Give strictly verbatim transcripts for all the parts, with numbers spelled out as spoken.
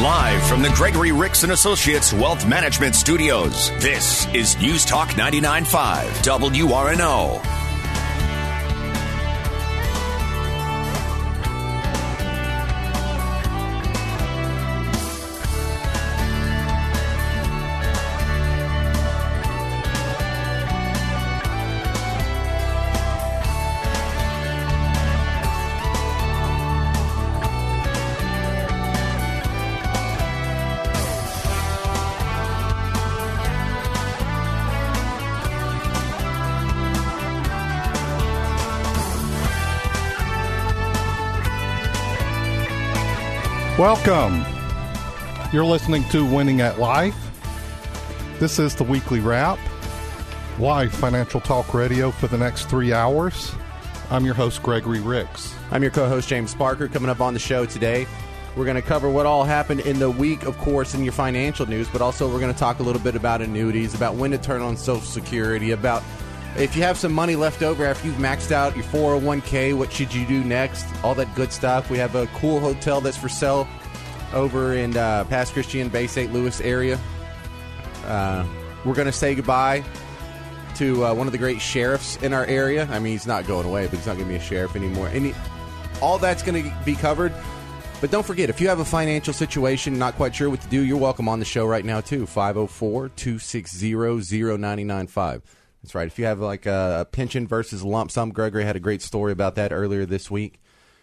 Live from the Gregory Ricks and Associates Wealth Management Studios, this is News Talk ninety-nine point five W R N O. Welcome. You're listening to Winning at Life. This is the weekly wrap, live financial talk radio for the next three hours. I'm your host, Gregory Ricks. I'm your co-host, James Parker. Coming up on the show today, we're going to cover what all happened in the week, of course, in your financial news, but also we're going to talk a little bit about annuities, about when to turn on Social Security, about if you have some money left over after you've maxed out your four oh one k, what should you do next? All that good stuff. We have a cool hotel that's for sale over in uh, Pass Christian Bay, Saint Louis area. Uh, we're going to say goodbye to uh, one of the great sheriffs in our area. I mean, he's not going away, but he's not going to be a sheriff anymore. And he, all that's going to be covered. But don't forget, if you have a financial situation, not quite sure what to do, you're welcome on the show right now, too. five oh four, two six zero, zero nine nine five. That's right. If you have like a, a pension versus lump sum, Gregory had a great story about that earlier this week.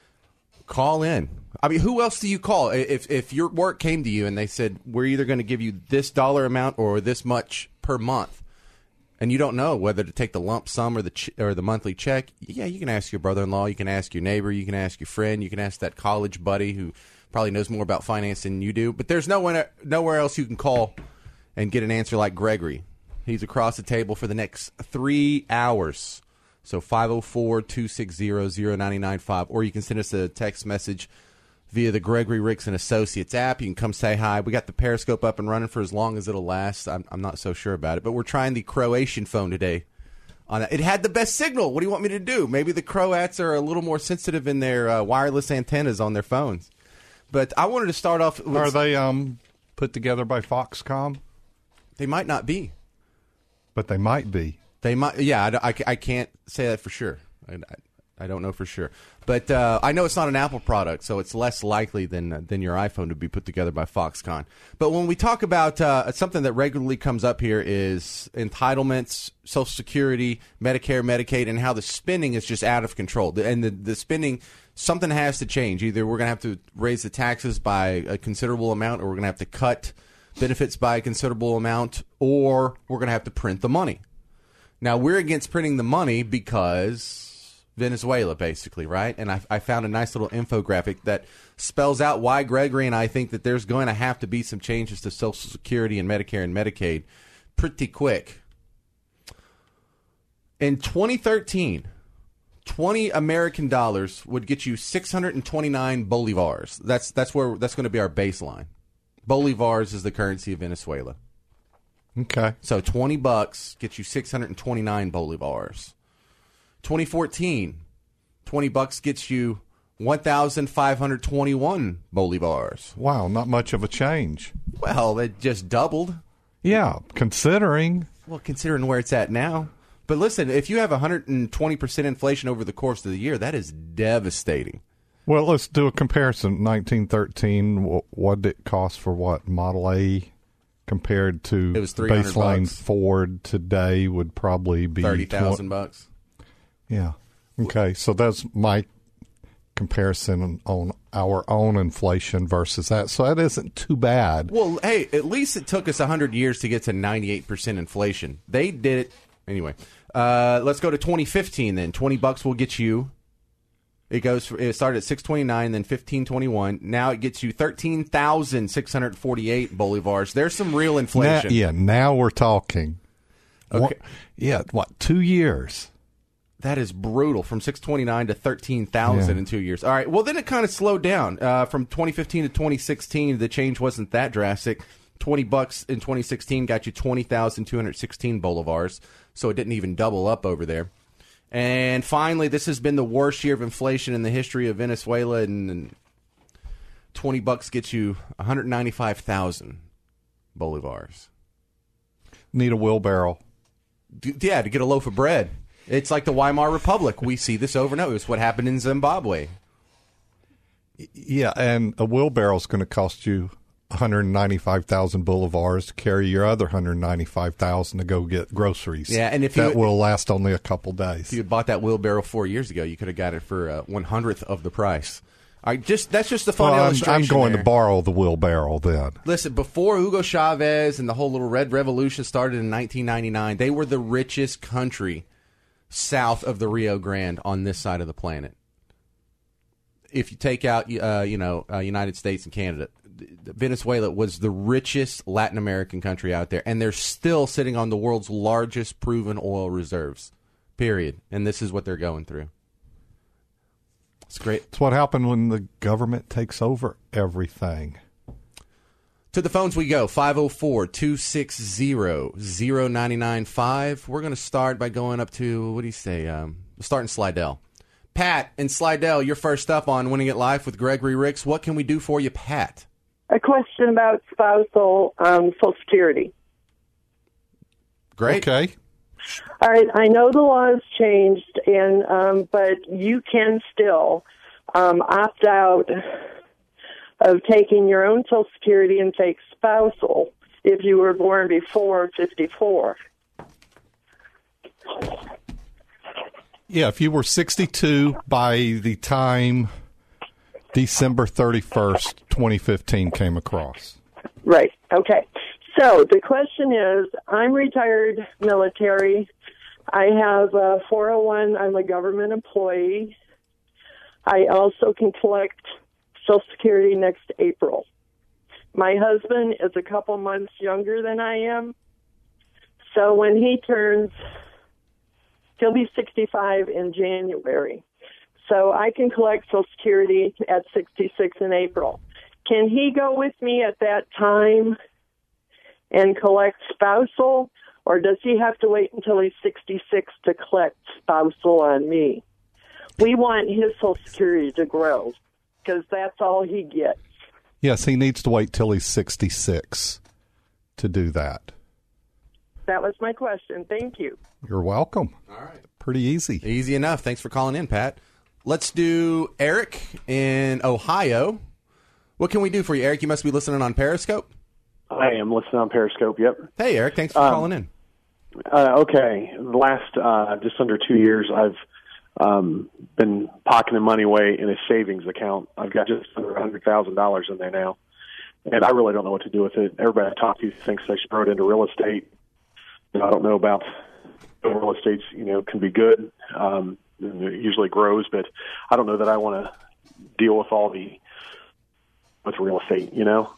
Call in. I mean, who else do you call? If if your work came to you and they said, we're either going to give you this dollar amount or this much per month, and you don't know whether to take the lump sum or the ch- or the monthly check, yeah, you can ask your brother-in-law, you can ask your neighbor, you can ask your friend, you can ask that college buddy who probably knows more about finance than you do. But there's no one, nowhere else you can call and get an answer like Gregory. He's across the table for the next three hours. So five oh four, two six zero, zero nine nine five. Or you can send us a text message via the Gregory Ricks and Associates app. You can come say hi. We got the Periscope up and running for as long as it'll last. I'm, I'm not so sure about it. But we're trying the Croatian phone today. On that. It had the best signal. What do you want me to do? Maybe the Croats are a little more sensitive in their uh, wireless antennas on their phones. But I wanted to start off with... Are they um, put together by Foxconn? They might not be. But they might be. They might, yeah. I, I, I can't say that for sure. I, I, I don't know for sure, but uh, I know it's not an Apple product, so it's less likely than than your iPhone to be put together by Foxconn. But when we talk about uh, something that regularly comes up here is entitlements, Social Security, Medicare, Medicaid, and how the spending is just out of control. And the the spending, something has to change. Either we're going to have to raise the taxes by a considerable amount, or we're going to have to cut benefits by a considerable amount, or we're going to have to print the money. Now, we're against printing the money because Venezuela, basically, right? And I, I found a nice little infographic that spells out why Gregory and I think that there's going to have to be some changes to Social Security and Medicare and Medicaid pretty quick. In twenty thirteen, twenty American dollars would get you six hundred twenty-nine bolivars. That's that's where that's going to be our baseline. Bolivars is the currency of Venezuela. Okay. So twenty bucks gets you six hundred twenty-nine bolivars. twenty fourteen, twenty bucks gets you one thousand five hundred twenty-one bolivars. Wow, not much of a change. Well, it just doubled. Yeah, considering. Well, considering where it's at now. But listen, if you have one hundred twenty percent inflation over the course of the year, that is devastating. Well, let's do a comparison. nineteen thirteen, what did it cost for what? Model A compared to it was baseline bucks. Ford today would probably be thirty thousand bucks. Yeah. Okay, so that's my comparison on our own inflation versus that. So that isn't too bad. Well, hey, at least it took us one hundred years to get to ninety-eight percent inflation. They did it. Anyway, uh, let's go to twenty fifteen then. twenty bucks will get you. It goes. For, it started at six twenty-nine, then fifteen twenty-one. Now it gets you thirteen thousand six hundred forty-eight bolivars. There's some real inflation. Now, yeah, now we're talking. Okay. What, yeah, what, two years? That is brutal, from six twenty-nine to thirteen thousand yeah. in two years. All right, well, then it kind of slowed down. Uh, from twenty fifteen to twenty sixteen, the change wasn't that drastic. twenty bucks in twenty sixteen got you twenty thousand two hundred sixteen bolivars, so it didn't even double up over there. And finally, this has been the worst year of inflation in the history of Venezuela, and, and twenty bucks gets you one hundred ninety-five thousand bolivars. Need a wheelbarrow. D- yeah, to get a loaf of bread. It's like the Weimar Republic. We see this over and over. It's what happened in Zimbabwe. Yeah, and a wheelbarrow is going to cost you one hundred ninety-five thousand bolivars to carry your other one hundred ninety-five thousand to go get groceries. Yeah, and if that you, will last only a couple days. If you had bought that wheelbarrow four years ago, you could have got it for uh, one hundredth of the price. I just that's just the fun well, illustration. I'm, I'm going there. to borrow the wheelbarrow then. Listen, before Hugo Chavez and the whole little Red Revolution started in nineteen ninety-nine, they were the richest country south of the Rio Grande on this side of the planet. If you take out, uh, you know, uh, United States and Canada, Venezuela was the richest Latin American country out there, and they're still sitting on the world's largest proven oil reserves, period. And this is what they're going through. It's great. It's what happened when the government takes over everything. To the phones we go, five oh four, two six zero, zero nine nine five. We're going to start by going up to, what do you say, um, start in Slidell. Pat in Slidell, you're first up on Winning at Life with Gregory Ricks. What can we do for you, Pat? A question about spousal um, Social Security. Great. Okay. All right, I know the law has changed, and um, but you can still um, opt out of taking your own Social Security and take spousal if you were born before fifty-four. Yeah, if you were sixty-two by the time December thirty-first, twenty fifteen came across. Right, okay. So the question is, I'm retired military. I have a four oh one. I'm a government employee. I also can collect Social Security next April. My husband is a couple months younger than I am. So when he turns, he'll be sixty-five in January. So I can collect Social Security at sixty-six in April. Can he go with me at that time and collect spousal, or does he have to wait until he's sixty-six to collect spousal on me? We want his Social Security to grow because that's all he gets. Yes, he needs to wait till he's sixty-six to do that. That was my question. Thank you. You're welcome. All right. Pretty easy. Easy enough. Thanks for calling in, Pat. Let's do Eric in Ohio. What can we do for you, Eric? You must be listening on Periscope. I am listening on Periscope, yep. Hey, Eric, thanks for um, calling in. Uh, okay, the last uh, just under two years, I've um, been pocketing money away in a savings account. I've got just under one hundred thousand dollars in there now, and I really don't know what to do with it. Everybody I talk to thinks I should throw it into real estate. You know, I don't know about real estate, you know, can be good. Um, it usually grows, but I don't know that I want to deal with all the, with real estate, you know?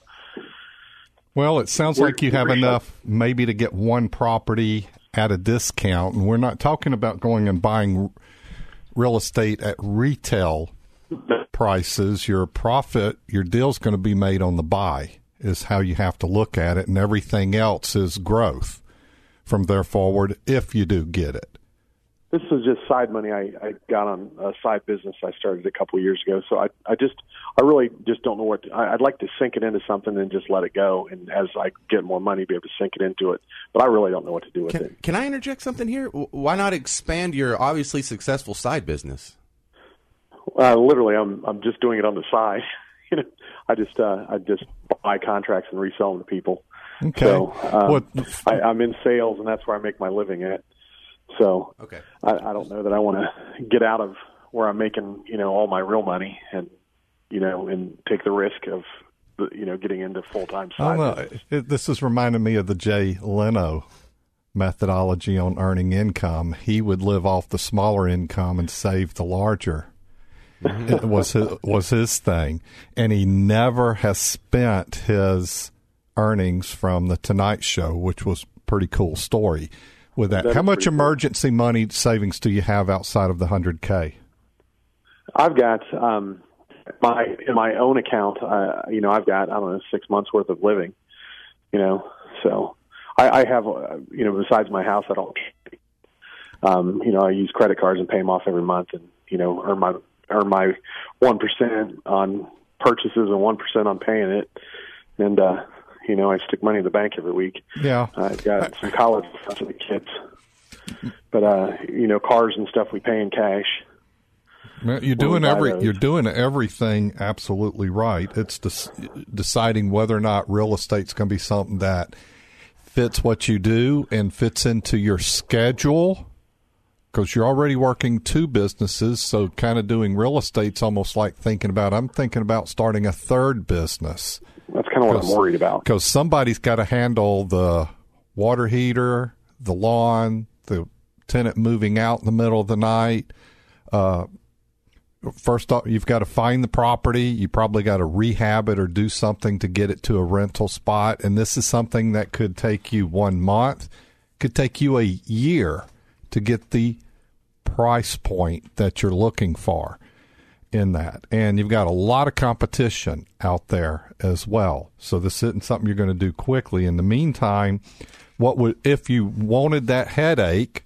Well, it sounds We're, like you have enough maybe to get one property at a discount, and we're not talking about going and buying real estate at retail prices. Your profit, your deal's going to be made on the buy is how you have to look at it, and everything else is growth from there forward if you do get it. This is just side money I, I got on a side business I started a couple of years ago. So I, I just, I really just don't know what to, I, I'd like to sink it into something and just let it go. And as I get more money, be able to sink it into it. But I really don't know what to do with Can, it. can I interject something here? Why not expand your obviously successful side business? Uh, literally, I'm, I'm just doing it on the side. You know, I just, uh, I just buy contracts and resell them to people. Okay. So um, what, I, I'm in sales, and that's where I make my living at. So okay. I, I don't know that I want to get out of where I'm making, you know, all my real money and, you know, and take the risk of, you know, getting into full-time side I don't know. business. It, this is reminding me of the Jay Leno methodology on earning income. He would live off the smaller income and save the larger. It was his, was his thing. And he never has spent his earnings from the Tonight Show, which was a pretty cool story. With that, that how much cool. emergency money savings do you have outside of the one hundred K? I've got um, my in my own account. Uh, you know, I've got I don't know six months worth of living. You know, so I, I have uh, you know besides my house, I don't. Um, you know, I use credit cards and pay them off every month, and you know, earn my earn my one percent on purchases and one percent on paying it. And, uh, you know, I stick money in the bank every week. Yeah. I've got some college stuff for the kids. But, uh, you know, cars and stuff we pay in cash. You're doing every you're doing everything absolutely right. It's des- deciding whether or not real estate's going to be something that fits what you do and fits into your schedule, because you're already working two businesses. So kind of doing real estate's almost like thinking about, I'm thinking about starting a third business. That's kind of what I'm worried about. Because somebody's got to handle the water heater, the lawn, the tenant moving out in the middle of the night. Uh, First off, you've got to find the property. You probably got to rehab it or do something to get it to a rental spot. And this is something that could take you one month, could take you a year to get the price point that you're looking for in that. And you've got a lot of competition out there as well. So this isn't something you're going to do quickly. In the meantime, what would, if you wanted that headache,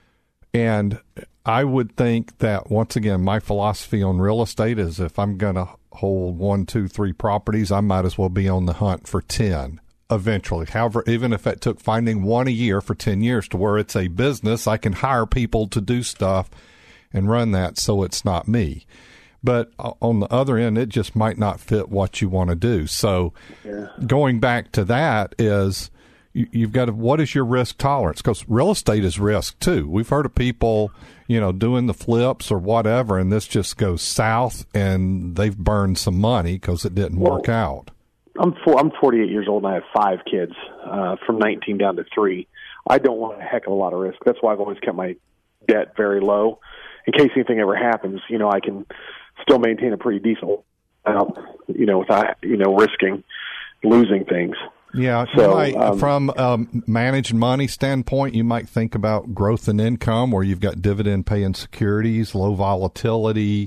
and I would think that, once again, my philosophy on real estate is if I'm going to hold one, two, three properties, I might as well be on the hunt for ten eventually. However, even if it took finding one a year for ten years to where it's a business, I can hire people to do stuff and run that so it's not me. But on the other end, it just might not fit what you want to do. So yeah. Going back to that is you, you've got to, what is your risk tolerance? Because real estate is risk too. We've heard of people, you know, doing the flips or whatever, and this just goes south and they've burned some money because it didn't well, work out. I'm four, I'm forty-eight years old and I have five kids, uh, from nineteen down to three. I don't want a heck of a lot of risk. That's why I've always kept my debt very low. In case anything ever happens, you know, I can still maintain a pretty decent amount, you know, without, you know, risking losing things. Yeah, so, might, um, from a managed money standpoint, you might think about growth and income, where you've got dividend-paying securities, low volatility,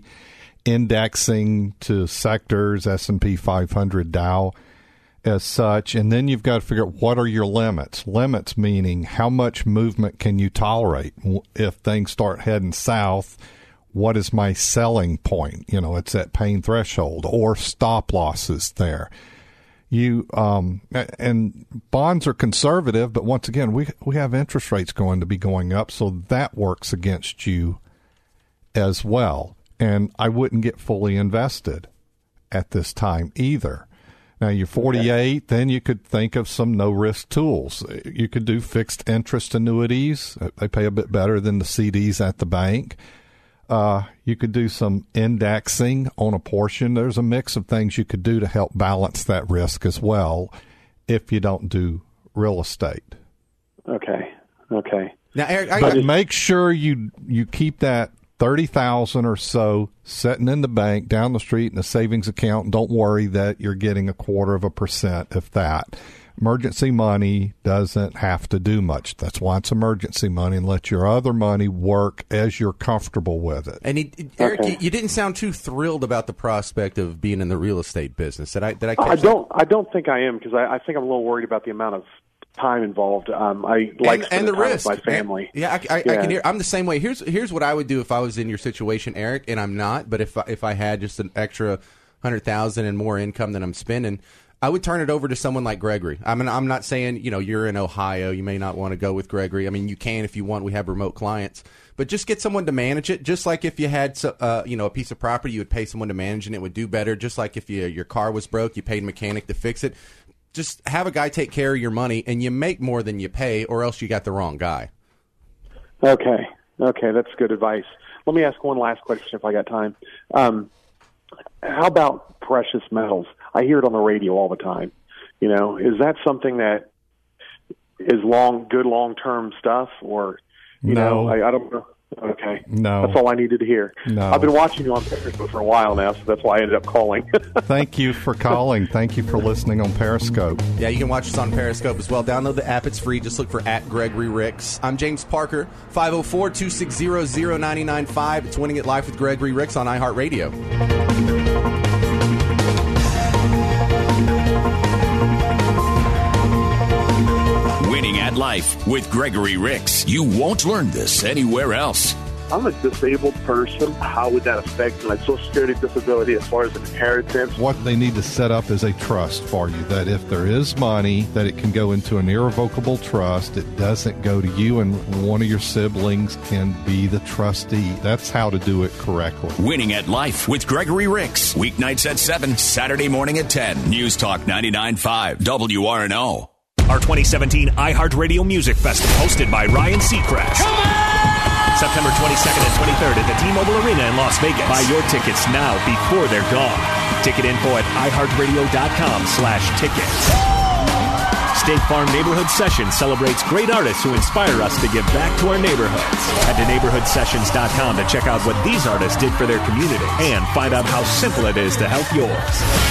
indexing to sectors, S and P five hundred, Dow, as such. And then you've got to figure out what are your limits. Limits meaning how much movement can you tolerate? If things start heading south, what is my selling point? You know, it's that pain threshold or stop losses there. You um, and bonds are conservative, but once again, we we have interest rates going to be going up, so that works against you as well. And I wouldn't get fully invested at this time either. Now you're forty-eight, okay. Then you could think of some no risk tools. You could do fixed interest annuities. They pay a bit better than the C Ds at the bank. Uh, you could do some indexing on a portion. There's a mix of things you could do to help balance that risk as well if you don't do real estate. Okay. Okay. Now, Eric, I but just, make sure you you keep that thirty thousand dollars or so sitting in the bank down the street in a savings account. Don't worry that you're getting a quarter of a percent, if that. Emergency money doesn't have to do much. That's why it's emergency money, and let your other money work as you're comfortable with it. And he, Eric, okay. you, you didn't sound too thrilled about the prospect of being in the real estate business. Did I? Did I? Catch I don't. that? I don't think I am, because I, I think I'm a little worried about the amount of time involved. Um, I like and, and the time risk. with my family. And, yeah, I, I, yeah. I can hear. I'm the same way. Here's here's what I would do if I was in your situation, Eric, and I'm not. But if I, if I had just an extra hundred thousand and more income than I'm spending, I would turn it over to someone like Gregory. I mean, I'm not saying, you know, you're in Ohio, you may not want to go with Gregory. I mean, you can if you want. We have remote clients. But just get someone to manage it. Just like if you had, uh, you know, a piece of property, you would pay someone to manage it and it would do better. Just like if you, your car was broke, you paid a mechanic to fix it. Just have a guy take care of your money, and you make more than you pay, or else you got the wrong guy. Okay. Okay, that's good advice. Let me ask one last question if I got time. Um, how about precious metals? I hear it on the radio all the time. You know, is that something that is long, good long-term stuff, or you no. know, I, I don't know. Okay, no, that's all I needed to hear. No. I've been watching you on Periscope for a while now, so that's why I ended up calling. Thank you for calling. Thank you for listening on Periscope. Yeah, you can watch us on Periscope as well. Download the app; it's free. Just look for at Gregory Ricks. I'm James Parker. five oh four, two six zero, zero nine nine five. It's Winning It Life with Gregory Ricks on iHeartRadio. Winning at Life with Gregory Ricks. You won't learn this anywhere else. I'm a disabled person. How would that affect my Social Security disability as far as an inheritance? What they need to set up is a trust for you, that if there is money, that it can go into an irrevocable trust. It doesn't go to you, and one of your siblings can be the trustee. That's how to do it correctly. Winning at Life with Gregory Ricks. Weeknights at seven, Saturday morning at ten. News Talk ninety-nine point five, W R N O. Our twenty seventeen iHeartRadio Music Festival, hosted by Ryan Seacrest. September twenty-second and twenty-third at the T-Mobile Arena in Las Vegas. Buy your tickets now before they're gone. Ticket info at iHeartRadio.com slash tickets. State Farm Neighborhood Sessions celebrates great artists who inspire us to give back to our neighborhoods. Head to neighborhood sessions dot com to check out what these artists did for their community and find out how simple it is to help yours.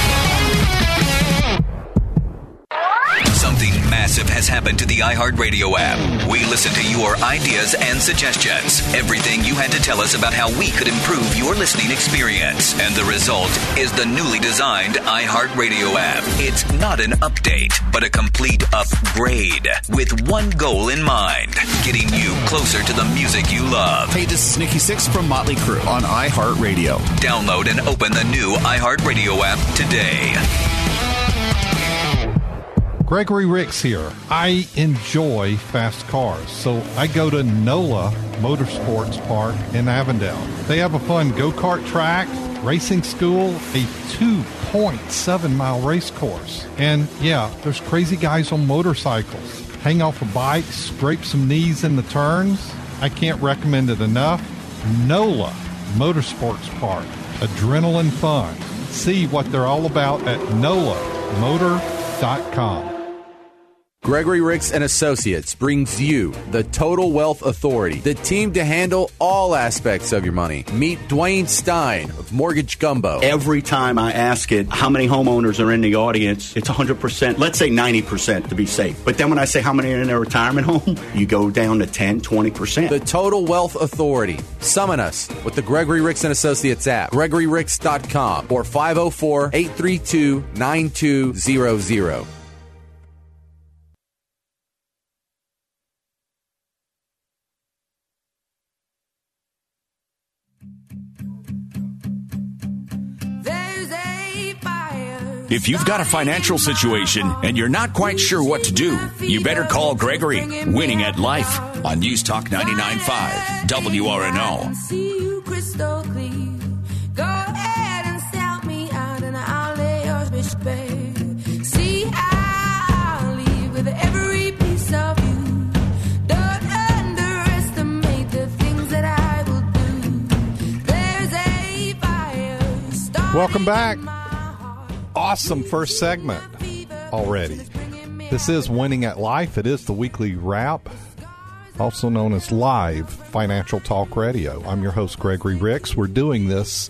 Something massive has happened to the iHeartRadio app. We listen to your ideas and suggestions. Everything you had to tell us about how we could improve your listening experience. And the result is the newly designed iHeartRadio app. It's not an update, but a complete upgrade with one goal in mind: getting you closer to the music you love. Hey, this is Nikki Sixx from Motley Crue on iHeartRadio. Download and open the new iHeartRadio app today. Gregory Ricks here. I enjoy fast cars, so I go to NOLA Motorsports Park in Avondale. They have a fun go-kart track, racing school, a two point seven mile race course. And yeah, there's crazy guys on motorcycles. Hang off a bike, scrape some knees in the turns. I can't recommend it enough. NOLA Motorsports Park. Adrenaline fun. See what they're all about at nola motor dot com. Gregory Ricks and Associates brings you the Total Wealth Authority, the team to handle all aspects of your money. Meet Dwayne Stein of Mortgage Gumbo. Every time I ask it, how many homeowners are in the audience, it's one hundred percent. Let's say ninety percent to be safe. But then when I say how many are in their retirement home, you go down to ten, twenty percent. The Total Wealth Authority. Summon us with the Gregory Ricks and Associates app, gregory ricks dot com, or five oh four, eight three two, nine two zero zero. If you've got a financial situation and you're not quite sure what to do, you better call Gregory. Winning at Life on News Talk ninety-nine point five, W R N O. See you crystal clear. Go ahead and sell me out and I'll lay your fish bare. See, I'll leave with every piece of you. Don't underestimate the things that I will do. There's a fire starting. Welcome back. Awesome first segment already. This is Winning at Life. It is the weekly wrap, also known as Live Financial Talk Radio. I'm your host, Gregory Ricks. We're doing this,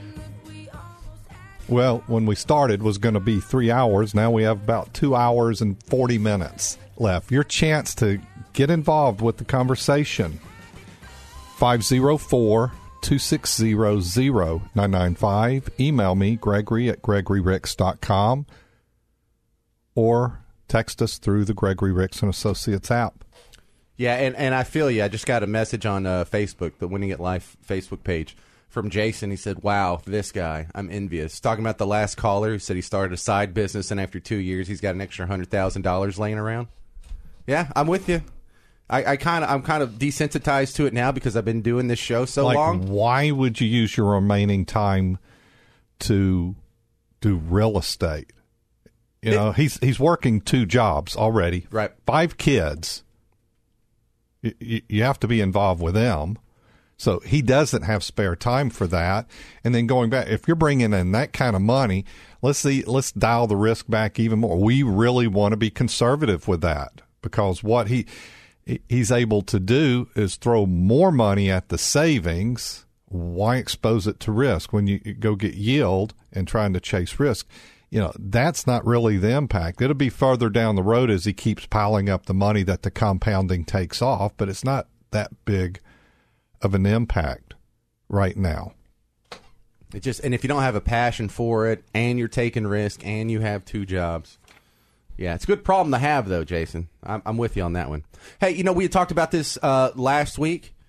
well, when we started was going to be three hours. Now we have about two hours and forty minutes left. Your chance to get involved with the conversation, five oh four, two six zero, zero nine nine five. Email me, Gregory at gregory ricks dot com, or text us through the Gregory Ricks and Associates app. Yeah, and, and I feel you. I just got a message on uh, Facebook, the Winning at Life Facebook page, from Jason. He said, wow, this guy, I'm envious. Talking about the last caller who said he started a side business, and after two years he's got an extra one hundred thousand dollars laying around. Yeah, I'm with you. I, I kind of, I'm kind of desensitized to it now because I've been doing this show so like, long. Why would you use your remaining time to do real estate? You it, know, he's he's working two jobs already. Right. Five kids. You, you have to be involved with them. So he doesn't have spare time for that. And then going back, if you're bringing in that kind of money, let's see, let's dial the risk back even more. We really want to be conservative with that, because what he he's able to do is throw more money at the savings. Why expose it to risk when you go get yield and trying to chase risk? You know, that's not really the impact. It'll be further down the road as he keeps piling up the money that the compounding takes off, but it's not that big of an impact right now. It just, and if you don't have a passion for it and you're taking risk and you have two jobs, yeah, it's a good problem to have, though, Jason. I'm, I'm with you on that one. Hey, you know, we had talked about this uh, last week,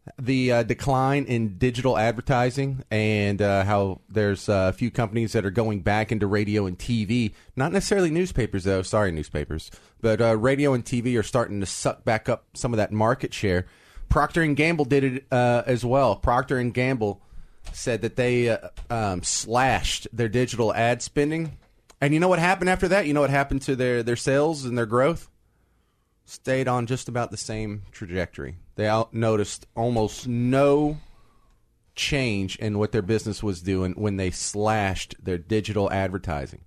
the uh, decline in digital advertising and uh, how there's uh, a few companies that are going back into radio and T V. Not necessarily newspapers, though. Sorry, newspapers. But uh, radio and T V are starting to suck back up some of that market share. Procter and Gamble did it uh, as well. Procter and Gamble said that they uh, um, slashed their digital ad spending. And you know what happened after that? You know what happened to their, their sales and their growth? Stayed on just about the same trajectory. They out noticed almost no change in what their business was doing when they slashed their digital advertising.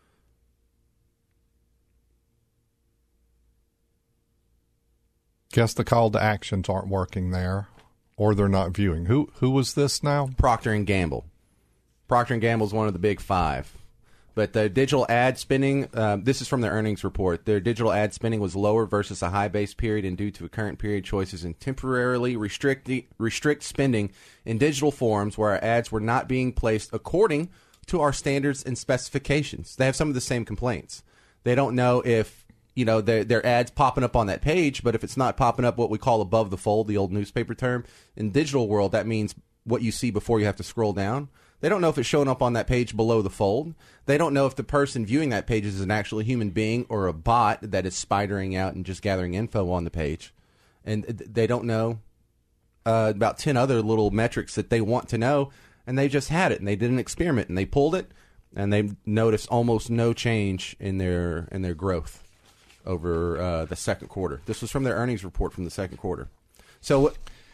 Guess the call to actions aren't working there, or they're not viewing. Who who was this now? Procter and Gamble. Procter and Gamble is one of the big five. But the digital ad spending, uh, this is from their earnings report. Their digital ad spending was lower versus a high base period and due to a current period choices and temporarily restrict, restrict spending in digital forums where our ads were not being placed according to our standards and specifications. They have some of the same complaints. They don't know if, you know, their, their ads popping up on that page, but if it's not popping up what we call above the fold, the old newspaper term, in digital world, that means what you see before you have to scroll down. They don't know if it's showing up on that page below the fold. They don't know if the person viewing that page is an actual human being or a bot that is spidering out and just gathering info on the page. And they don't know uh, about ten other little metrics that they want to know, and they just had it, and they did an experiment, and they pulled it, and they noticed almost no change in their in their growth over uh, the second quarter. This was from their earnings report from the second quarter. So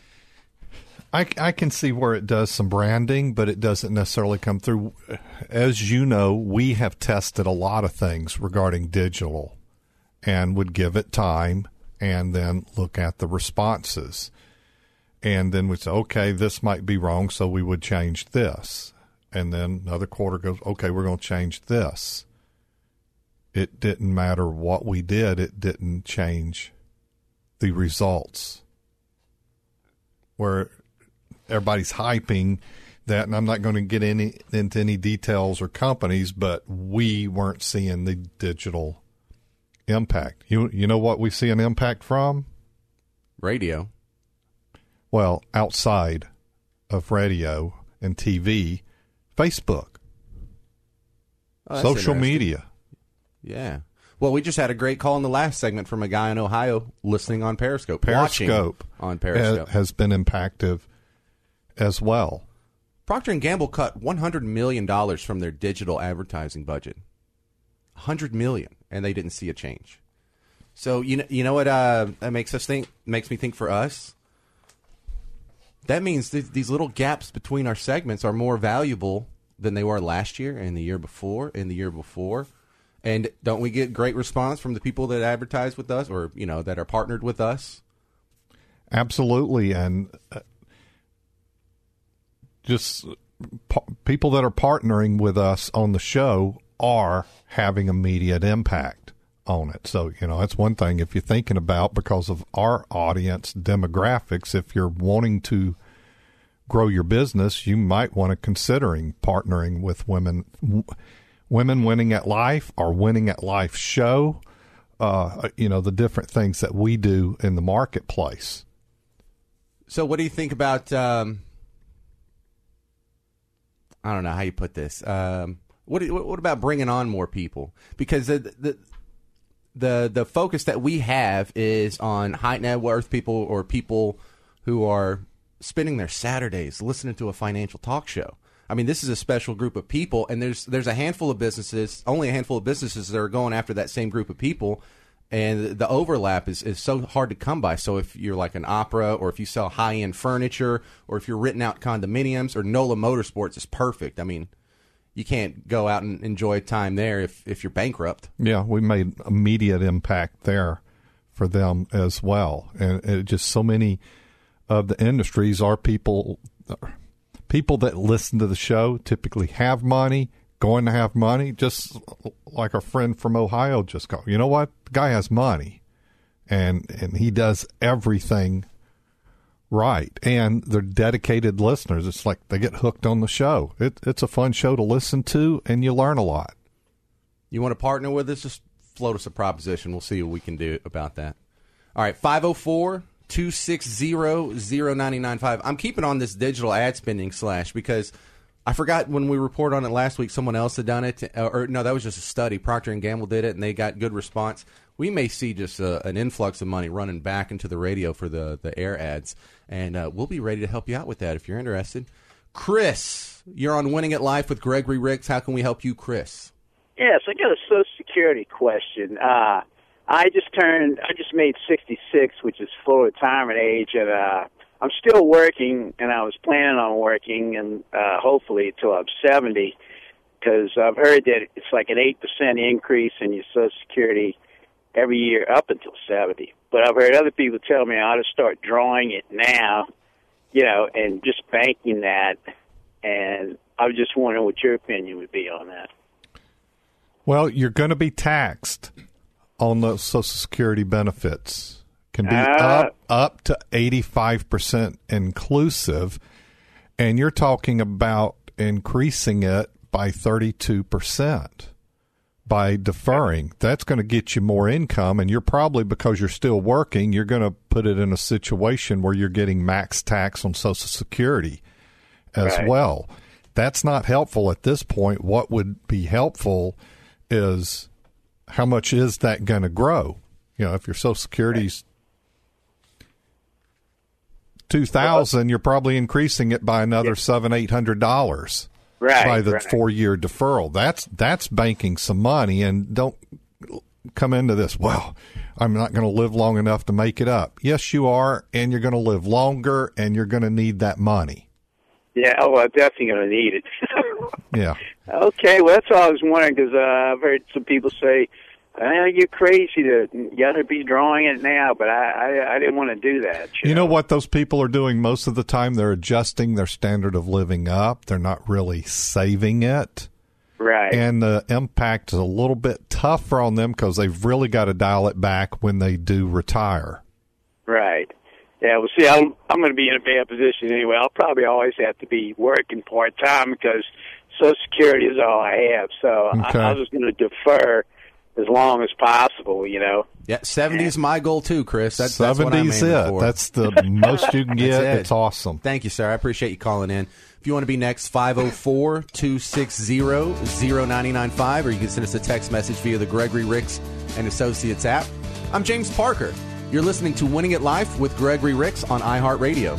I, I can see where it does some branding, but it doesn't necessarily come through. As you know, we have tested a lot of things regarding digital and would give it time and then look at the responses. And then we'd say, okay, this might be wrong, so we would change this. And then another quarter goes, okay, we're going to change this. It didn't matter what we did. It didn't change the results. Where everybody's hyping that, and I'm not going to get any into any details or companies, but we weren't seeing the digital impact. You you know what we see an impact from? Radio. Well, outside of radio and T V, Facebook, oh, social media. Yeah. Well, we just had a great call in the last segment from a guy in Ohio listening on Periscope. Periscope on Periscope has been impactful as well. Procter and Gamble cut one hundred million dollars from their digital advertising budget. one hundred million dollars, and they didn't see a change. So you know, you know what uh, that makes us think? Makes me think for us. That means th- these little gaps between our segments are more valuable than they were last year and the year before and the year before. And don't we get great response from the people that advertise with us, or you know, that are partnered with us? Absolutely, and uh, just p- people that are partnering with us on the show are having immediate impact on it. So, you know, that's one thing if you're thinking about, because of our audience demographics, if you're wanting to grow your business, you might want to considering partnering with women. W- Women Winning at Life, our Winning at Life show, uh, you know, the different things that we do in the marketplace. So what do you think about, um, I don't know how you put this, um, what, what about bringing on more people? Because the, the, the, the focus that we have is on high net worth people or people who are spending their Saturdays listening to a financial talk show. I mean, this is a special group of people, and there's there's a handful of businesses, only a handful of businesses that are going after that same group of people, and the overlap is, is so hard to come by. So if you're like an Opera, or if you sell high-end furniture, or if you're renting out condominiums, or NOLA Motorsports is perfect. I mean, you can't go out and enjoy time there if, if you're bankrupt. Yeah, we made immediate impact there for them as well. And it just so many of the industries are people... People that listen to the show typically have money, going to have money, just like our friend from Ohio just called. You know what? The guy has money, and and he does everything right. And they're dedicated listeners. It's like they get hooked on the show. It, it's a fun show to listen to, and you learn a lot. You want to partner with us? Just float us a proposition. We'll see what we can do about that. All right, five oh four two six zero, zero nine nine five. I'm keeping on this digital ad spending slash because I forgot when we reported on it last week, someone else had done it. Uh, or no, that was just a study. Procter and Gamble did it, and they got good response. We may see just uh, an influx of money running back into the radio for the, the air ads, and uh, we'll be ready to help you out with that if you're interested. Chris, you're on Winning at Life with Gregory Ricks. How can we help you, Chris? Yes, I got a Social Security question. Uh, I just turned, I just made sixty-six, which is full retirement age, and uh, I'm still working, and I was planning on working, and uh, hopefully until I'm seventy, because I've heard that it's like an eight percent increase in your Social Security every year up until seventy. But I've heard other people tell me I ought to start drawing it now, you know, and just banking that, and I was just wondering what your opinion would be on that. Well, you're going to be taxed on those Social Security benefits. Can be uh, up up to eighty-five percent inclusive, and you're talking about increasing it by thirty-two percent by deferring. That's going to get you more income, and you're probably, because you're still working, you're going to put it in a situation where you're getting max tax on Social Security as right. well. That's not helpful at this point. What would be helpful is how much is that going to grow? You know, if your Social Security's two thousand, you're probably increasing it by another seven, eight hundred dollars right, by the right. four-year deferral. That's that's banking some money, and don't come into this. Well, I'm not going to live long enough to make it up. Yes, you are, and you're going to live longer, and you're going to need that money. Yeah, oh, I'm definitely going to need it. Yeah. Okay, well, that's all I was wondering, because uh, I've heard some people say, oh, you're crazy to you got to be drawing it now, but I, I, I didn't want to do that. You, you know? know what those people are doing most of the time? They're adjusting their standard of living up. They're not really saving it. Right. And the impact is a little bit tougher on them because they've really got to dial it back when they do retire. Right. Yeah, well, see, I'm, I'm going to be in a bad position anyway. I'll probably always have to be working part-time because Social Security is all I have. So okay. I, I was going to defer as long as possible, you know. Yeah, seventy is my goal too, Chris. That's, seventy's that's what I'm aiming it. for. That's the most you can get. It. It's awesome. Thank you, sir. I appreciate you calling in. If you want to be next, five oh four, two six zero, zero nine nine five, or you can send us a text message via the Gregory Ricks and Associates app. I'm James Parker. You're listening to Winning at Life with Gregory Ricks on iHeartRadio.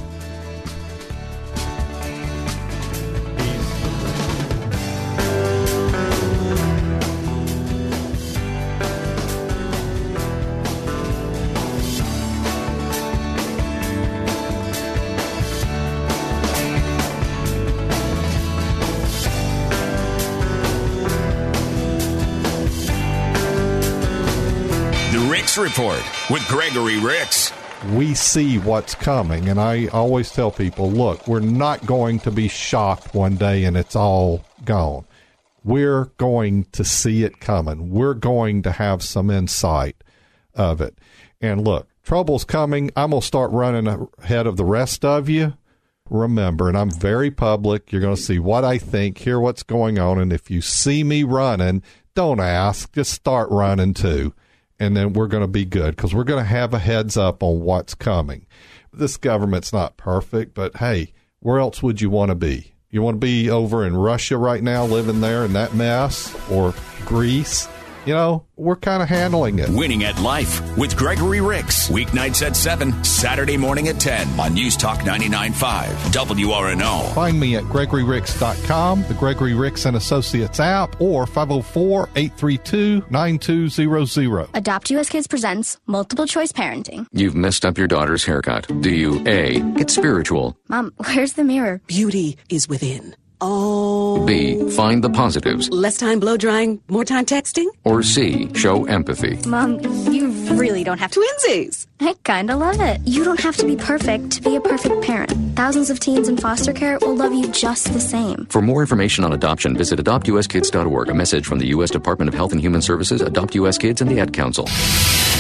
Report with Gregory Ricks. We see what's coming, and I always tell people, look, we're not going to be shocked one day and it's all gone. We're going to see it coming. We're going to have some insight of it. And look, trouble's coming. I'm going to start running ahead of the rest of you. Remember, and I'm very public, you're going to see what I think, hear what's going on, and if you see me running, don't ask, just start running too. And then we're going to be good because we're going to have a heads up on what's coming. This government's not perfect, but hey, where else would you want to be? You want to be over in Russia right now, living there in that mess, or Greece? You know, we're kind of handling it. Winning at Life with Gregory Ricks. Weeknights at seven, Saturday morning at ten on News Talk ninety-nine point five, W R N O. Find me at gregory ricks dot com, the Gregory Ricks and Associates app, or five oh four, eight three two, nine two zero zero. Adopt U S Kids presents Multiple Choice Parenting. You've messed up your daughter's haircut. Do you A, get spiritual? Mom, where's the mirror? Beauty is within. Oh. B, find the positives. Less time blow drying, more time texting? Or C, show empathy. Mom, you really don't have to. Twinsies! I kinda love it. You don't have to be perfect to be a perfect parent. Thousands of teens in foster care will love you just the same. For more information on adoption, visit adopt u s kids dot org. A message from the U S Department of Health and Human Services, Adopt U S Kids, and the Ad Council.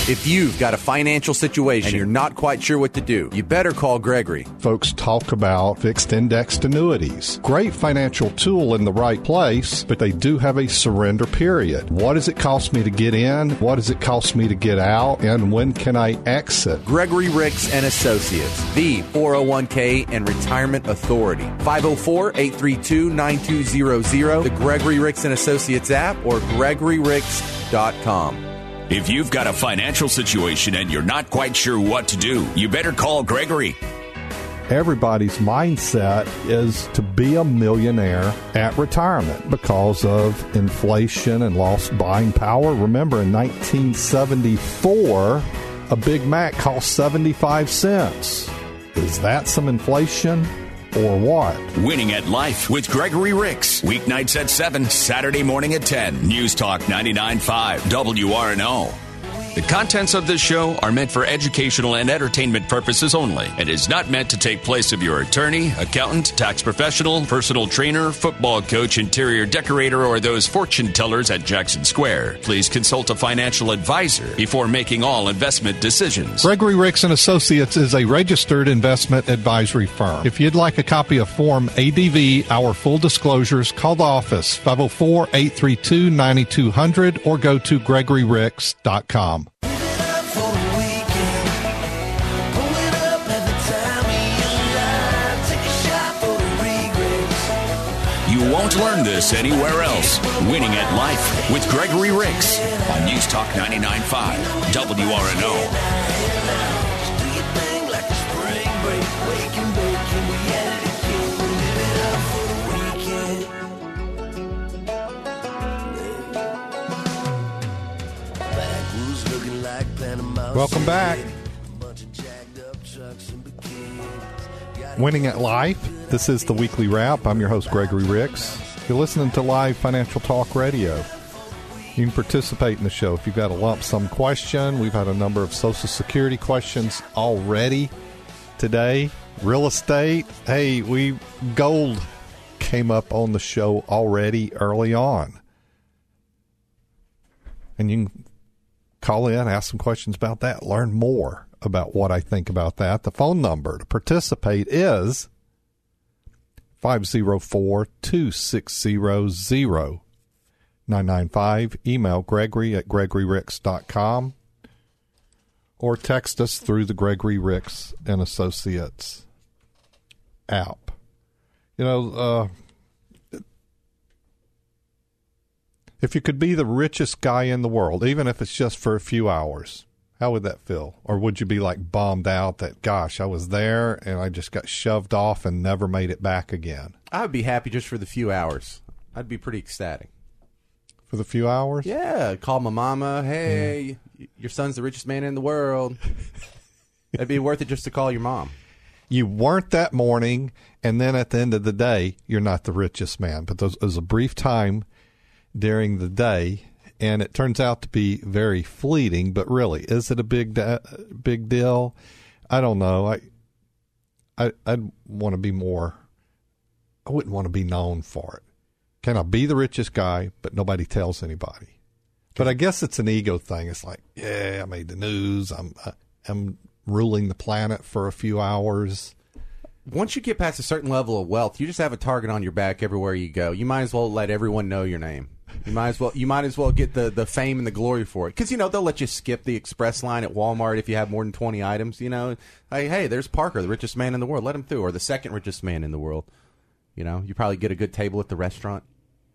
If you've got a financial situation and you're not quite sure what to do, you better call Gregory. Folks talk about fixed indexed annuities. Great financial tool in the right place, but they do have a surrender period. What does it cost me to get in? What does it cost me to get out? And when can I exit? Gregory Ricks and Associates, the four oh one k and Retirement Authority. five oh four, eight three two, nine two zero zero, the Gregory Ricks and Associates app, or gregory ricks dot com. If you've got a financial situation and you're not quite sure what to do, you better call Gregory. Everybody's mindset is to be a millionaire at retirement because of inflation and lost buying power. Remember, in nineteen seventy-four, a Big Mac cost seventy-five cents. Is that some inflation or what? Winning at Life with Gregory Ricks. Weeknights at seven, Saturday morning at ten. News Talk ninety-nine point five, W R N O. The contents of this show are meant for educational and entertainment purposes only and is not meant to take place of your attorney, accountant, tax professional, personal trainer, football coach, interior decorator, or those fortune tellers at Jackson Square. Please consult a financial advisor before making all investment decisions. Gregory Ricks and Associates is a registered investment advisory firm. If you'd like a copy of Form A D V, our full disclosures, call the office five oh four, eight three two, nine two hundred or go to gregory ricks dot com. You won't learn this anywhere else. Winning at Life with Gregory Ricks on News Talk ninety-nine point five, W R N O. Welcome back. Winning at Life. This is the weekly wrap. I'm your host, Gregory Ricks. You're listening to Live Financial Talk Radio. You can participate in the show if you've got a lump sum question. We've had a number of Social Security questions already today. Real estate. Hey, we gold came up on the show already early on. And you can call in, ask some questions about that, learn more about what I think about that. The phone number to participate is five oh four, two six oh, oh nine nine five. Email Gregory at gregory ricks dot com or text us through the Gregory Ricks and Associates app. You know, uh, if you could be the richest guy in the world, even if it's just for a few hours, how would that feel? Or would you be like bummed out that, gosh, I was there and I just got shoved off and never made it back again? I would be happy just for the few hours. I'd be pretty ecstatic. For the few hours? Yeah. Call my mama. Hey, yeah. Your son's the richest man in the world. It'd be worth it just to call your mom. You weren't that morning, and then at the end of the day, you're not the richest man. But there was a brief time during the day, and it turns out to be very fleeting. But really, is it a big da- big deal? I don't know. I, I I'd want to be more. I wouldn't want to be known for it. Can I be the richest guy, but nobody tells anybody? But I guess it's an ego thing. It's like, yeah, I made the news. I'm I'm ruling the planet for a few hours. Once you get past a certain level of wealth, you just have a target on your back everywhere you go. You might as well let everyone know your name. You might as well you might as well get the, the fame and the glory for it. Because, you know, they'll let you skip the express line at Walmart if you have more than twenty items, you know. Hey, hey, there's Parker, the richest man in the world. Let him through. Or the second richest man in the world. You know, you probably get a good table at the restaurant.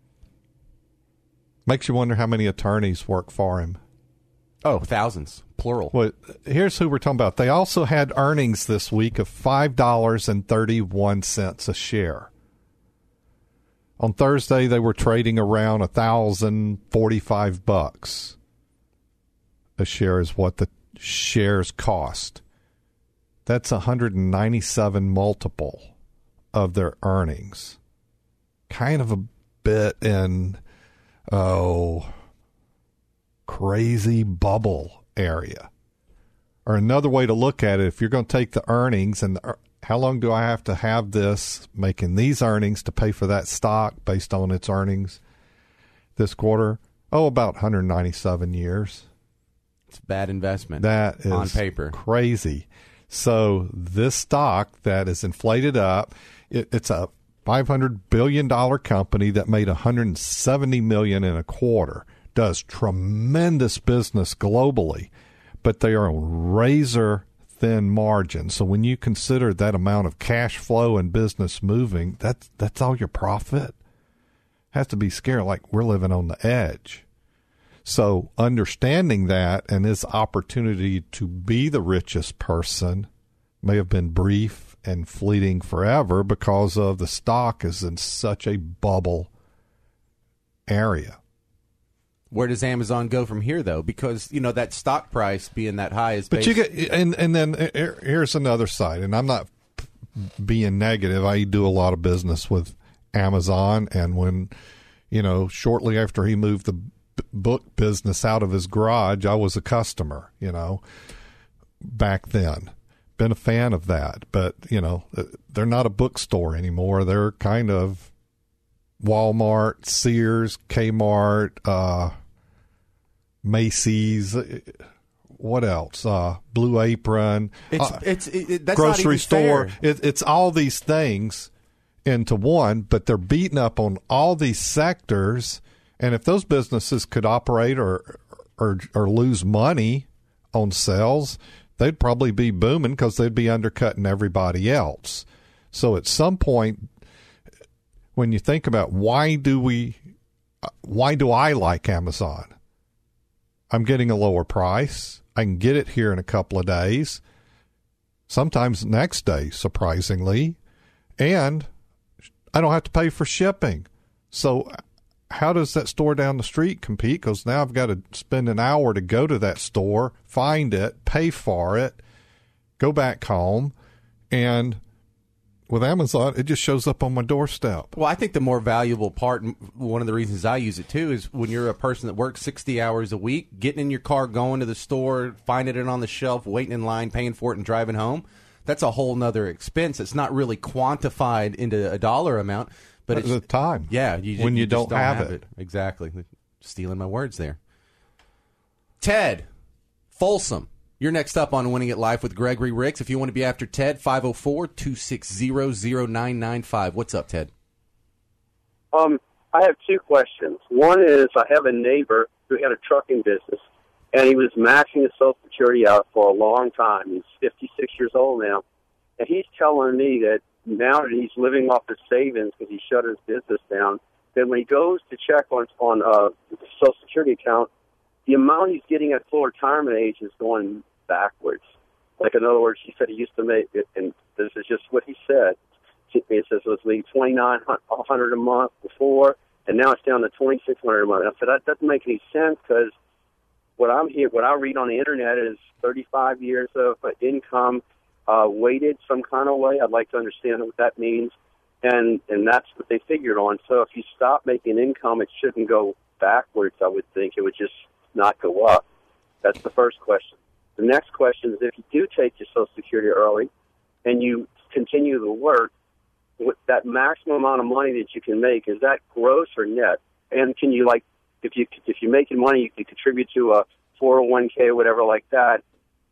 Makes you wonder how many attorneys work for him. Oh, thousands, plural. Well, here's who we're talking about. They also had earnings this week of five dollars and thirty-one cents a share. On Thursday, they were trading around one thousand forty-five bucks. A share is what the shares cost. That's a one hundred ninety-seven multiple of their earnings. Kind of a bit in, oh, crazy bubble area. Or another way to look at it, if you're going to take the earnings and the, how long do I have to have this making these earnings to pay for that stock based on its earnings this quarter? Oh, about one hundred ninety-seven years. It's a bad investment. That is on paper crazy. So this stock that is inflated up, it, it's a five hundred billion dollars company that made one hundred seventy million dollars in a quarter, does tremendous business globally, but they are on razor thin margins. So when you consider that amount of cash flow and business moving, that's, that's all your profit. Has to be scary, like we're living on the edge. So understanding that and his opportunity to be the richest person may have been brief and fleeting forever because of the stock is in such a bubble area. Where does Amazon go from here, though? Because, you know, that stock price being that high is based... But you get, and, and then here's another side, and I'm not being negative. I do a lot of business with Amazon, and when, you know, shortly after he moved the book business out of his garage, I was a customer, you know, back then. Been a fan of that, but, you know, they're not a bookstore anymore. They're kind of Walmart, Sears, Kmart, uh, Macy's, what else? Uh, Blue Apron, it's, uh, it's, it, that's grocery not even store. fair. It, it's all these things into one, but they're beating up on all these sectors. And if those businesses could operate or or, or lose money on sales, they'd probably be booming because they'd be undercutting everybody else. So at some point, when you think about why do we, why do I like Amazon? I'm getting a lower price. I can get it here in a couple of days, sometimes next day, surprisingly, and I don't have to pay for shipping. So how does that store down the street compete? Because now I've got to spend an hour to go to that store, find it, pay for it, go back home, and with Amazon, it just shows up on my doorstep. Well, I think the more valuable part, and one of the reasons I use it too, is when you're a person that works sixty hours a week, getting in your car, going to the store, finding it on the shelf, waiting in line, paying for it, and driving home. That's a whole nother expense. It's not really quantified into a dollar amount. But it's the time. Yeah. You, when you, you don't, don't have, have it. it. Exactly. Stealing my words there. Ted Folsom, you're next up on Winning It Live with Gregory Ricks. If you want to be after Ted, five oh four, two six zero, zero nine nine five. What's up, Ted? Um, I have two questions. One is I have a neighbor who had a trucking business, and he was maxing his Social Security out for a long time. He's fifty-six years old now, and he's telling me that now that he's living off his savings because he shut his business down, then when he goes to check on on uh, the Social Security account, the amount he's getting at full retirement age is going backwards. Like, in other words, he said he used to make it, and this is just what he said. It says it was making twenty-nine hundred dollars a month before, and now it's down to twenty-six hundred dollars a month. I said that doesn't make any sense because what I'm here, what I read on the internet is thirty-five years of income. Uh, weighted some kind of way. I'd like to understand what that means, and and that's what they figured on. So if you stop making income, it shouldn't go backwards, I would think. It would just not go up. That's the first question. The next question is if you do take your Social Security early and you continue to work, with that maximum amount of money that you can make, is that gross or net? And can you, like, if, you, if you're making money, you can contribute to a four oh one k or whatever like that,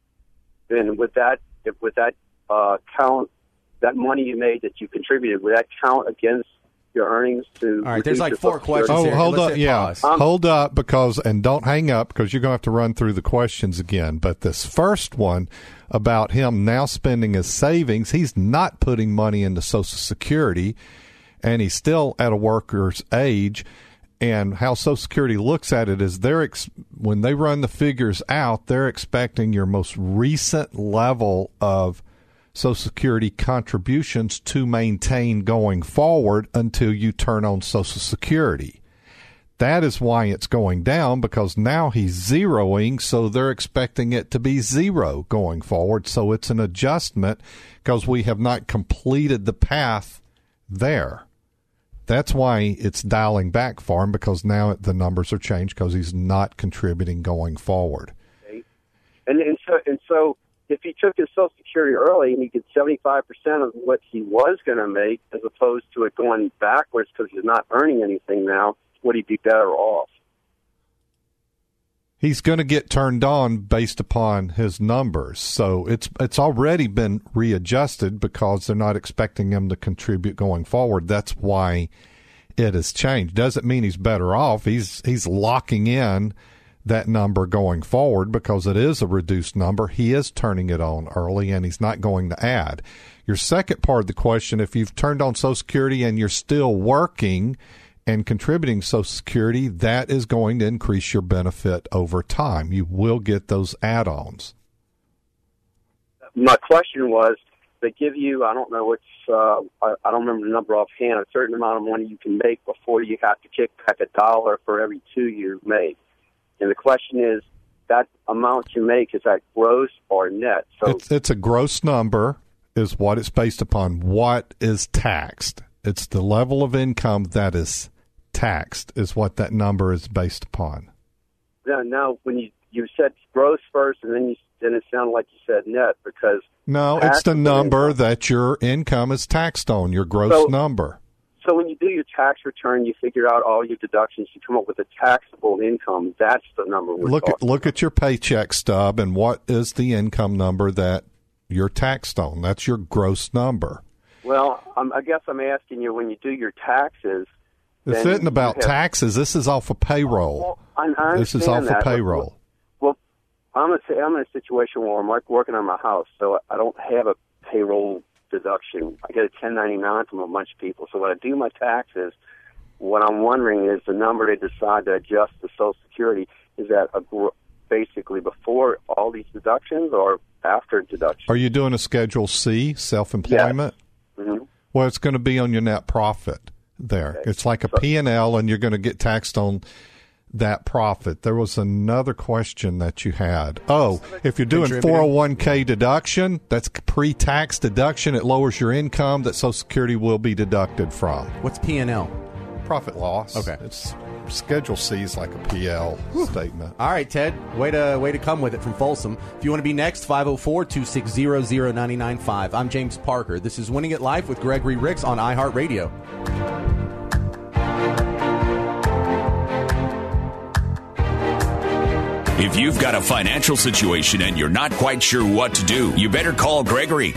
then with that, If with that uh, count, that money you made that you contributed, would that count against your earnings? To all right, there's like four questions. Oh, here. hold Let's up, yeah, pause. um, hold up, because and don't hang up because you're going to have to run through the questions again. But this first one about him now spending his savings, he's not putting money into Social Security, and he's still at a worker's age. And how Social Security looks at it is they're ex- when they run the figures out, they're expecting your most recent level of Social Security contributions to maintain going forward until you turn on Social Security. That is why it's going down, because now he's zeroing, so they're expecting it to be zero going forward. So it's an adjustment because we have not completed the path there. That's why it's dialing back for him, because now the numbers are changed because he's not contributing going forward. Okay. And, and so and so if he took his Social Security early and he gets seventy-five percent of what he was going to make as opposed to it going backwards because he's not earning anything now, would he be better off? He's going to get turned on based upon his numbers. So it's it's already been readjusted because they're not expecting him to contribute going forward. That's why it has changed. Doesn't mean he's better off. He's he's locking in that number going forward because it is a reduced number. He is turning it on early, and he's not going to add. Your second part of the question, if you've turned on Social Security and you're still working and contributing Social Security, that is going to increase your benefit over time. You will get those add-ons. My question was, they give you, I don't know which, uh, I, I don't remember the number offhand, a certain amount of money you can make before you have to kick back a dollar for every two you make. And the question is, that amount you make, is that gross or net? So it's, it's a gross number is what it's based upon. What is taxed? It's the level of income that is taxed is what that number is based upon. Now, now when you, you said gross first, and then you then it sounded like you said net because no, it's the number that your income is taxed on, your gross so, number. So when you do your tax return, you figure out all your deductions, you come up with a taxable income. That's the number we're look talking at look at your paycheck stub and what is the income number that you're taxed on. That's your gross number. Well, um, I guess I'm asking you, when you do your taxes, this isn't about have, taxes. This is off of payroll. Well, I, I this is off that, of payroll. Well, I'm a, I'm in a situation where I'm working on my house, so I don't have a payroll deduction. I get a ten ninety-nine from a bunch of people. So when I do my taxes, what I'm wondering is the number they decide to adjust to Social Security, is that a, basically before all these deductions or after deductions? Are you doing a Schedule C, self-employment? Yes. Mm-hmm. Well, it's going to be on your net profit there. Okay. It's like a so, P and L, and you're going to get taxed on that profit. There was another question that you had. Oh, if you're doing four oh one k deduction, that's pre-tax deduction. It lowers your income that Social Security will be deducted from. What's P and L? Profit loss. Okay. It's Schedule C is like a P L Whew. statement. All right, Ted. Way to way to come with it from Folsom. If you want to be next, five oh four, two six zero, zero nine nine five. I'm James Parker. This is Winning at Life with Gregory Ricks on iHeartRadio. If you've got a financial situation and you're not quite sure what to do, you better call Gregory.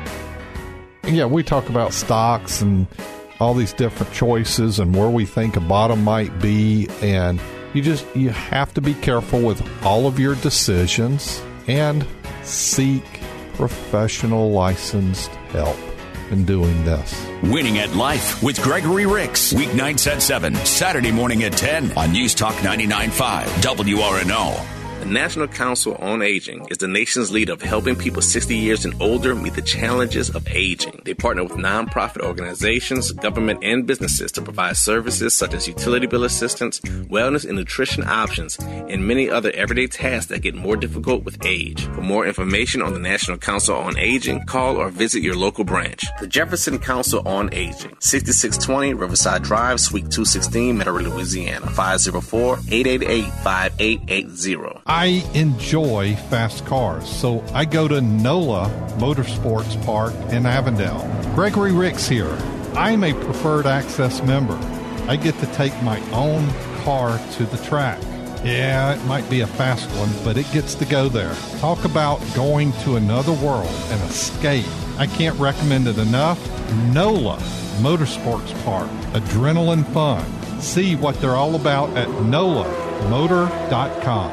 Yeah, we talk about stocks and all these different choices and where we think a bottom might be, and you just you have to be careful with all of your decisions and seek professional licensed help in doing this. Winning at Life with Gregory Ricks, weeknights at seven, Saturday morning at ten on News Talk ninety-nine point five W R N O. The National Council on Aging is the nation's leader of helping people sixty years and older meet the challenges of aging. They partner with nonprofit organizations, government, and businesses to provide services such as utility bill assistance, wellness and nutrition options, and many other everyday tasks that get more difficult with age. For more information on the National Council on Aging, call or visit your local branch. The Jefferson Council on Aging, sixty-six twenty Riverside Drive, Suite two sixteen, Metairie, Louisiana, five oh four, eight eight eight, five eight eight zero. I enjoy fast cars, so I go to NOLA Motorsports Park in Avondale. Gregory Ricks here. I'm a preferred access member. I get to take my own car to the track. Yeah, it might be a fast one, but it gets to go there. Talk about going to another world and escape. I can't recommend it enough. NOLA Motorsports Park. Adrenaline fun. See what they're all about at nola motor dot com.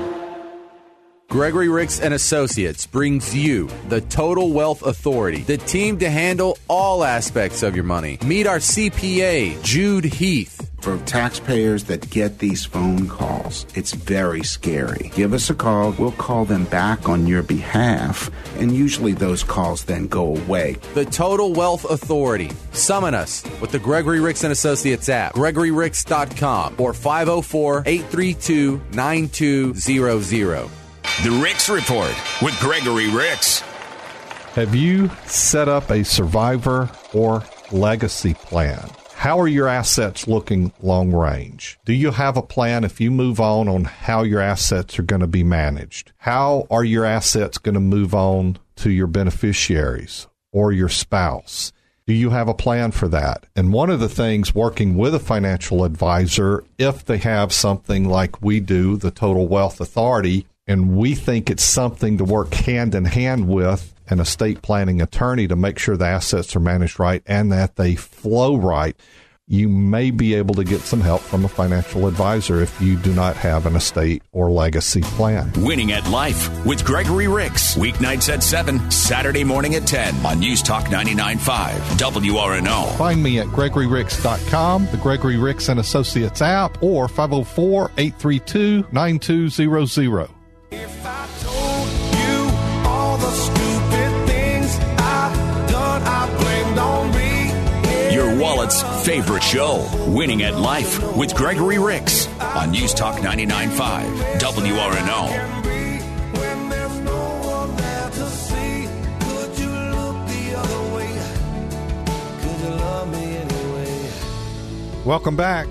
Gregory Ricks and Associates brings you the Total Wealth Authority, the team to handle all aspects of your money. Meet our C P A, Jude Heath. For taxpayers that get these phone calls, it's very scary. Give us a call. We'll call them back on your behalf, and usually those calls then go away. The Total Wealth Authority. Summon us with the Gregory Ricks and Associates app, gregory ricks dot com, or five oh four, eight three two, nine two zero zero. The Ricks Report with Gregory Ricks. Have you set up a survivor or legacy plan? How are your assets looking long range? Do you have a plan if you move on on how your assets are going to be managed? How are your assets going to move on to your beneficiaries or your spouse? Do you have a plan for that? And one of the things working with a financial advisor, if they have something like we do, the Total Wealth Authority, and we think it's something to work hand in hand with an estate planning attorney to make sure the assets are managed right and that they flow right, you may be able to get some help from a financial advisor if you do not have an estate or legacy plan. Winning at Life with Gregory Ricks. Weeknights at seven, Saturday morning at ten on News Talk ninety-nine point five W R N O. Find me at gregory ricks dot com, the Gregory Ricks and Associates app, or five oh four, eight three two, nine two zero zero. If I told you all the stupid things I've done, I blamed on me. Your wallet's favorite show, Winning at Life with Gregory Ricks on News Talk ninety-nine point five W R N O. Welcome back.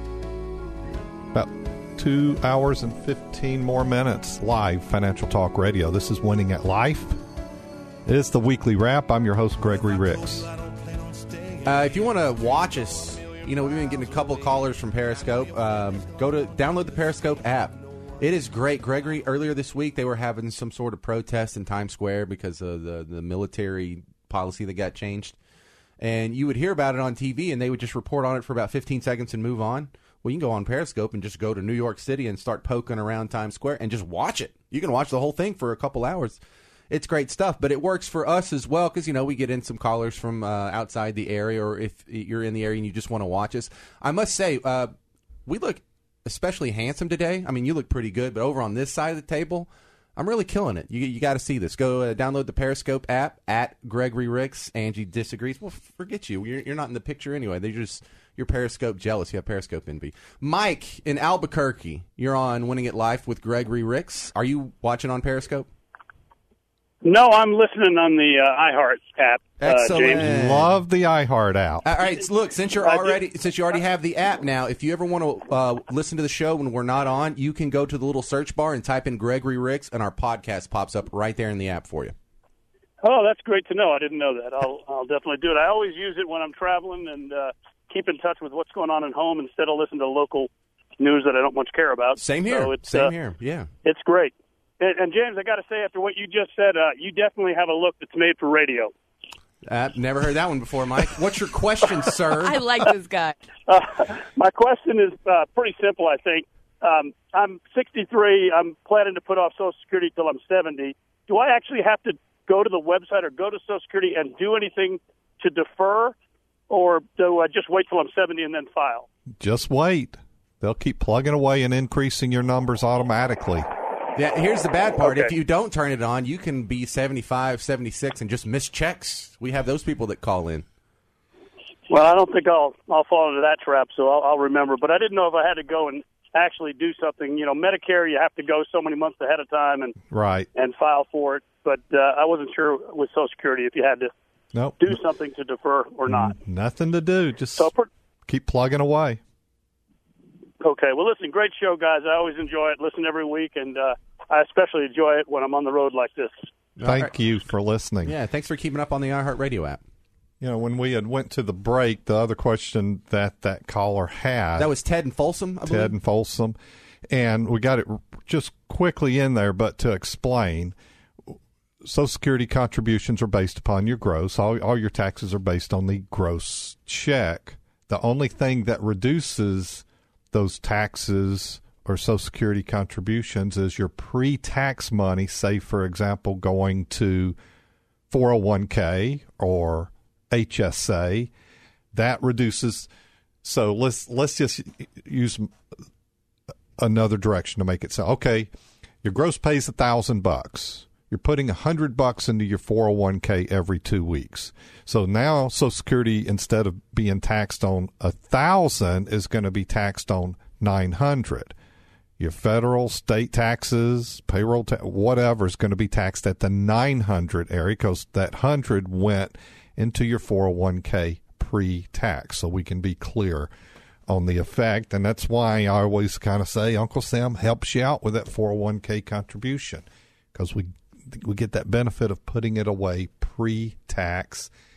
About two hours and fifteen more minutes live Financial Talk Radio. This is Winning at Life. It is the weekly wrap. I'm your host, Gregory Ricks. Uh, if you want to watch us, you know, we've been getting a couple callers from Periscope. Um, go to download the Periscope app. It is great. Gregory, earlier this week, they were having some sort of protest in Times Square because of the, the military policy that got changed. And you would hear about it on T V, and they would just report on it for about fifteen seconds and move on. Well, you can go on Periscope and just go to New York City and start poking around Times Square and just watch it. You can watch the whole thing for a couple hours. It's great stuff, but it works for us as well because, you know, we get in some callers from uh, outside the area, or if you're in the area and you just want to watch us. I must say, uh, we look especially handsome today. I mean, you look pretty good, but over on this side of the table, I'm really killing it. You you got to see this. Go uh, download the Periscope app at Gregory Ricks. Angie disagrees. Well, forget you. You're, you're not in the picture anyway. They're just you're Periscope jealous. You have Periscope envy. Mike in Albuquerque, you're on Winning at Life with Gregory Ricks. Are you watching on Periscope? No, I'm listening on the uh, iHeart app. Excellent. Uh, James. Love the iHeart app. All right, look, since you're already since you already have the app now, if you ever want to uh, listen to the show when we're not on, you can go to the little search bar and type in Gregory Ricks, and our podcast pops up right there in the app for you. Oh, that's great to know. I didn't know that. I'll I'll definitely do it. I always use it when I'm traveling and uh, keep in touch with what's going on at home instead of listening to local news that I don't much care about. Same here. So it's, Same uh, here. Yeah. It's great. And, and James, I got to say, after what you just said, uh, you definitely have a look that's made for radio. Uh, never heard that one before, Mike. What's your question, sir? I like this guy. Uh, my question is uh, pretty simple, I think. Um, I'm sixty-three. I'm planning to put off Social Security till I'm seventy. Do I actually have to go to the website or go to Social Security and do anything to defer, or do I just wait till I'm seventy and then file? Just wait. They'll keep plugging away and increasing your numbers automatically. Yeah, here's the bad part. Okay. If you don't turn it on, you can be seventy-five, seventy-six and just miss checks. We have those people that call in. Well, I don't think I'll I'll fall into that trap, so I'll, I'll remember. But I didn't know if I had to go and actually do something. You know, Medicare, you have to go so many months ahead of time and right and file for it. But uh, I wasn't sure with Social Security if you had to nope. do something to defer or not. Nothing to do. Just so per- keep plugging away. Okay. Well, listen, great show, guys. I always enjoy it. Listen every week, and uh, I especially enjoy it when I'm on the road like this. Thank right. you for listening. Yeah, thanks for keeping up on the iHeartRadio app. You know, when we had went to the break, the other question that that caller had... That was Ted and Folsom, I believe? Ted and Folsom. And we got it just quickly in there, but to explain, Social Security contributions are based upon your gross. All, all your taxes are based on the gross check. The only thing that reduces those taxes or Social Security contributions is your pre-tax money, say, for example, going to four oh one k or H S A. That reduces. So let's let's just use another direction to make it so. Okay, your gross pay is a thousand bucks. You're putting a hundred bucks into your four oh one k every two weeks. So now Social Security, instead of being taxed on a thousand, is going to be taxed on nine hundred. Your federal, state taxes, payroll, ta- whatever is going to be taxed at the nine hundred area because that hundred went into your four oh one k pre-tax. So we can be clear on the effect, and that's why I always kind of say Uncle Sam helps you out with that four oh one k contribution because we we get that benefit of putting it away pre-tax,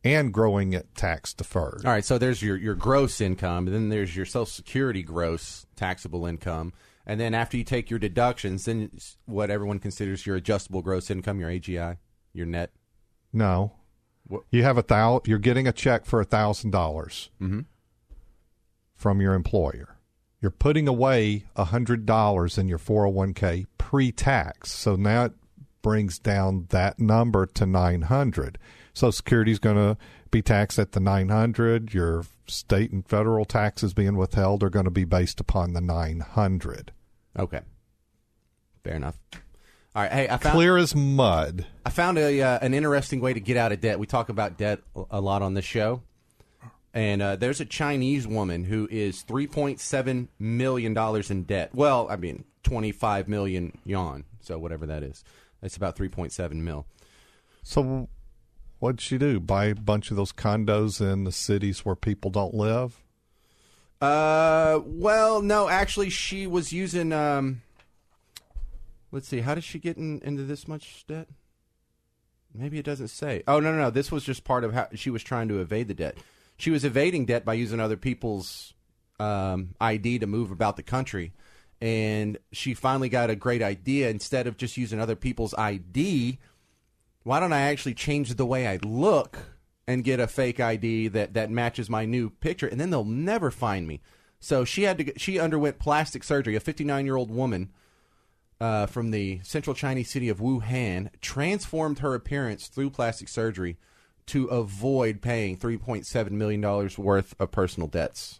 and growing it tax deferred. All right, so there's your, your gross income, and then there's your Social Security gross taxable income. And then after you take your deductions, then it's what everyone considers your adjustable gross income, your A G I, your net. No. What? You have a thou- you're getting a check for one thousand dollars mm-hmm. from your employer. You're putting away one hundred dollars in your four oh one k pre-tax. So now it brings down that number to nine hundred dollars. Social Security is going to be taxed at the nine hundred dollars. Your state and federal taxes being withheld are going to be based upon the nine hundred dollars. Okay. Fair enough. All right. Hey, I found, clear as mud. I found a uh, an interesting way to get out of debt. We talk about debt a lot on this show. And uh, there's a Chinese woman who is three point seven million dollars in debt. Well, I mean, twenty-five million yuan. So whatever that is. It's about three point seven mil. So what'd she do? Buy a bunch of those condos in the cities where people don't live? Uh, well, no, actually, she was using, um, let's see, how did she get in, into this much debt? Maybe it doesn't say. Oh, no, no, no, this was just part of how she was trying to evade the debt. She was evading debt by using other people's um, I D to move about the country, and she finally got a great idea. Instead of just using other people's I D, why don't I actually change the way I look and get a fake I D that, that matches my new picture, and then they'll never find me. So she had to. Get, she underwent plastic surgery. A fifty-nine-year-old woman uh, from the central Chinese city of Wuhan transformed her appearance through plastic surgery to avoid paying three point seven million dollars worth of personal debts.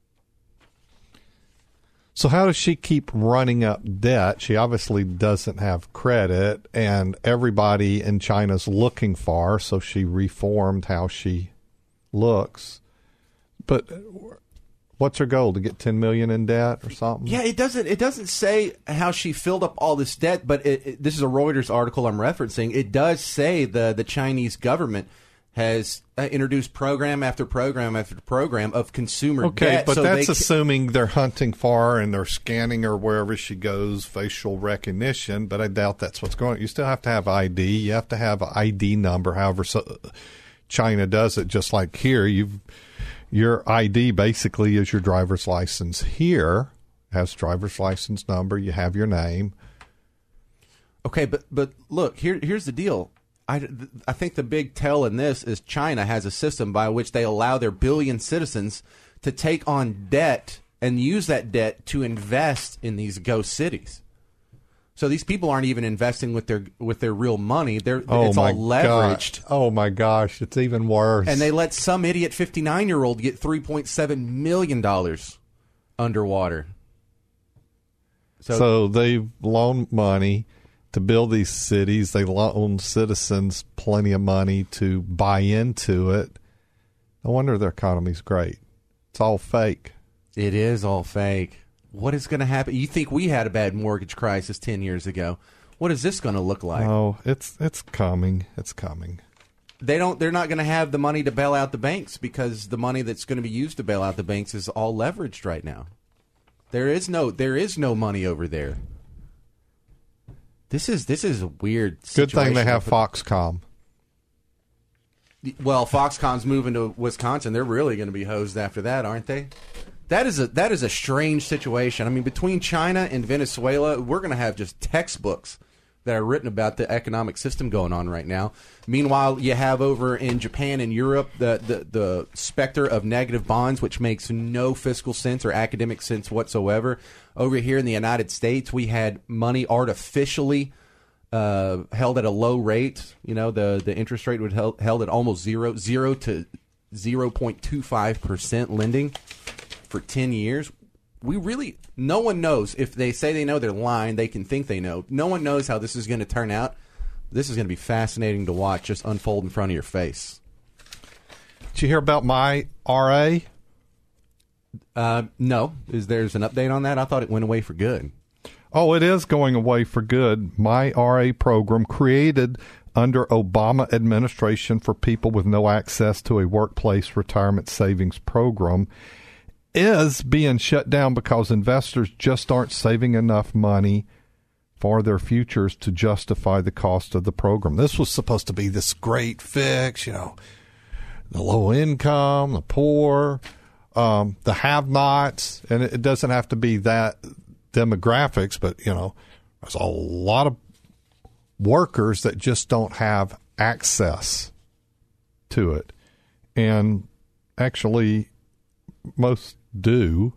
So how does she keep running up debt? She obviously doesn't have credit, and everybody in China's looking for her, so she reformed how she looks. But what's her goal, to get ten million dollars in debt or something? Yeah, it doesn't it doesn't say how she filled up all this debt, but it, it, this is a Reuters article I'm referencing. It does say the, the Chinese government has uh, introduced program after program after program of consumer okay, debt. Okay, but so that's they assuming they're hunting for her and they're scanning her wherever she goes, facial recognition, but I doubt that's what's going on. You still have to have I D. You have to have an I D number, however so China does it, just like here. You've, your I D basically is your driver's license. Here has driver's license number. You have your name. Okay, but but look, here here's the deal. I, I think the big tell in this is China has a system by which they allow their billion citizens to take on debt and use that debt to invest in these ghost cities. So these people aren't even investing with their with their real money. They're oh it's all my leveraged. God. Oh my gosh, it's even worse. And they let some idiot fifty-nine-year-old get three point seven million dollars underwater. So, so they loan money to build these cities. They loan citizens plenty of money to buy into it. No wonder their economy's great. It's all fake. It is all fake. What is going to happen? You think we had a bad mortgage crisis ten years ago? What is this going to look like? Oh, it's it's coming. It's coming. They don't. They're not going to have the money to bail out the banks because the money that's going to be used to bail out the banks is all leveraged right now. There is no. There is no money over there. This is this is a weird situation. Good thing they have Foxconn. Well, Foxconn's moving to Wisconsin. They're really going to be hosed after that, aren't they? That is a that is a strange situation. I mean, between China and Venezuela, we're going to have just textbooks that are written about the economic system going on right now. Meanwhile, you have over in Japan and Europe the, the, the specter of negative bonds, which makes no fiscal sense or academic sense whatsoever. Over here in the United States, we had money artificially uh, held at a low rate. You know, the, the interest rate was held, held at almost zero, zero to zero point two five percent lending for ten years. We really, no one knows. If they say they know, they're lying. They can think they know. No one knows how this is going to turn out. This is going to be fascinating to watch just unfold in front of your face. Did you hear about my R A? Uh, no. Is there's an update on that? I thought it went away for good. Oh, it is going away for good. My R A program, created under Obama administration for people with no access to a workplace retirement savings program, is being shut down because investors just aren't saving enough money for their futures to justify the cost of the program. This was supposed to be this great fix, you know. the low income, the poor, um, the have-nots, and it, it doesn't have to be that demographics, but, you know, there's a lot of workers that just don't have access to it. And actually, most do,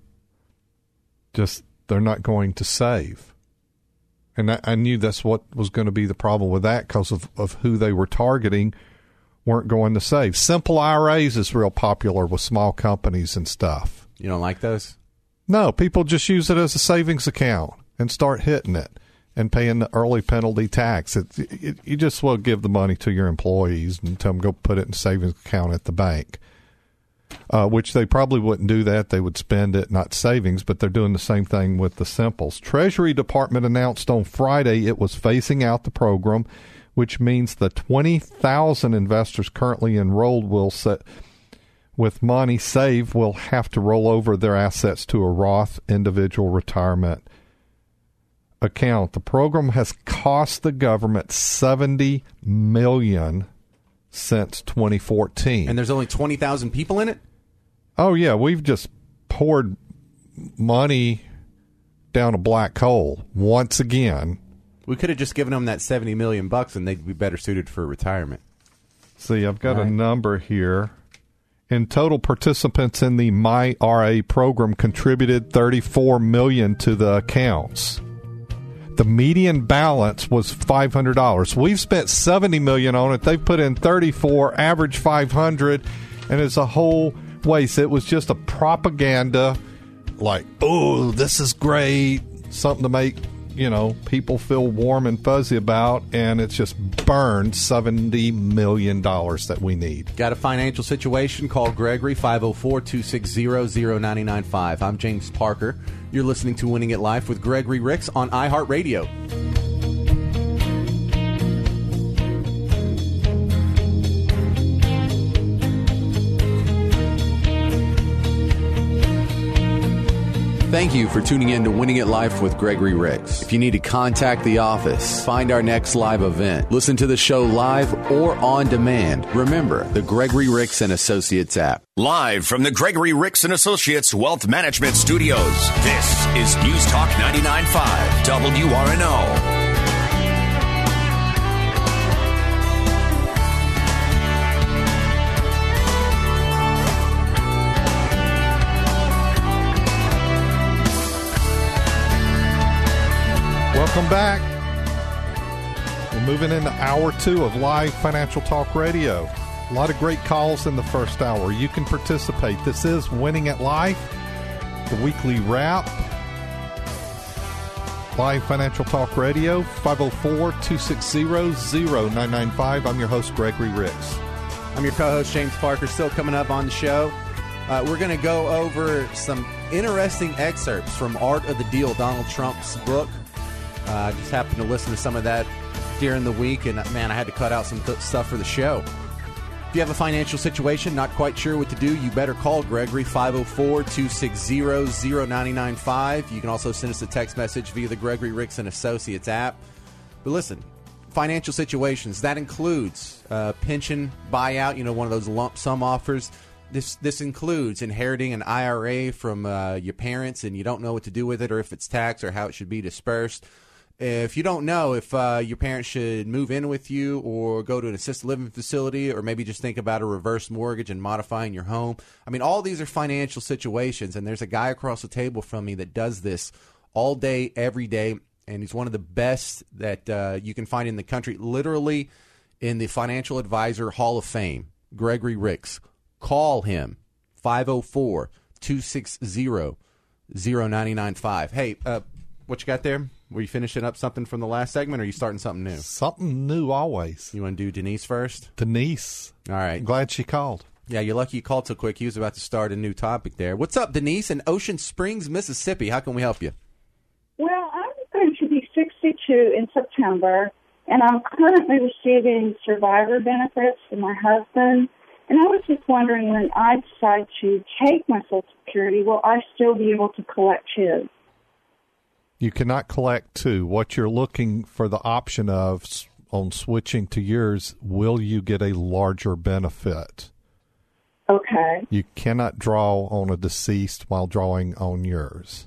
just they're not going to save. And I, I knew that's what was going to be the problem with that because of, of who they were targeting weren't going to save. Simple I R As is real popular with small companies and stuff. You don't like those? No, people just use it as a savings account and start hitting it and paying the early penalty tax. It, it, you just will give the money to your employees and tell them go put it in a savings account at the bank, uh, which they probably wouldn't do that. They would spend it, not savings, but they're doing the same thing with the Simples. Treasury Department announced on Friday it was phasing out the program, which means the twenty thousand investors currently enrolled will set with money saved will have to roll over their assets to a Roth individual retirement account. The program has cost the government seventy million dollars since twenty fourteen. And there's only twenty thousand people in it? Oh, yeah. We've just poured money down a black hole once again. We could have just given them that seventy million bucks and they'd be better suited for retirement. See, I've got right. a number here. In total, participants in the My R A program contributed thirty-four million dollars to the accounts. The median balance was five hundred dollars. We've spent seventy million dollars on it. They've put in thirty-four, average five hundred dollars, and it's a whole waste. It was just a propaganda, like, oh, this is great, something to make, you know, people feel warm and fuzzy about, and it's just burned seventy million dollars that we need. Got a financial situation? Call Gregory, five oh four, two six zero, zero nine nine five. I'm James Parker. You're listening to Winning at Life with Gregory Ricks on iHeartRadio. Thank you for tuning in to Winning at Life with Gregory Ricks. If you need to contact the office, find our next live event, listen to the show live or on demand, remember the Gregory Ricks and Associates app. Live from the Gregory Ricks and Associates Wealth Management Studios, this is News Talk ninety-nine point five W R N O. Welcome back. We're moving into hour two of live Financial Talk Radio. A lot of great calls in the first hour. You can participate. This is Winning at Life, the weekly wrap. Live Financial Talk Radio, five oh four, two six zero, zero nine nine five. I'm your host, Gregory Ricks. I'm your co-host, James Parker. Still coming up on the show. Uh, we're going to go over some interesting excerpts from Art of the Deal, Donald Trump's book. I uh, just happened to listen to some of that during the week, and man, I had to cut out some th- stuff for the show. If you have a financial situation, not quite sure what to do, you better call Gregory, five oh four, two six zero, zero nine nine five. You can also send us a text message via the Gregory Ricks and Associates app. But listen, financial situations, that includes uh, pension buyout, you know, one of those lump sum offers. This this includes inheriting an I R A from uh, your parents and you don't know what to do with it or if it's taxed or how it should be dispersed. If you don't know if uh, your parents should move in with you or go to an assisted living facility or maybe just think about a reverse mortgage and modifying your home. I mean, all these are financial situations, and there's a guy across the table from me that does this all day, every day, and he's one of the best that uh, you can find in the country, literally in the Financial Advisor Hall of Fame, Gregory Ricks. Call him, five oh four, two six zero, zero nine nine five. Hey, uh, what you got there? Were you finishing up something from the last segment, or are you starting something new? Something new always. You want to do Denise first? Denise. All right. I'm glad she called. Yeah, you're lucky you called so quick. He was about to start a new topic there. What's up, Denise, in Ocean Springs, Mississippi? How can we help you? Well, I'm going to be sixty-two in September, and I'm currently receiving survivor benefits from my husband. And I was just wondering, when I decide to take my Social Security, will I still be able to collect his? You cannot collect two. What you're looking for the option of on switching to yours, will you get a larger benefit? Okay. You cannot draw on a deceased while drawing on yours.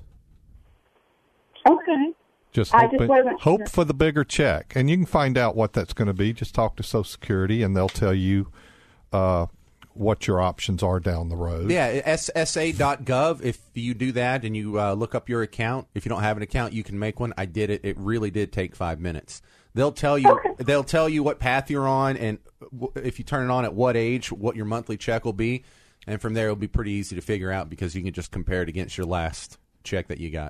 Okay. Just I hope, just it- wasn't hope sure. for the bigger check. And you can find out what that's going to be. Just talk to Social Security, and they'll tell you uh, what your options are down the road. Yeah, S S A dot gov. If you do that and you uh, look up your account, if you don't have an account, you can make one. I did it. It really did take five minutes. They'll tell you. Okay. They'll tell you what path you're on, and w- if you turn it on at what age, what your monthly check will be, and from there it'll be pretty easy to figure out because you can just compare it against your last check that you got.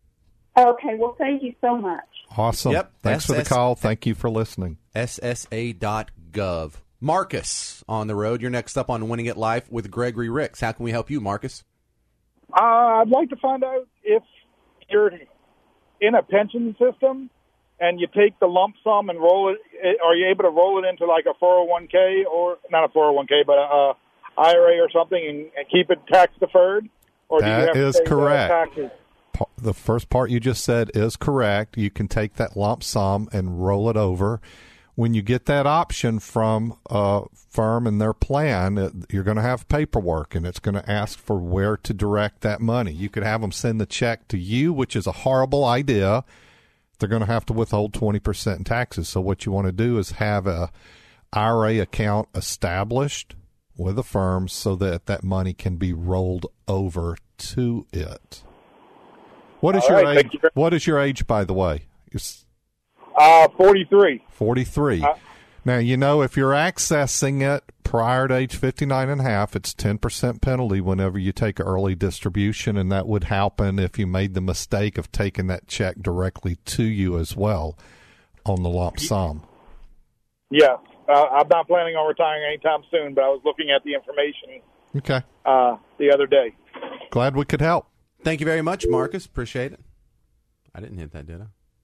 Okay, well, thank you so much. Awesome. Yep. Thanks for the S S call. Thank you for listening. S S A dot gov. Marcus on the road. You're next up on Winning at Life with Gregory Ricks. How can we help you, Marcus? Uh, I'd like to find out if you're in a pension system and you take the lump sum and roll it. Are you able to roll it into like a four oh one k or not a four oh one k, but a, a I R A or something and, and keep it tax deferred? Or do you That have is to pay correct. taxes? The first part you just said is correct. You can take that lump sum and roll it over. When you get that option from a firm and their plan, it, you're going to have paperwork, and it's going to ask for where to direct that money. You could have them send the check to you, which is a horrible idea. They're going to have to withhold twenty percent in taxes. So what you want to do is have a I R A account established with a firm so that that money can be rolled over to it. What is All your right, age? thank you very- What is your age, by the way? You're s- Uh, forty-three. forty-three. Uh, Now, you know, if you're accessing it prior to age fifty-nine and a half, it's ten percent penalty whenever you take early distribution, and that would happen if you made the mistake of taking that check directly to you as well on the lump sum. Yeah. Uh, I'm not planning on retiring anytime soon, but I was looking at the information Okay. uh, the other day. Glad we could help. Thank you very much, Marcus. Appreciate it. I didn't hit that, did I?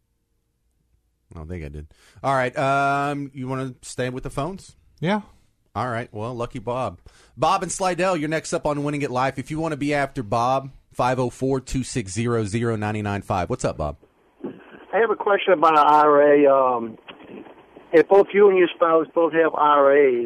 I don't think I did. All right. Um, you want to stay with the phones? Yeah. All right. Well, lucky Bob. Bob and Slidell, you're next up on Winning at Life. If you want to be after Bob, five oh four, two six zero, zero nine nine five. What's up, Bob? I have a question about an I R A. Um, if both you and your spouse both have I R As,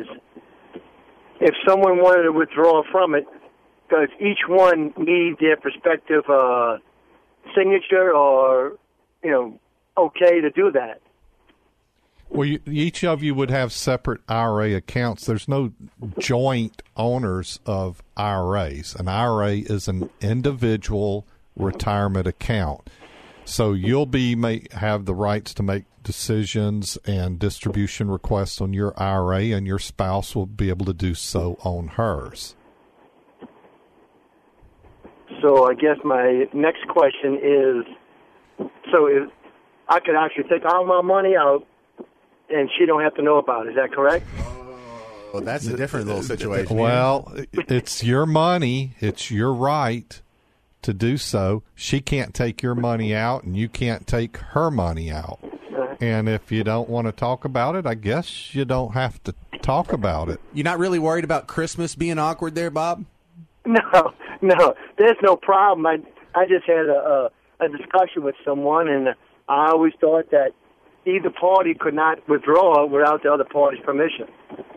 if someone wanted to withdraw from it, does each one need their respective uh, signature or, you know, okay to do that? Well, you, each of you would have separate I R A accounts. There's no joint owners of I R As. An I R A is an individual retirement account. So you'll be may have the rights to make decisions and distribution requests on your I R A, and your spouse will be able to do so on hers. So I guess my next question is, so if I could actually take all my money out and she don't have to know about it, is that correct? Well, that's a different little situation. Well, it's your money. It's your right to do so. She can't take your money out, and you can't take her money out. And if you don't want to talk about it, I guess you don't have to talk about it. You're not really worried about Christmas being awkward there, Bob? No, no, there's no problem. I I just had a, a, a discussion with someone, and I always thought that either party could not withdraw without the other party's permission.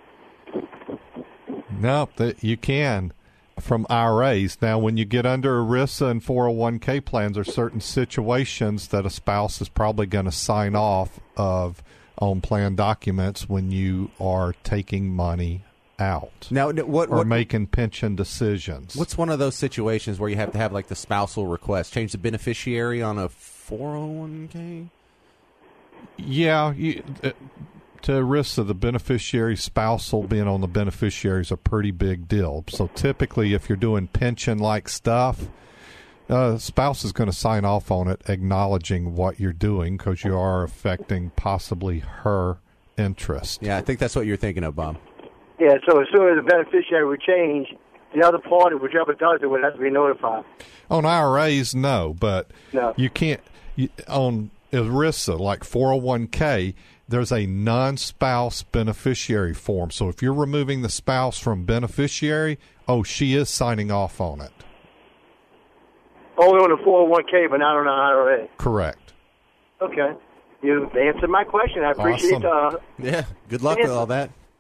No, that you can from I R As. Now, when you get under ERISA and four oh one k plans, there are certain situations that a spouse is probably going to sign off of on plan documents when you are taking money out. Now, what, or what making pension decisions. What's one of those situations where you have to have like the spousal request, change the beneficiary on a four oh one k? Yeah, you, uh, to ERISA, the beneficiary spousal being on the beneficiary is a pretty big deal. So typically, if you're doing pension-like stuff, uh, spouse is going to sign off on it, acknowledging what you're doing because you are affecting possibly her interest. Yeah, I think that's what you're thinking of, Bob. Yeah, so as soon as the beneficiary would change, the other party, whichever does it, would have to be notified. On I R As, no, but No. you can't. You, on ERISA, like four oh one k, there's a non-spouse beneficiary form. So if you're removing the spouse from beneficiary, oh, she is signing off on it. Only on the four oh one k, but not on the I R A. Correct. Okay. You answered my question. I appreciate Awesome. uh Yeah, good luck with all that.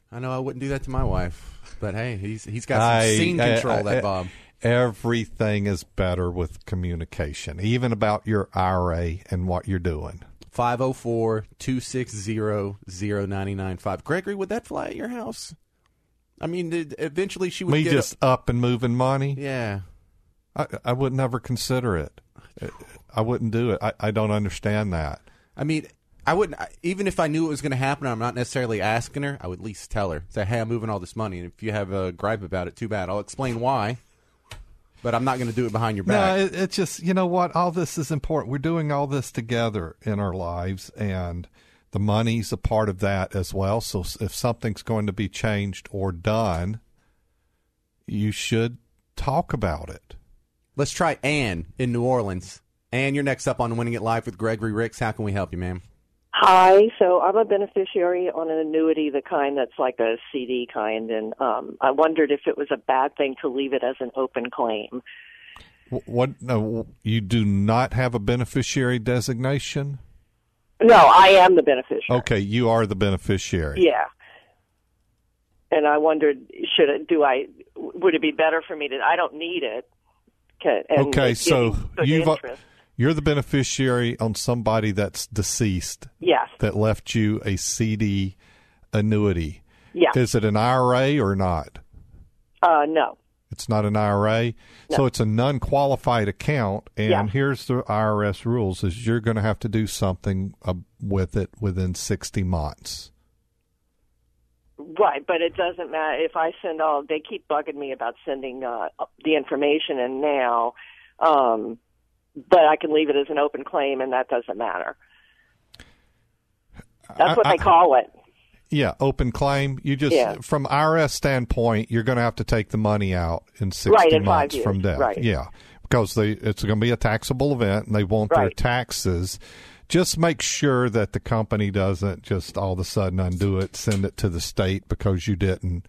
I know I wouldn't do that to my wife, but hey, he's he's got some I, scene control, I, I, that Bob. Everything is better with communication, even about your I R A and what you're doing. five oh four, two six zero, zero nine nine five. Gregory, would that fly at your house? I mean, did, eventually she would Me get just a, up and moving money? Yeah. I, I would never consider it. I wouldn't do it. I, I don't understand that. I mean, I wouldn't, even if I knew it was going to happen, I'm not necessarily asking her, I would at least tell her. Say, hey, I'm moving all this money, and if you have a gripe about it, too bad. I'll explain why, but I'm not going to do it behind your back. No, it, it's just, you know what? All this is important. We're doing all this together in our lives, and the money's a part of that as well. So if something's going to be changed or done, you should talk about it. Let's try Ann in New Orleans. Ann, you're next up on Winning It Live with Gregory Ricks. How can we help you, ma'am? Hi. So I'm a beneficiary on an annuity, the kind that's like a C D kind, and um, I wondered if it was a bad thing to leave it as an open claim. What? No, you do not have a beneficiary designation? No, I am the beneficiary. Okay, you are the beneficiary. Yeah. And I wondered, should it, do I, would it be better for me to, I don't need it. And okay, so you've, interest. You're the beneficiary on somebody that's deceased. Yes. That left you a C D annuity. Yes. Is it an I R A or not? Uh, no. It's not an I R A? No. So it's a non-qualified account, and yes. here's the I R S rules, is you're going to have to do something uh, with it within sixty months. Right, but it doesn't matter if I send all. They keep bugging me about sending uh, the information in now, um, but I can leave it as an open claim, and that doesn't matter. That's what I, they call it. Yeah, open claim. You just yeah. from I R S standpoint, you're going to have to take the money out in sixty right, in months five years. from death. Right. Yeah, because they it's going to be a taxable event, and they want right. their taxes. Just make sure that the company doesn't just all of a sudden undo it, send it to the state because you didn't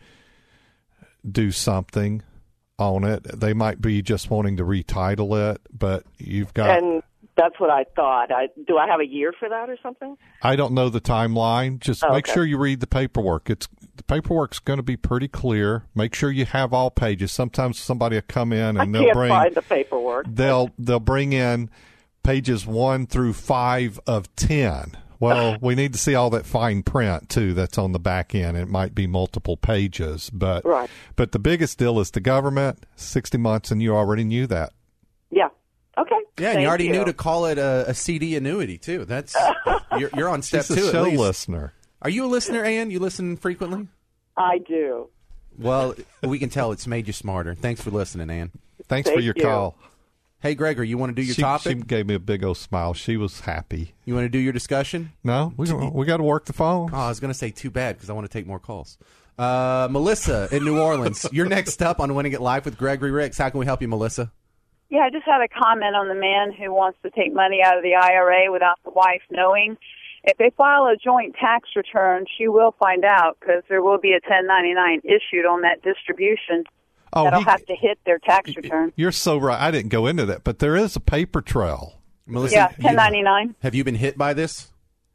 do something on it. They might be just wanting to retitle it, but you've got... And that's what I thought. I, do I have a year for that or something? I don't know the timeline. Just oh, make okay. sure you read the paperwork. It's the paperwork's going to be pretty clear. Make sure you have all pages. Sometimes somebody will come in and I they'll can't bring... find the paperwork. They'll, they'll bring in... pages one through five of ten. Well, we need to see all that fine print, too, that's on the back end. It might be multiple pages. But right. but the biggest deal is the government, sixty months, and you already knew that. Yeah. Okay. Yeah, and Thank you already you. knew to call it a, a C D annuity, too. That's You're, you're on step She's two, a show at least. listener. Are you a listener, Ann? You listen frequently? I do. Well, we can tell it's made you smarter. Thanks for listening, Ann. Thanks Thank for your you. call. Hey, Gregory, you want to do your she, topic? She gave me a big old smile. She was happy. You want to do your discussion? No, we we got to work the phone. Oh, I was going to say too bad because I want to take more calls. Uh, Melissa in New Orleans, you're next up on Winning It Live with Gregory Ricks. How can we help you, Melissa? Yeah, I just had a comment on the man who wants to take money out of the I R A without the wife knowing. If they file a joint tax return, she will find out because there will be a ten ninety-nine issued on that distribution. Oh, that'll he, have to hit their tax return. You're so right. I didn't go into that, but there is a paper trail. Melissa, yeah, ten ninety-nine. Have you been hit by this?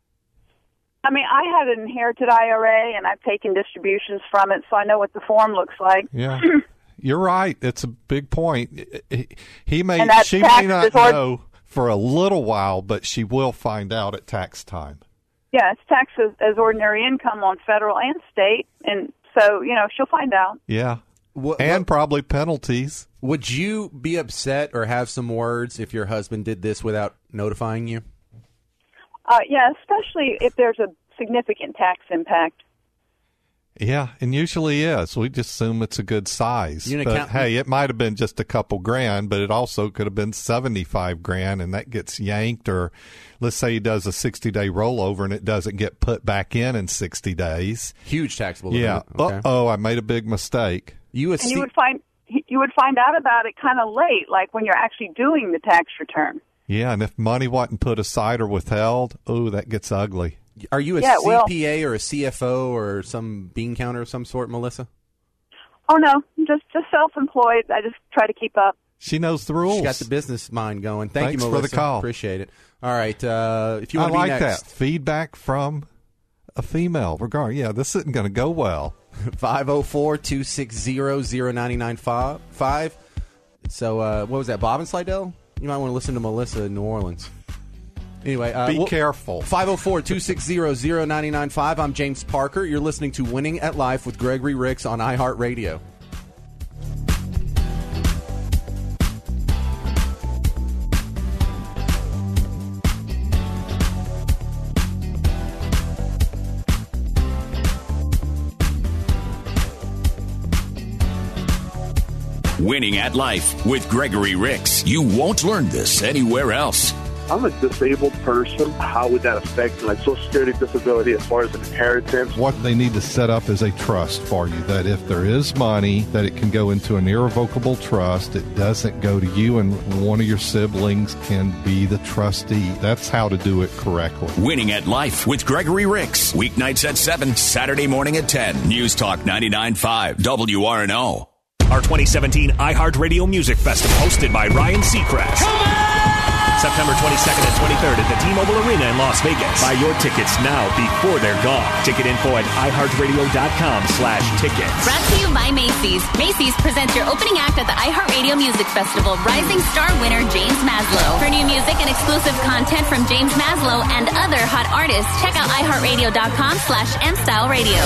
I mean, I had an inherited I R A, and I've taken distributions from it, so I know what the form looks like. Yeah, you're right. It's a big point. He may, And that she tax may not is or- know for a little while, but she will find out at tax time. Yeah, it's taxed as, as ordinary income on federal and state, and so, you know, she'll find out. Yeah. What, and what, probably penalties. Would you be upset or have some words if your husband did this without notifying you? Uh, yeah, especially if there's a significant tax impact. Yeah, and usually is. We just assume it's a good size. You But account- hey, it might have been just a couple grand, but it also could have been seventy-five grand, and that gets yanked. Or let's say he does a sixty-day rollover, and it doesn't get put back in in sixty days. Huge taxable Yeah. event. Okay. Uh-oh, I made a big mistake. You And you would find you would find out about it kind of late, like when you're actually doing the tax return. Yeah, and if money wasn't put aside or withheld, oh, that gets ugly. Are you a Yeah, C well- P A or a C F O or some bean counter of some sort, Melissa? Oh no, I'm just just self-employed. I just try to keep up. She knows the rules. She's got the business mind going. Thank Thanks you, for Melissa. the call. Appreciate it. All right, uh, if you I want to like be next, that feedback from a female. Regard, yeah, this isn't going to go well. five oh four, two six zero, zero nine nine five. So, uh, what was that, Bob and Slidell? You might want to listen to Melissa in New Orleans. Anyway, uh, be we'll, careful. five oh four, two six zero, zero nine nine five. I'm James Parker. You're listening to Winning at Life with Gregory Ricks on iHeartRadio. Winning at Life with Gregory Ricks. You won't learn this anywhere else. I'm a disabled person. How would that affect like Social Security, disability, as far as inheritance? What they need to set up is a trust for you, that if there is money, that it can go into an irrevocable trust. It doesn't go to you, and one of your siblings can be the trustee. That's how to do it correctly. Winning at Life with Gregory Ricks. Weeknights at seven, Saturday morning at ten. News Talk ninety-nine point five, W R N O. Our twenty seventeen iHeartRadio Music Festival, hosted by Ryan Seacrest. September twenty-second and twenty-third at the T-Mobile Arena in Las Vegas. Buy your tickets now before they're gone. Ticket info at iHeartRadio.com slash tickets. Brought to you by Macy's. Macy's presents your opening act at the iHeartRadio Music Festival, Rising Star winner James Maslow. For new music and exclusive content from James Maslow and other hot artists, check out iHeartRadio.com slash MStyleRadio.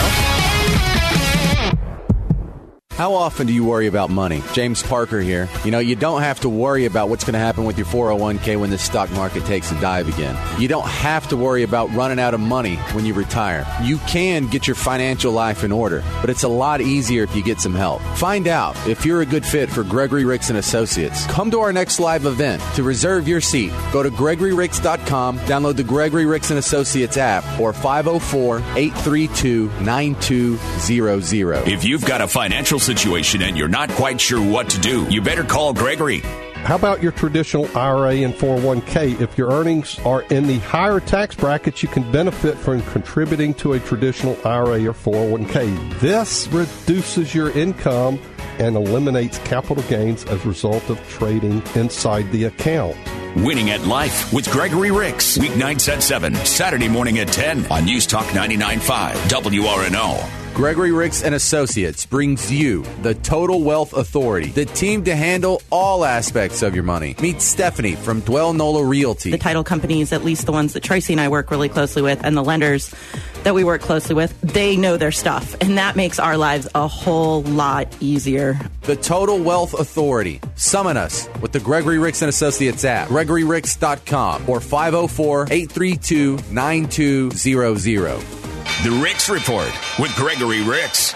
How often do you worry about money? James Parker here. You know, you don't have to worry about what's going to happen with your four oh one k when the stock market takes a dive again. You don't have to worry about running out of money when you retire. You can get your financial life in order, but it's a lot easier if you get some help. Find out if you're a good fit for Gregory Ricks and Associates. Come to our next live event. To reserve your seat, go to Gregory Ricks dot com, download the Gregory Ricks and Associates app, or five oh four, eight three two, nine two zero zero. If you've got a financial situation and you're not quite sure what to do, you better call Gregory. How about your traditional I R A and four oh one k? If your earnings are in the higher tax brackets, you can benefit from contributing to a traditional I R A or four oh one k. This reduces your income and eliminates capital gains as a result of trading inside the account. Winning at Life with Gregory Ricks. Weeknights at seven, Saturday morning at ten on News Talk ninety-nine point five, W R N O. Gregory Ricks and Associates brings you the Total Wealth Authority, the team to handle all aspects of your money. Meet Stephanie from Dwell Nola Realty. The title companies, at least the ones that Tracy and I work really closely with, and the lenders that we work closely with, they know their stuff, and that makes our lives a whole lot easier. The Total Wealth Authority. Summon us with the Gregory Ricks and Associates app, Gregory Ricks dot com, or five oh four, eight three two, nine two zero zero. The Ricks Report with Gregory Ricks.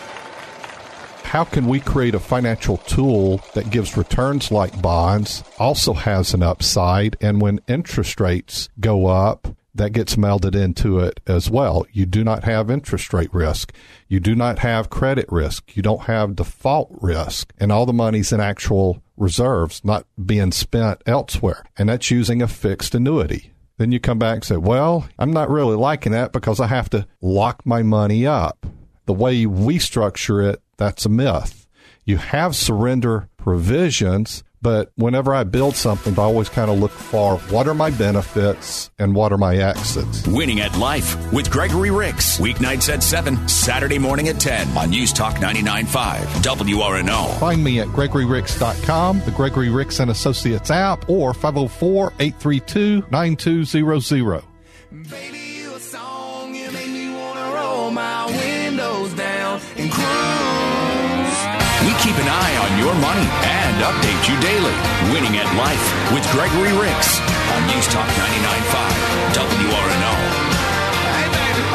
How can we create a financial tool that gives returns like bonds, also has an upside, and when interest rates go up, that gets melded into it as well? You do not have interest rate risk. You do not have credit risk. You don't have default risk. And all the money's in actual reserves, not being spent elsewhere. And that's using a fixed annuity. Then you come back and say, well, I'm not really liking that because I have to lock my money up. The way we structure it, that's a myth. You have surrender provisions, but whenever I build something, I always kind of look for what are my benefits and what are my exits. Winning at Life with Gregory Ricks. Weeknights at seven, Saturday morning at ten on News Talk ninety-nine point five, W R N O. Find me at Gregory Ricks dot com, the Gregory Ricks and Associates app, or five oh four, eight three two, nine two zero zero. Baby, you a song, you make me want to roll my windows down and cruise. We keep an eye on your money and update you daily. Winning at Life with Gregory Ricks on News Talk ninety-nine point five, W R N O. Hey, baby.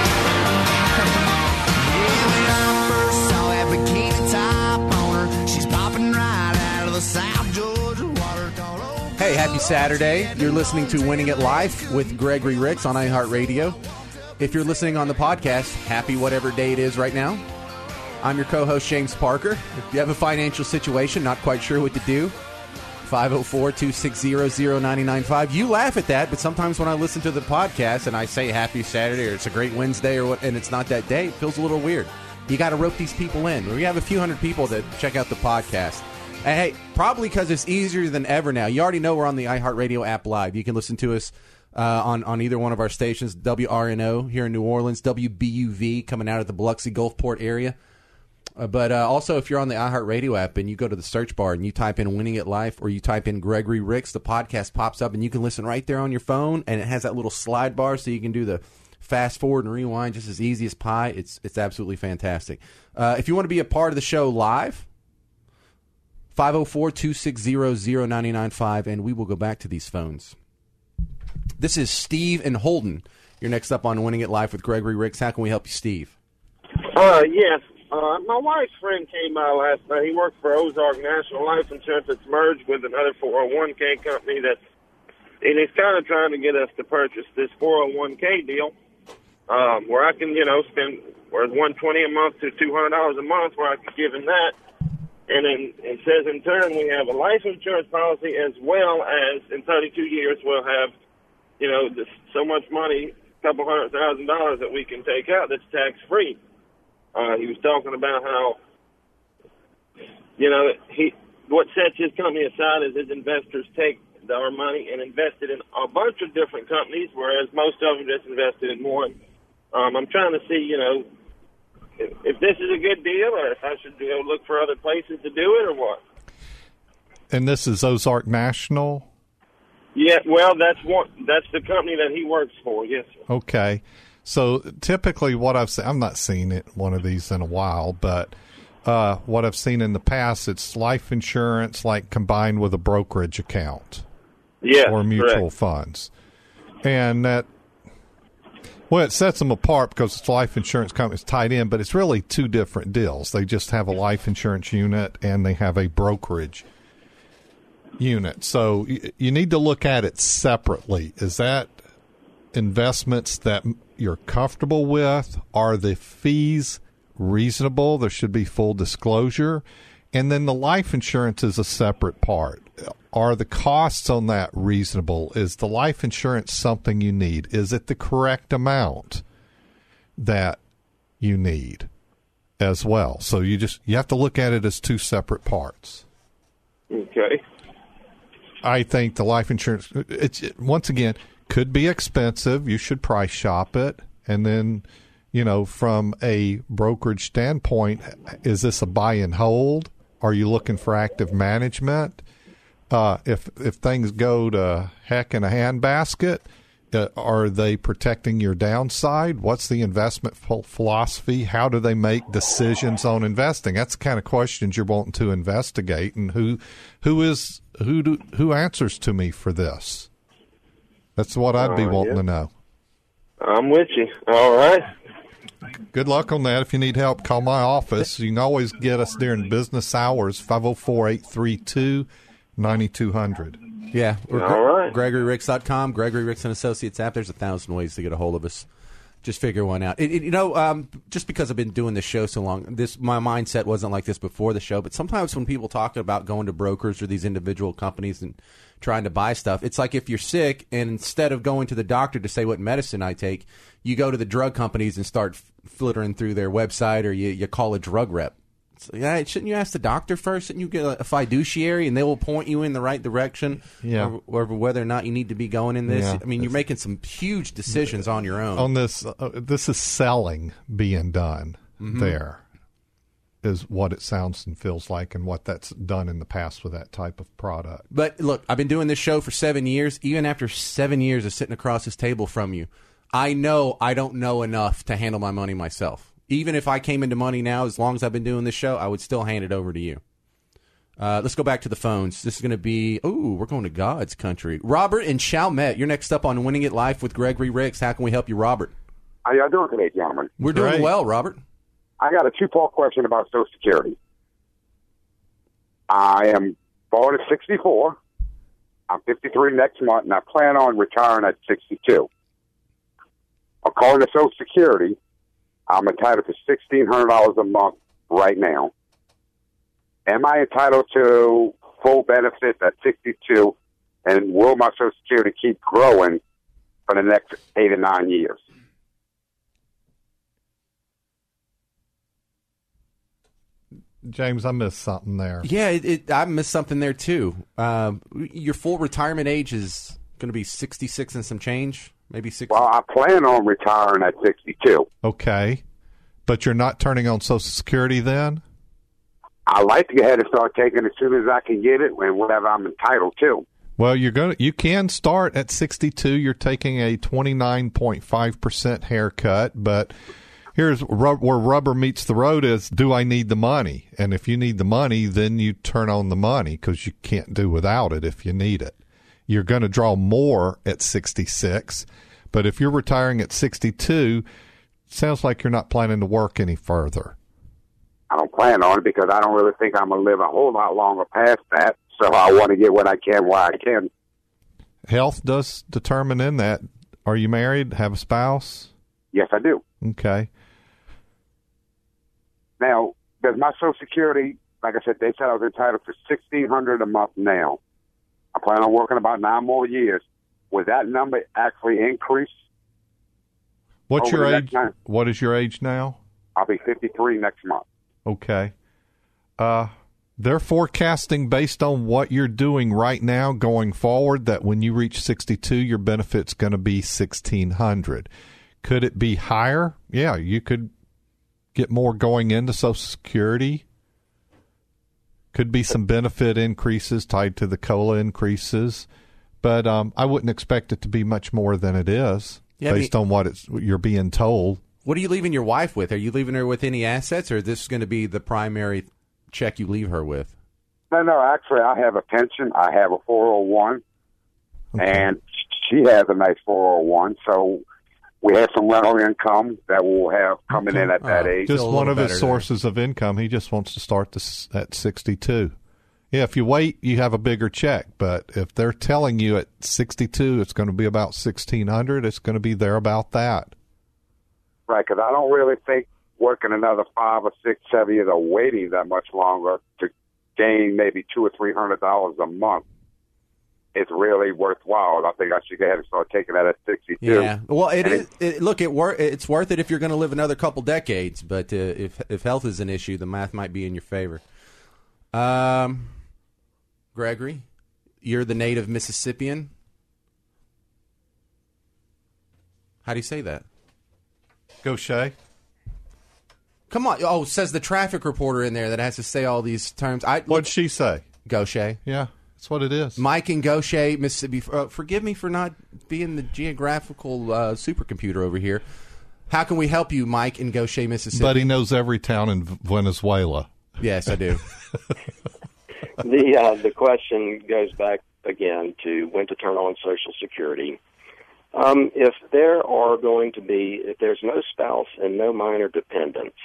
Yeah, when I first saw that bikini top on her, she's popping right out of the South Georgia water. Hey, happy Saturday. You're listening to Winning at Life with Gregory Ricks on iHeartRadio. If you're listening on the podcast, happy whatever day it is right now. I'm your co-host, James Parker. If you have a financial situation, not quite sure what to do, five oh four, two six zero, zero nine nine five. You laugh at that, but sometimes when I listen to the podcast and I say happy Saturday or it's a great Wednesday or what, and it's not that day, it feels a little weird. You got to rope these people in. We have a few hundred people that check out the podcast. And hey, probably because it's easier than ever now. You already know we're on the iHeartRadio app live. You can listen to us uh, on, on either one of our stations, W R N O here in New Orleans, W B U V coming out of the Biloxi Gulfport area. Uh, but uh, also, if you're on the iHeartRadio app and you go to the search bar and you type in Winning at Life or you type in Gregory Ricks, the podcast pops up and you can listen right there on your phone, and it has that little slide bar so you can do the fast forward and rewind just as easy as pie. It's, it's absolutely fantastic. Uh, if you want to be a part of the show live, five oh four, two six zero, zero nine nine five, and we will go back to these phones. This is Steve and Holden. You're next up on Winning at Life with Gregory Ricks. How can we help you, Steve? Uh, yes. Uh, my wife's friend came by last night. He works for Ozark National Life Insurance that's merged with another four oh one k company that, and he's kind of trying to get us to purchase this four oh one k deal, um, where I can, you know, spend, where it's one hundred twenty dollars a month to two hundred dollars a month, where I can give him that. And then it says in turn we have a life insurance policy as well as in thirty-two years we'll have, you know, this, so much money, a couple hundred thousand dollars that we can take out that's tax-free. Uh, he was talking about how, you know, he what sets his company aside is his investors take our money and invest it in a bunch of different companies, whereas most of them just invested in one. Um, I'm trying to see, you know, if, if this is a good deal or if I should go look for other places to do it or what. And this is Ozark National? Yeah, well, that's one. That's the company that he works for, yes, sir. Okay. So typically what I've seen, I'm not seeing it one of these in a while, but uh, what I've seen in the past, it's life insurance like combined with a brokerage account. Yeah, or mutual correct. funds. And that, well, it sets them apart because it's life insurance companies tied in, but it's really two different deals. They just have a life insurance unit and they have a brokerage unit. So y- you need to look at it separately. Is that investments that you're comfortable with? Are the fees reasonable? There should be full disclosure. And then the life insurance is a separate part. Are the costs on that reasonable? Is the life insurance something you need? Is it the correct amount that you need as well? So you just you have to look at it as two separate parts. Okay. I think the life insurance, it's once again, could be expensive. You should price shop it. And then, you know, from a brokerage standpoint, is this a buy and hold? Are you looking for active management? Uh, if if things go to heck in a handbasket, uh, are they protecting your downside? What's the investment philosophy? How do they make decisions on investing? That's the kind of questions you're wanting to investigate. And who who is who do, who answers to me for this? That's what I'd be Uh, wanting yeah. to know. I'm with you. All right. Good luck on that. If you need help, call my office. You can always get us during business hours, five oh four, eight three two, nine two hundred. Yeah. Or All right. Gregory Ricks dot com, Gregory Ricks and Associates app. There's a thousand ways to get a hold of us. Just figure one out. It, it, you know, um, just because I've been doing this show so long, this my mindset wasn't like this before the show. But sometimes when people talk about going to brokers or these individual companies and trying to buy stuff, it's like if you're sick and instead of going to the doctor to say what medicine I take, you go to the drug companies and start flittering through their website, or you, you call a drug rep. So, yeah, shouldn't you ask the doctor first? Shouldn't you get a, a fiduciary and they will point you in the right direction? Yeah. Or, or whether or not you need to be going in this. Yeah. I mean, you're making some huge decisions on your own. On this, uh, this is selling being done Mhm. there is what it sounds and feels like, and what that's done in the past with that type of product. But look, I've been doing this show for seven years. Even after seven years of sitting across this table from you, I know I don't know enough to handle my money myself. Even if I came into money now, as long as I've been doing this show, I would still hand it over to you. Uh, let's go back to the phones. This is going to be, oh, we're going to God's country. Robert in Chalmette, you're next up on Winning It Life with Gregory Ricks. How can we help you, Robert? How y'all doing today, gentlemen? We're doing Great. well, Robert. I got a two-part question about Social Security. I am born at sixty-four. I'm fifty-three next month, and I plan on retiring at sixty-two. According to Social Security, I'm entitled to sixteen hundred dollars a month right now. Am I entitled to full benefits at sixty-two, and will my Social Security keep growing for the next eight or nine years? James, I missed something there. Yeah, it, it, I missed something there, too. Um, your full retirement age is Going to be sixty-six and some change, maybe sixty. Well, I plan on retiring at sixty-two. Okay. But you're not turning on Social Security then? I like to go ahead and start taking it as soon as I can get it and whatever I'm entitled to. Well, you're going to, you can start at sixty-two. You're taking a twenty-nine point five percent haircut, but here's rub, where rubber meets the road is, do I need the money? And if you need the money, then you turn on the money because you can't do without it if you need it. You're going to draw more at sixty-six, but if you're retiring at sixty-two, sounds like you're not planning to work any further. I don't plan on it because I don't really think I'm going to live a whole lot longer past that. So I want to get what I can while I can. Health does determine in that. Are you married? Have a spouse? Yes, I do. Okay. Now, does my Social Security, like I said, they said I was entitled to sixteen hundred dollars a month now. I plan on working about nine more years. Would that number actually increase? What's over your the age? next time? What is your age now? I'll be fifty-three next month. Okay. Uh, they're forecasting based on what you're doing right now going forward that when you reach sixty-two, your benefit's going to be sixteen hundred dollars. Could it be higher? Yeah, you could get more going into Social Security. Could be some benefit increases tied to the COLA increases, but um, I wouldn't expect it to be much more than it is Yeah, based I mean, on what it's you're being told. What are you leaving your wife with? Are you leaving her with any assets, or is this going to be the primary check you leave her with? No, no, actually, I have a pension. I have a four oh one, okay. And she has a nice four oh one, so we have some rental income that we'll have coming okay. in at that uh, age. Just one of his sources there. of income. He just wants to start this at sixty-two. Yeah, if you wait, you have a bigger check, but if they're telling you at sixty-two it's going to be about sixteen hundred dollars, it's going to be there about that. Right, because I don't really think working another five or six, seven years or waiting that much longer to gain maybe two or three hundred dollars a month is really worthwhile. I think I should go ahead and start taking that at sixty-two. Yeah, well, it is. It, look, it wor- it's worth it if you're going to live another couple decades. But uh, if if health is an issue, the math might be in your favor. Um, Gregory, you're the native Mississippian. How do you say that? Gaucher. Come on. Oh, says the traffic reporter in there that has to say all these terms. I, What'd she say? Gaucher. Yeah, that's what it is. Mike in Gaucher, Mississippi. Uh, forgive me for not being the geographical uh, supercomputer over here. How can we help you, Mike in Gaucher, Mississippi? But he knows every town in Venezuela. Yes, I do. the uh, the question goes back again to when to turn on Social Security. Um, if there are going to be, if there's no spouse and no minor dependents,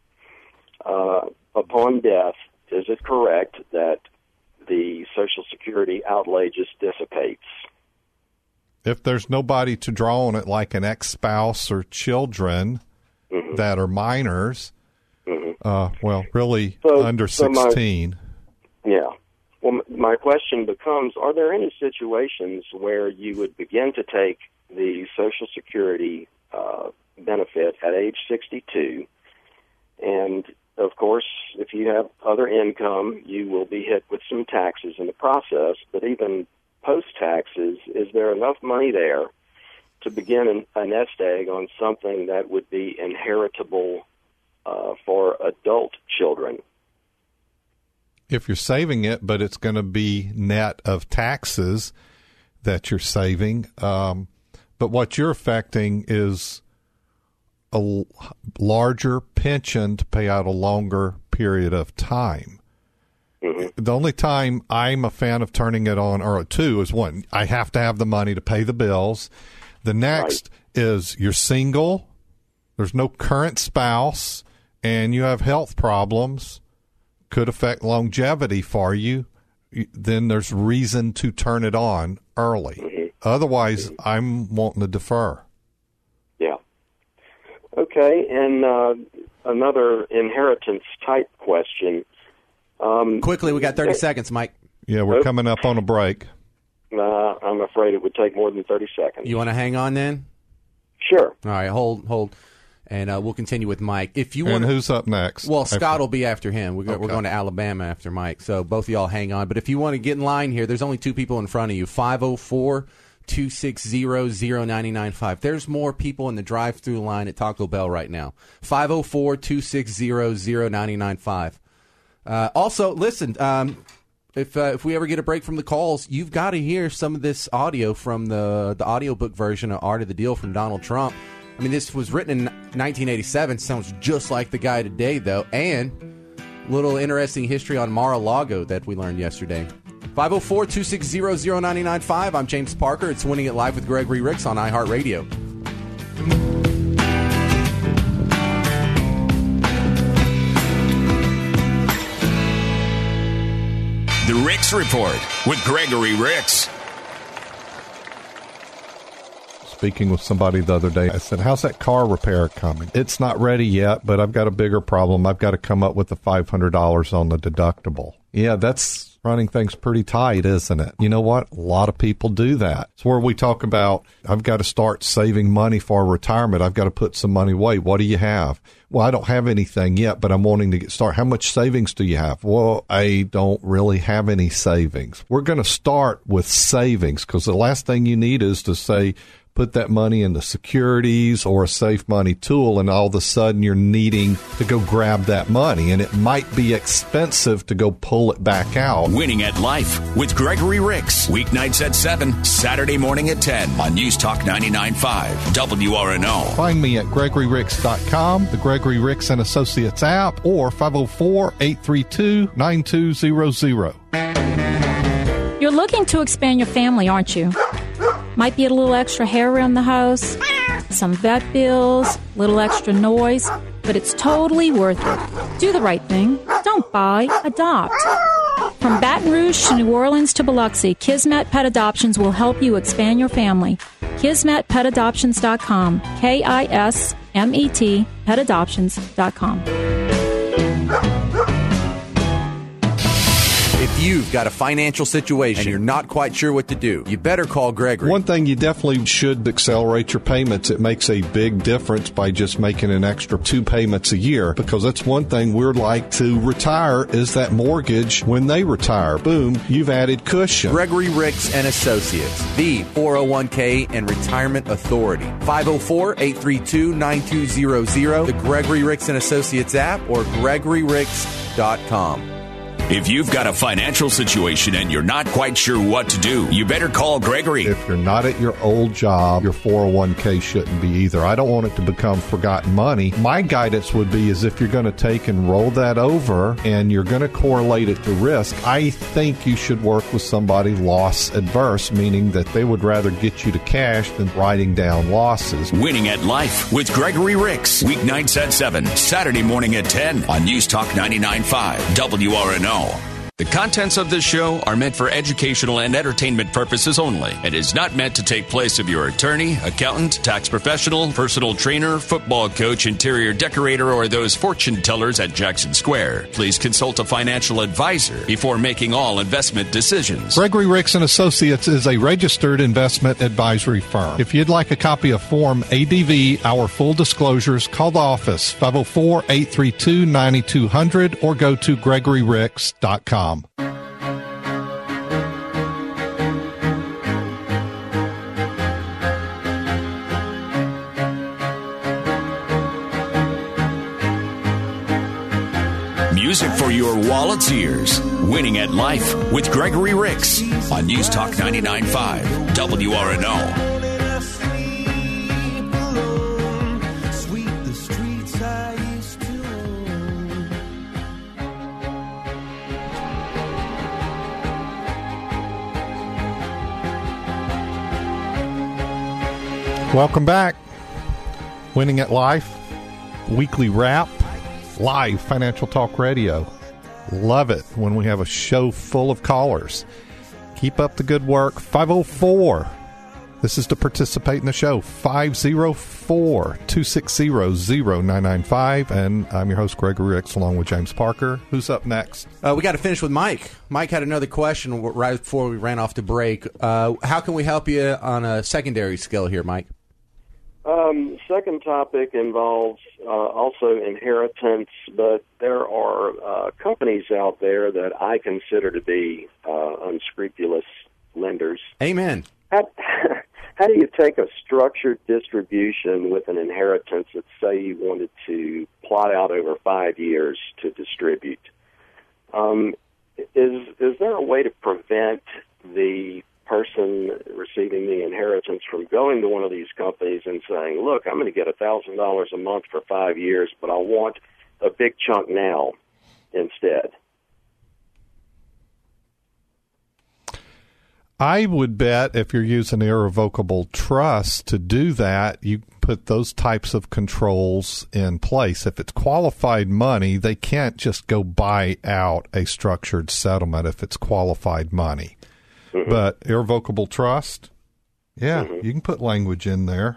uh, upon death, is it correct that the Social Security outlay just dissipates? If there's nobody to draw on it, like an ex-spouse or children mm-hmm. that are minors, mm-hmm. uh, well, really so, under so sixteen. My, yeah. Well, my question becomes, are there any situations where you would begin to take the Social Security uh, benefit at age sixty-two, and of course, if you have other income, you will be hit with some taxes in the process, but even post-taxes, is there enough money there to begin an, a nest egg on something that would be inheritable uh, for adult children? If you're saving it, but it's going to be net of taxes that you're saving, um, but what you're affecting is a l- larger pension to pay out a longer period of time. Mm-hmm. The only time I'm a fan of turning it on, or two, is one, I have to have the money to pay the bills. The next right. is you're single, there's no current spouse, and you have health problems, could affect longevity for you. Then there's reason to turn it on early. Mm-hmm. Otherwise, mm-hmm. I'm wanting to defer. Yeah. Okay, and uh, another inheritance type question. Um, Quickly, we got thirty seconds, Mike. Yeah, we're coming up on a break. Uh, I'm afraid it would take more than thirty seconds. You want to hang on then? Sure. All right, hold, hold. And uh, we'll continue with Mike. If you want, and who's up next? Well, Scott after? will be after him. We're, okay. we're going to Alabama after Mike. So both of y'all hang on. But if you want to get in line here, there's only two people in front of you. five oh four, two six zero, zero nine nine five. There's more people in the drive-through line at Taco Bell right now. five oh four, two six zero, zero nine nine five. Uh, also, listen, um, if uh, if we ever get a break from the calls, you've got to hear some of this audio from the, the audiobook version of Art of the Deal from Donald Trump. I mean, this was written in nineteen eighty-seven. Sounds just like the guy today, though. And little interesting history on Mar-a-Lago that we learned yesterday. five oh four, two six zero, zero nine nine five. I'm James Parker. It's Winning It Live with Gregory Ricks on iHeartRadio. The Ricks Report with Gregory Ricks. Speaking with somebody the other day, I said, how's that car repair coming? It's not ready yet, but I've got a bigger problem. I've got to come up with the five hundred dollars on the deductible. Yeah, that's running things pretty tight, isn't it? You know what? A lot of people do that. It's where we talk about, I've got to start saving money for retirement. I've got to put some money away. What do you have? Well, I don't have anything yet, but I'm wanting to get started. How much savings do you have? Well, I don't really have any savings. We're going to start with savings because the last thing you need is to say, put that money into securities or a safe money tool, and all of a sudden you're needing to go grab that money, and it might be expensive to go pull it back out. Winning at Life with Gregory Ricks. Weeknights at seven, Saturday morning at ten on News Talk ninety-nine point five W R N O. Find me at gregory ricks dot com, the Gregory Ricks and Associates app, or five oh four, eight three two, nine two zero zero. You're looking to expand your family, aren't you? Might be a little extra hair around the house, some vet bills, little extra noise, but it's totally worth it. Do the right thing. Don't buy, adopt. From Baton Rouge to New Orleans to Biloxi, Kismet Pet Adoptions will help you expand your family. Kismet Pet Adoptions dot com. K I S M E T Pet Adoptions dot com. If you've got a financial situation and you're not quite sure what to do, you better call Gregory. One thing you definitely should accelerate your payments. It makes a big difference by just making an extra two payments a year, because that's one thing we'd like to retire is that mortgage when they retire. Boom, you've added cushion. Gregory Ricks and Associates, the four oh one k and Retirement Authority. five oh four, eight three two, nine two zero zero, the Gregory Ricks and Associates app, or gregory ricks dot com. If you've got a financial situation and you're not quite sure what to do, you better call Gregory. If you're not at your old job, your four oh one k shouldn't be either. I don't want it to become forgotten money. My guidance would be is if you're going to take and roll that over and you're going to correlate it to risk, I think you should work with somebody loss adverse, meaning that they would rather get you to cash than writing down losses. Winning at Life with Gregory Ricks. Weeknights at seven, Saturday morning at ten on News Talk ninety-nine point five W R N O. The contents of this show are meant for educational and entertainment purposes only. It is not meant to take place of your attorney, accountant, tax professional, personal trainer, football coach, interior decorator, or those fortune tellers at Jackson Square. Please consult a financial advisor before making all investment decisions. Gregory Ricks and Associates is a registered investment advisory firm. If you'd like a copy of Form A D V, our full disclosures, call the office five oh four, eight three two, nine two zero zero or go to gregory ricks dot com. Music for your wallet's ears. Winning at Life with Gregory Ricks on News Talk ninety-nine point five W R N O. Welcome back. Winning at Life, weekly wrap, live Financial Talk Radio. Love it when we have a show full of callers. Keep up the good work. five oh four. This is to participate in the show. five oh four, two six zero, zero nine nine five. And I'm your host, Gregory Ricks, along with James Parker. Who's up next? Uh, we got to finish with Mike. Mike had another question right before we ran off to break. Uh, how can we help you on a secondary skill here, Mike? Um, second topic involves uh, also inheritance, but there are uh, companies out there that I consider to be uh, unscrupulous lenders. Amen. How, how do you take a structured distribution with an inheritance that, say, you wanted to plot out over five years to distribute? Um, is is there a way to prevent the person receiving the inheritance from going to one of these companies and saying, look, I'm going to get one thousand dollars a month for five years, but I want a big chunk now instead? I would bet if you're using irrevocable trust to do that, you put those types of controls in place. If it's qualified money, they can't just go buy out a structured settlement if it's qualified money. Mm-hmm. But irrevocable trust, yeah, mm-hmm. you can put language in there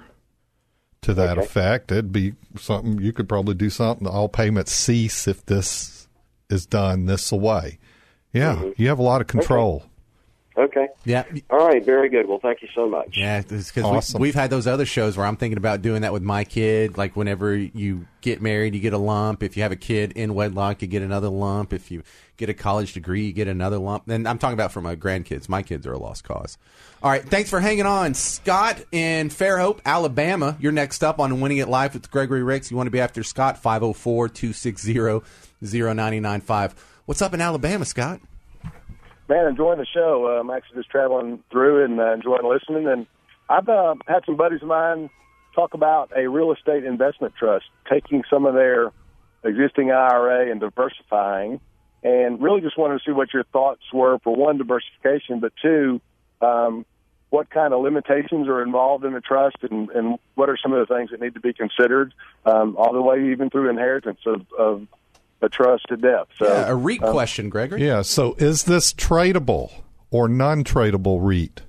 to that okay. effect. It'd be something, you could probably do something, all payments cease if this is done this way. Yeah, mm-hmm. you have a lot of control. Okay. Okay. Yeah. All right. Very good. Well, thank you so much. Yeah, because awesome. we, we've had those other shows where I'm thinking about doing that with my kid. Like whenever you get married, you get a lump. If you have a kid in wedlock, you get another lump. If you get a college degree, you get another lump. And I'm talking about for my grandkids. My kids are a lost cause. All right. Thanks for hanging on. Scott in Fairhope, Alabama. You're next up on Winning It Live with Gregory Ricks. You want to be after Scott, five oh four, two six zero, zero nine nine five. What's up in Alabama, Scott? Man, enjoying the show. Uh, I'm actually just traveling through and uh, enjoying listening. And I've uh, had some buddies of mine talk about a real estate investment trust, taking some of their existing I R A and diversifying, and really just wanted to see what your thoughts were for, one, diversification, but two, um, what kind of limitations are involved in the trust, and, and what are some of the things that need to be considered, um, all the way even through inheritance of, of a trust to death. So, yeah, a REIT um, question, Gregory. Yeah, so is this tradable or non-tradable REIT?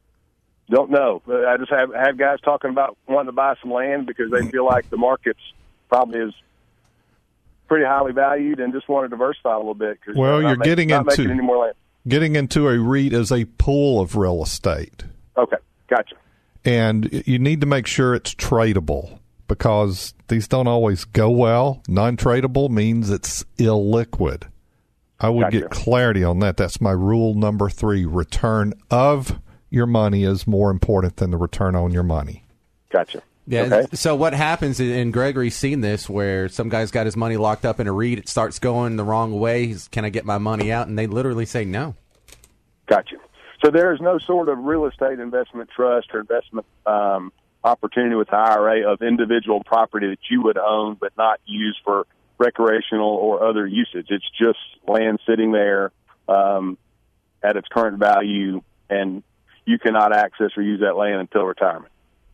Don't know. I just have had guys talking about wanting to buy some land because they feel like the market's probably is pretty highly valued and just want to diversify a little bit. Cause well, you're make, getting into any more land. Getting into a REIT is a pool of real estate. Okay, gotcha. And you need to make sure it's tradable, because these don't always go well. Non-tradable means it's illiquid. I would gotcha. get clarity on that. That's my rule number three. Return of your money is more important than the return on your money. Gotcha. Yeah. Okay. So what happens, and Gregory's seen this, where some guy's got his money locked up in a REIT, it starts going the wrong way. He's, can I get my money out? And they literally say no. Gotcha. So there is no sort of real estate investment trust or investment um opportunity with I R A of individual property that you would own but not use for recreational or other usage. It's just land sitting there um, at its current value, and you cannot access or use that land until retirement.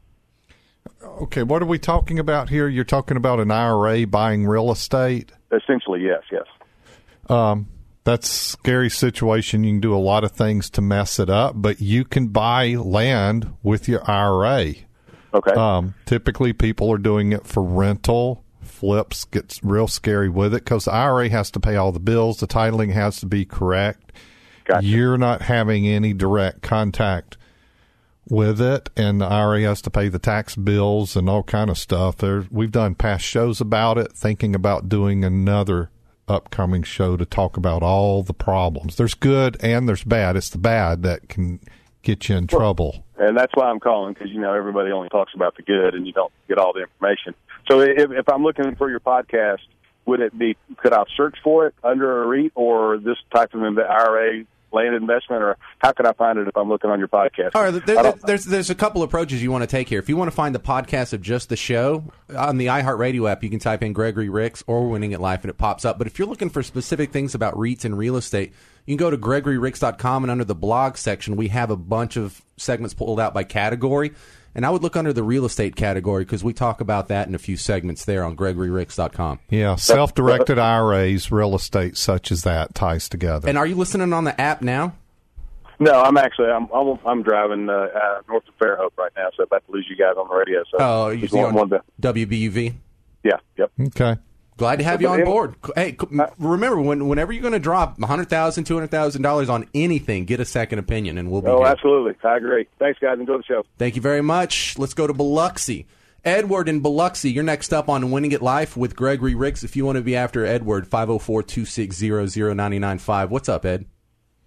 Okay, what are we talking about here? You're talking about an I R A buying real estate? Essentially, yes, yes. Um, that's a scary situation. You can do a lot of things to mess it up, but you can buy land with your I R A. Okay. Um, typically, people are doing it for rental. Flips gets real scary with it because the I R A has to pay all the bills. The titling has to be correct. Gotcha. You're not having any direct contact with it, and the I R A has to pay the tax bills and all kind of stuff. There, we've done past shows about it, thinking about doing another upcoming show to talk about all the problems. There's good and there's bad. It's the bad that can get you in well, trouble. And that's why I'm calling, because, you know, everybody only talks about the good and you don't get all the information. So if, if I'm looking for your podcast, would it be, could I search for it under a REIT or this type of I R A land investment, or how can I find it if I'm looking on your podcast? All right, there, there's there's a couple approaches you want to take here. If you want to find the podcast of just the show, on the iHeartRadio app, you can type in Gregory Ricks or Winning It Life, and it pops up. But if you're looking for specific things about REITs and real estate, you can go to gregory ricks dot com, and under the blog section, we have a bunch of segments pulled out by category. And I would look under the real estate category because we talk about that in a few segments there on gregory ricks dot com. Yeah, self-directed I R As, real estate such as that ties together. And are you listening on the app now? No, I'm actually I'm I'm, I'm driving uh, uh, north of Fairhope right now, so I'm about to lose you guys on the radio. So oh, you see on to... W B U V? Yeah, yep. Okay. Glad to have you on board. Hey, remember, when, whenever you're going to drop one hundred thousand dollars, two hundred thousand dollars on anything, get a second opinion, and we'll be Oh, here. Absolutely. I agree. Thanks, guys. Enjoy the show. Thank you very much. Let's go to Biloxi. Edward in Biloxi, you're next up on Winning It Life with Gregory Ricks. If you want to be after Edward, five oh four, two six zero, zero nine nine five. What's up, Ed?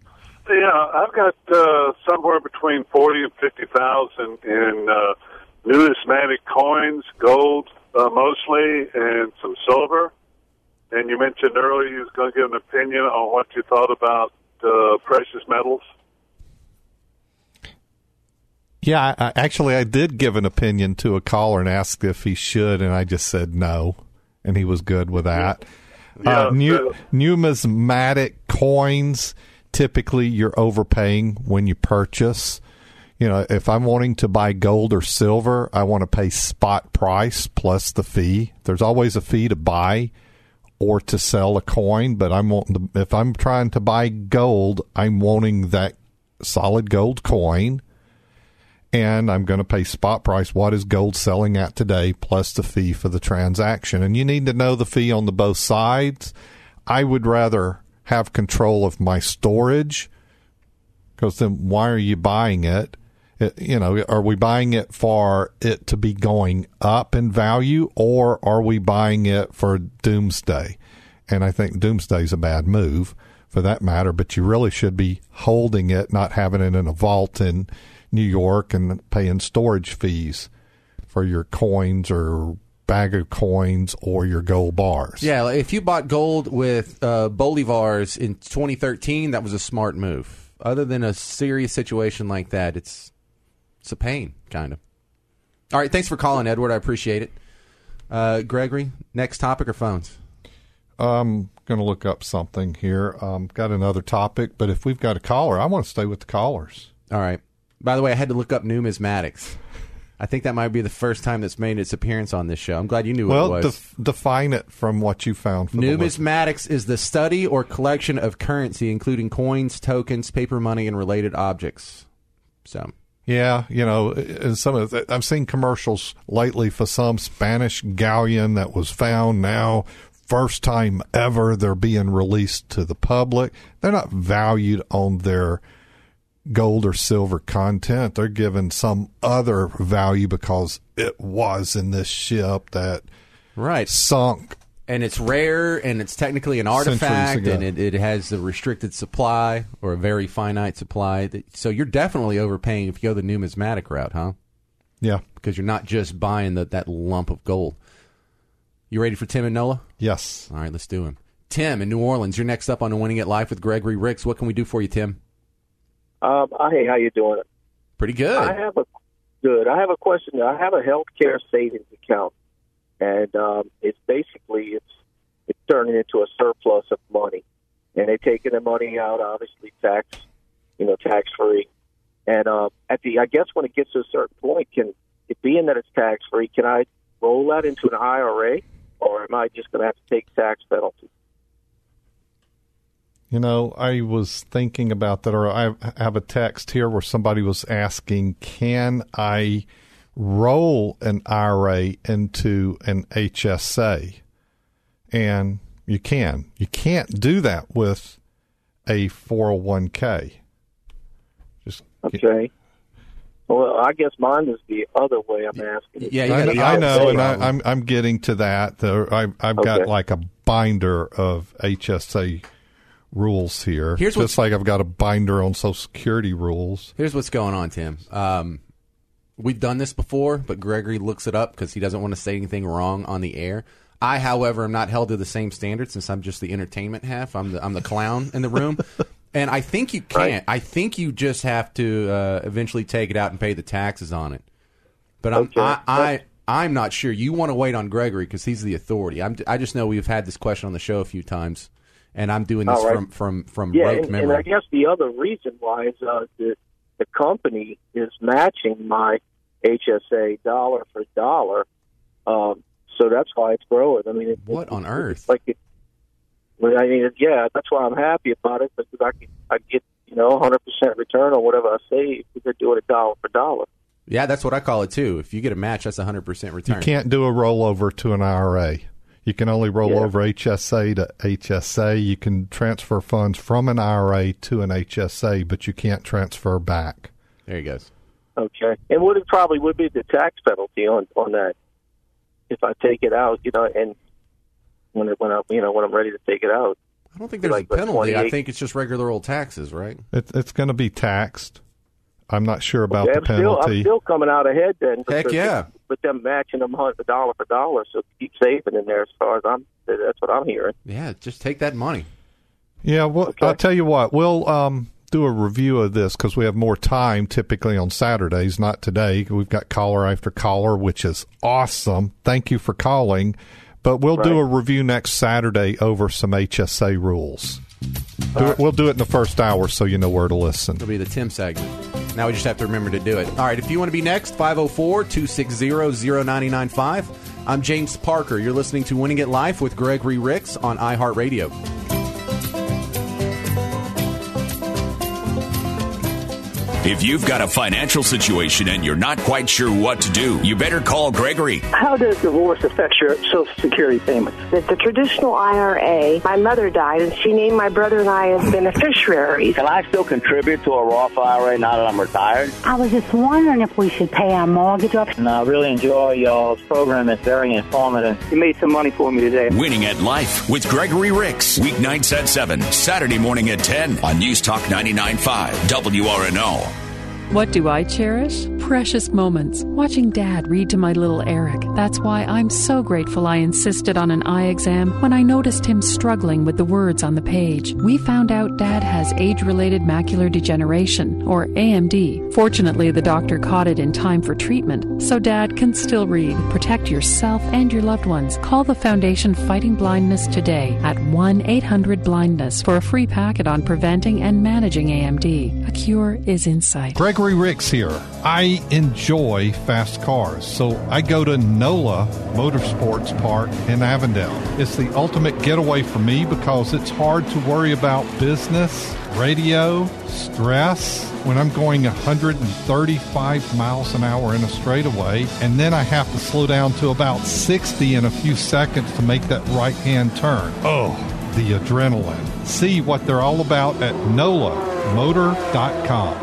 Yeah, I've got uh, somewhere between forty and fifty thousand in uh, numismatic coins, gold uh, mostly, and some silver. And you mentioned earlier you was going to give an opinion on what you thought about uh, precious metals. Yeah, I, actually, I did give an opinion to a caller and asked if he should, and I just said no, and he was good with that. Yeah, uh, nu- so- numismatic coins, typically you're overpaying when you purchase. You know, if I'm wanting to buy gold or silver, I want to pay spot price plus the fee. There's always a fee to buy or to sell a coin, but I'm wanting to, if I'm trying to buy gold, I'm wanting that solid gold coin. And I'm going to pay spot price. What is gold selling at today plus the fee for the transaction? And you need to know the fee on the both sides. I would rather have control of my storage, because then why are you buying it? it? You know, are we buying it for it to be going up in value, or are we buying it for doomsday? And I think doomsday is a bad move for that matter, but you really should be holding it, not having it in a vault in New York and paying storage fees for your coins or bag of coins or your gold bars. Yeah, like if you bought gold with uh, bolivars in twenty thirteen, that was a smart move. Other than a serious situation like that, it's it's a pain, kind of. All right, thanks for calling, Edward. I appreciate it. Uh, Gregory, next topic or phones? I'm going to look up something here. Um, got another topic, but if we've got a caller, I want to stay with the callers. All right. By the way, I had to look up numismatics. I think that might be the first time that's made its appearance on this show. I'm glad you knew well, what it was. Def- define it from what you found. For Numismatics is the study or collection of currency, including coins, tokens, paper money, and related objects. So, yeah, you know, and some of the, I've seen commercials lately for some Spanish galleon that was found now. First time ever they're being released to the public. They're not valued on their gold or silver content. They're given some other value because it was in this ship that right sunk. And it's rare, and it's technically an artifact, and it, it has a restricted supply or a very finite supply. So you're definitely overpaying if you go the numismatic route, huh? Yeah. Because you're not just buying the, that lump of gold. You ready for Tim and Nola? Yes. All right, let's do him. Tim in New Orleans, you're next up on Winning It Live with Gregory Ricks. What can we do for you, Tim? Um, hey, how you doing? Pretty good. I have a good. I have a question. I have a healthcare savings account, and um, it's basically it's it's turning into a surplus of money, and they're taking the money out, obviously tax, you know, tax free, and um, at the I guess when it gets to a certain point, can it being that it's tax free, can I roll that into an I R A, or am I just going to have to take tax penalties? You know, I was thinking about that, or I have a text here where somebody was asking, can I roll an I R A into an H S A? And you can. You can't do that with a four oh one k. Just okay. Well, I guess mine is the other way I'm asking. Yeah, I, know, I know, and I, I'm I'm getting to that. There, I, I've got Okay. like a binder of H S A rules here. Here's just what's- like I've got a binder on Social Security rules. Here's what's going on, Tim. Um, we've done this before, but Gregory looks it up because he doesn't want to say anything wrong on the air. I, however, am not held to the same standard since I'm just the entertainment half. I'm the I'm the clown in the room. And I think you can't. I think you just have to uh, eventually take it out and pay the taxes on it. But I'm Okay. I, I I'm not sure. You want to wait on Gregory because he's the authority. I'm I just know we've had this question on the show a few times, and I'm doing this All right. from from from Yeah, rote and, memory. and I guess the other reason why is uh, the the company is matching my H S A dollar for dollar, um, so that's why it's growing. I mean, it, what on earth? It's like it. Well, I mean, yeah, that's why I'm happy about it because I can I get you know one hundred percent return on whatever I save because they're doing it dollar for dollar. Yeah, that's what I call it too. If you get a match, that's one hundred percent return. You can't do a rollover to an I R A. You can only roll Yeah. over H S A to H S A. You can transfer funds from an I R A to an H S A, but you can't transfer back. There he goes. Okay, and what it probably would be the tax penalty on on that if I take it out, you know, and when it, when I you know when I'm ready to take it out. I don't think there's like, a penalty. I twenty-eight think it's just regular old taxes, right? It, it's going to be taxed. I'm not sure about Okay, the I'm still, penalty. I'm still coming out ahead then. Heck because yeah. With them matching them hun- dollar for dollar, so keep saving in there as far as I'm, that's what I'm hearing. Yeah, just take that money. Yeah, well, I'll tell you what. We'll um, do a review of this because we have more time typically on Saturdays, not today. We've got caller after caller, which is awesome. Thank you for calling. But we'll do Right. a review next Saturday over some H S A rules. Do it, we'll do it in the first hour so you know where to listen. It'll be the Tim segment. Now we just have to remember to do it. All right, if you want to be next, five oh four, two six zero, zero nine nine five. I'm James Parker. You're listening to Winning at Life with Gregory Ricks on iHeartRadio. If you've got a financial situation and you're not quite sure what to do, you better call Gregory. How does divorce affect your Social Security payments? With the traditional I R A, my mother died, and she named my brother and I as beneficiaries. Can I still contribute to a Roth I R A now that I'm retired? I was just wondering if we should pay our mortgage off. And I really enjoy y'all's program. It's very informative. You made some money for me today. Winning at Life with Gregory Ricks. Weeknights at seven, Saturday morning at ten on News Talk ninety-nine point five W R N O. What do I cherish? Precious moments. Watching Dad read to my little Eric. That's why I'm so grateful I insisted on an eye exam when I noticed him struggling with the words on the page. We found out Dad has age-related macular degeneration, or A M D. Fortunately, the doctor caught it in time for treatment, so Dad can still read. Protect yourself and your loved ones. Call the Foundation Fighting Blindness today at one eight hundred blindness for a free packet on preventing and managing A M D. A cure is in sight. Gregory Ricks here. I enjoy fast cars, so I go to NOLA Motorsports Park in Avondale. It's the ultimate getaway for me because it's hard to worry about business, radio, stress when I'm going one hundred thirty-five miles an hour in a straightaway, and then I have to slow down to about sixty in a few seconds to make that right-hand turn. Oh, the adrenaline. See what they're all about at nola motor dot com.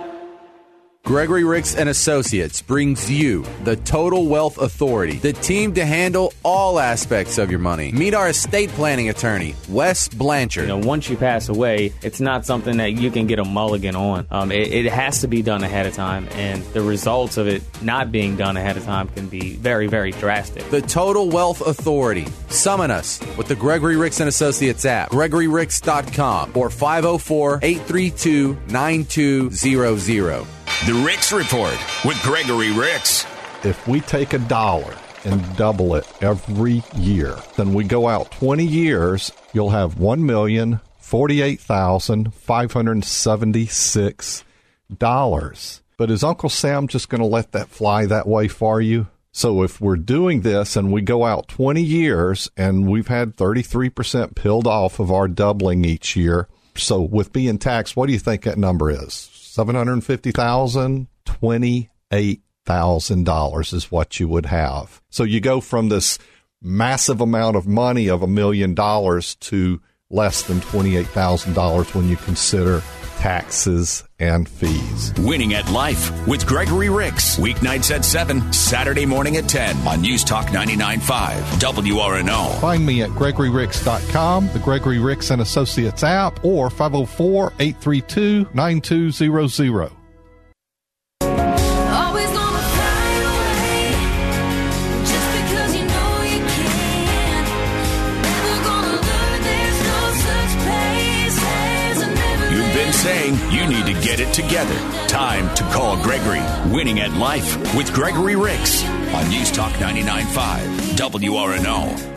Gregory Ricks and Associates brings you the Total Wealth Authority, the team to handle all aspects of your money. Meet our estate planning attorney, Wes Blanchard. You know, once you pass away, it's not something that you can get a mulligan on. Um, it, it has to be done ahead of time, and the results of it not being done ahead of time can be very, very drastic. The Total Wealth Authority. Summon us with the Gregory Ricks and Associates app, gregory ricks dot com, or five oh four, eight three two, nine two zero zero. The Ricks Report with Gregory Ricks. If we take a dollar and double it every year, then we go out twenty years, you'll have one million forty-eight thousand five hundred seventy-six dollars. But is Uncle Sam just going to let that fly that way for you? So if we're doing this and we go out twenty years and we've had thirty-three percent peeled off of our doubling each year, so with being taxed, what do you think that number is? seven hundred fifty thousand dollars, twenty-eight thousand dollars is what you would have. So you go from this massive amount of money of a million dollars to less than twenty-eight thousand dollars when you consider taxes and fees. Winning at Life with Gregory Ricks. Weeknights at seven, Saturday morning at ten on News Talk ninety-nine point five W R N O. Find me at gregory ricks dot com, the Gregory Ricks and Associates app, or five oh four, eight three two, nine two zero zero. Always gonna fly away, just because you know you can. Never gonna learn there's no such place as a never. You've been saying you need to get it together. Time to call Gregory. Winning at Life with Gregory Ricks on News Talk ninety-nine point five W R N O.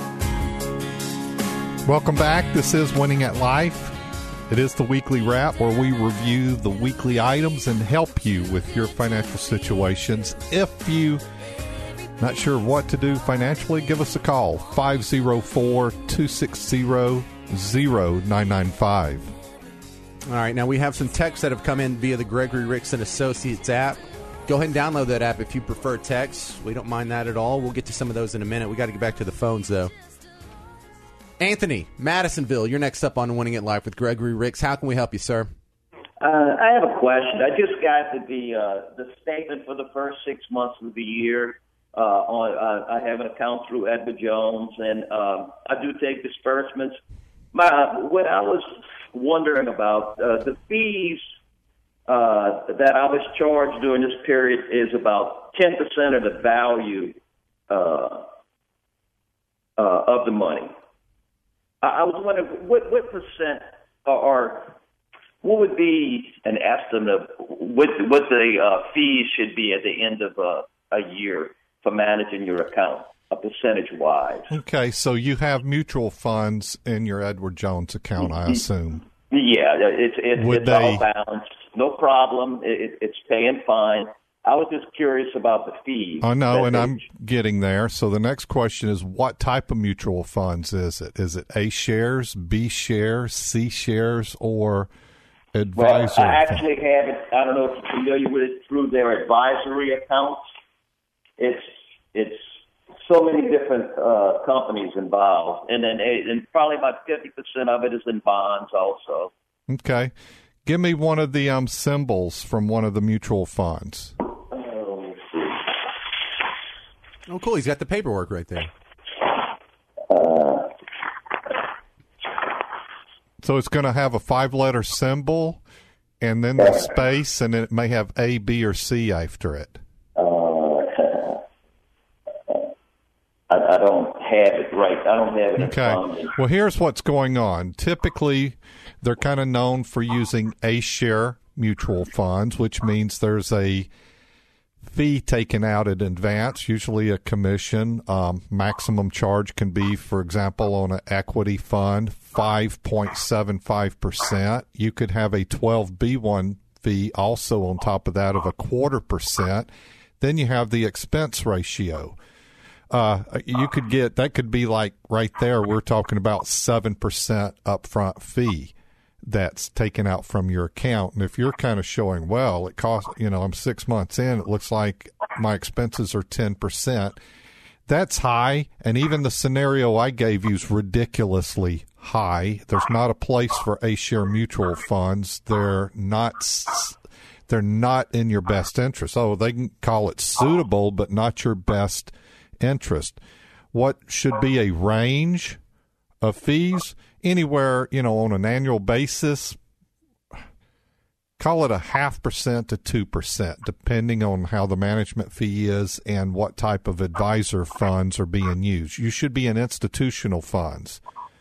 Welcome back. This is Winning at Life. It is the weekly wrap where we review the weekly items and help you with your financial situations. If you not sure what to do financially, give us a call, five oh four, two six zero, zero nine nine five. All right, now we have some texts that have come in via the Gregory Ricks and Associates app. Go ahead and download that app if you prefer text. We don't mind that at all. We'll get to some of those in a minute. We got to get back to the phones, though. Anthony, Madisonville, you're next up on Winning at Life with Gregory Ricks. How can we help you, sir? Uh, I have a question. I just got the uh, the statement for the first six months of the year. Uh, on uh, I have an account through Edward Jones, and uh, I do take disbursements. My, what I was wondering about, uh, the fees uh, that I was charged during this period is about ten percent of the value uh, uh, of the money. I, I was wondering what, what percent are, what would be an estimate of what, what the uh, fees should be at the end of uh, a year for managing your account, a percentage-wise? Okay, so you have mutual funds in your Edward Jones account, I assume. Yeah, it's it's, Would it's they- all balanced, no problem. It, it's paying fine. I was just curious about the fees. I know, that and they- I'm getting there. So the next question is, what type of mutual funds is it? Is it A shares, B shares, C shares, or Well, advisor? I actually have it. I don't know if you're familiar with it through their advisory accounts. It's it's so many different uh, companies involved, and then and probably about fifty percent of it is in bonds also. Okay. Give me one of the um, symbols from one of the mutual funds. Um, Oh, cool. He's got the paperwork right there. So it's going to have a five-letter symbol, and then the space, and it may have A, B, or C after it. I, I don't have it right. I don't have it in Okay. front of me. Well, here's what's going on. Typically, they're kind of known for using A-share mutual funds, which means there's a fee taken out in advance, usually a commission. Um, maximum charge can be, for example, on an equity fund, five point seven five percent. You could have a twelve B one fee also on top of that of a quarter percent. Then you have the expense ratio. Uh, you could get, that could be like right there, we're talking about seven percent upfront fee that's taken out from your account. And if you're kind of showing, well, it costs, you know, I'm six months in, it looks like my expenses are ten percent. That's high. And even the scenario I gave you is ridiculously high. There's not a place for A-share mutual funds. They're not, they're not in your best interest. Oh, they can call it suitable, but not your best interest. What should be a range of fees? Anywhere, you know, on an annual basis, call it a half percent to two percent, depending on how the management fee is and what type of advisor funds are being used. You should be in institutional funds.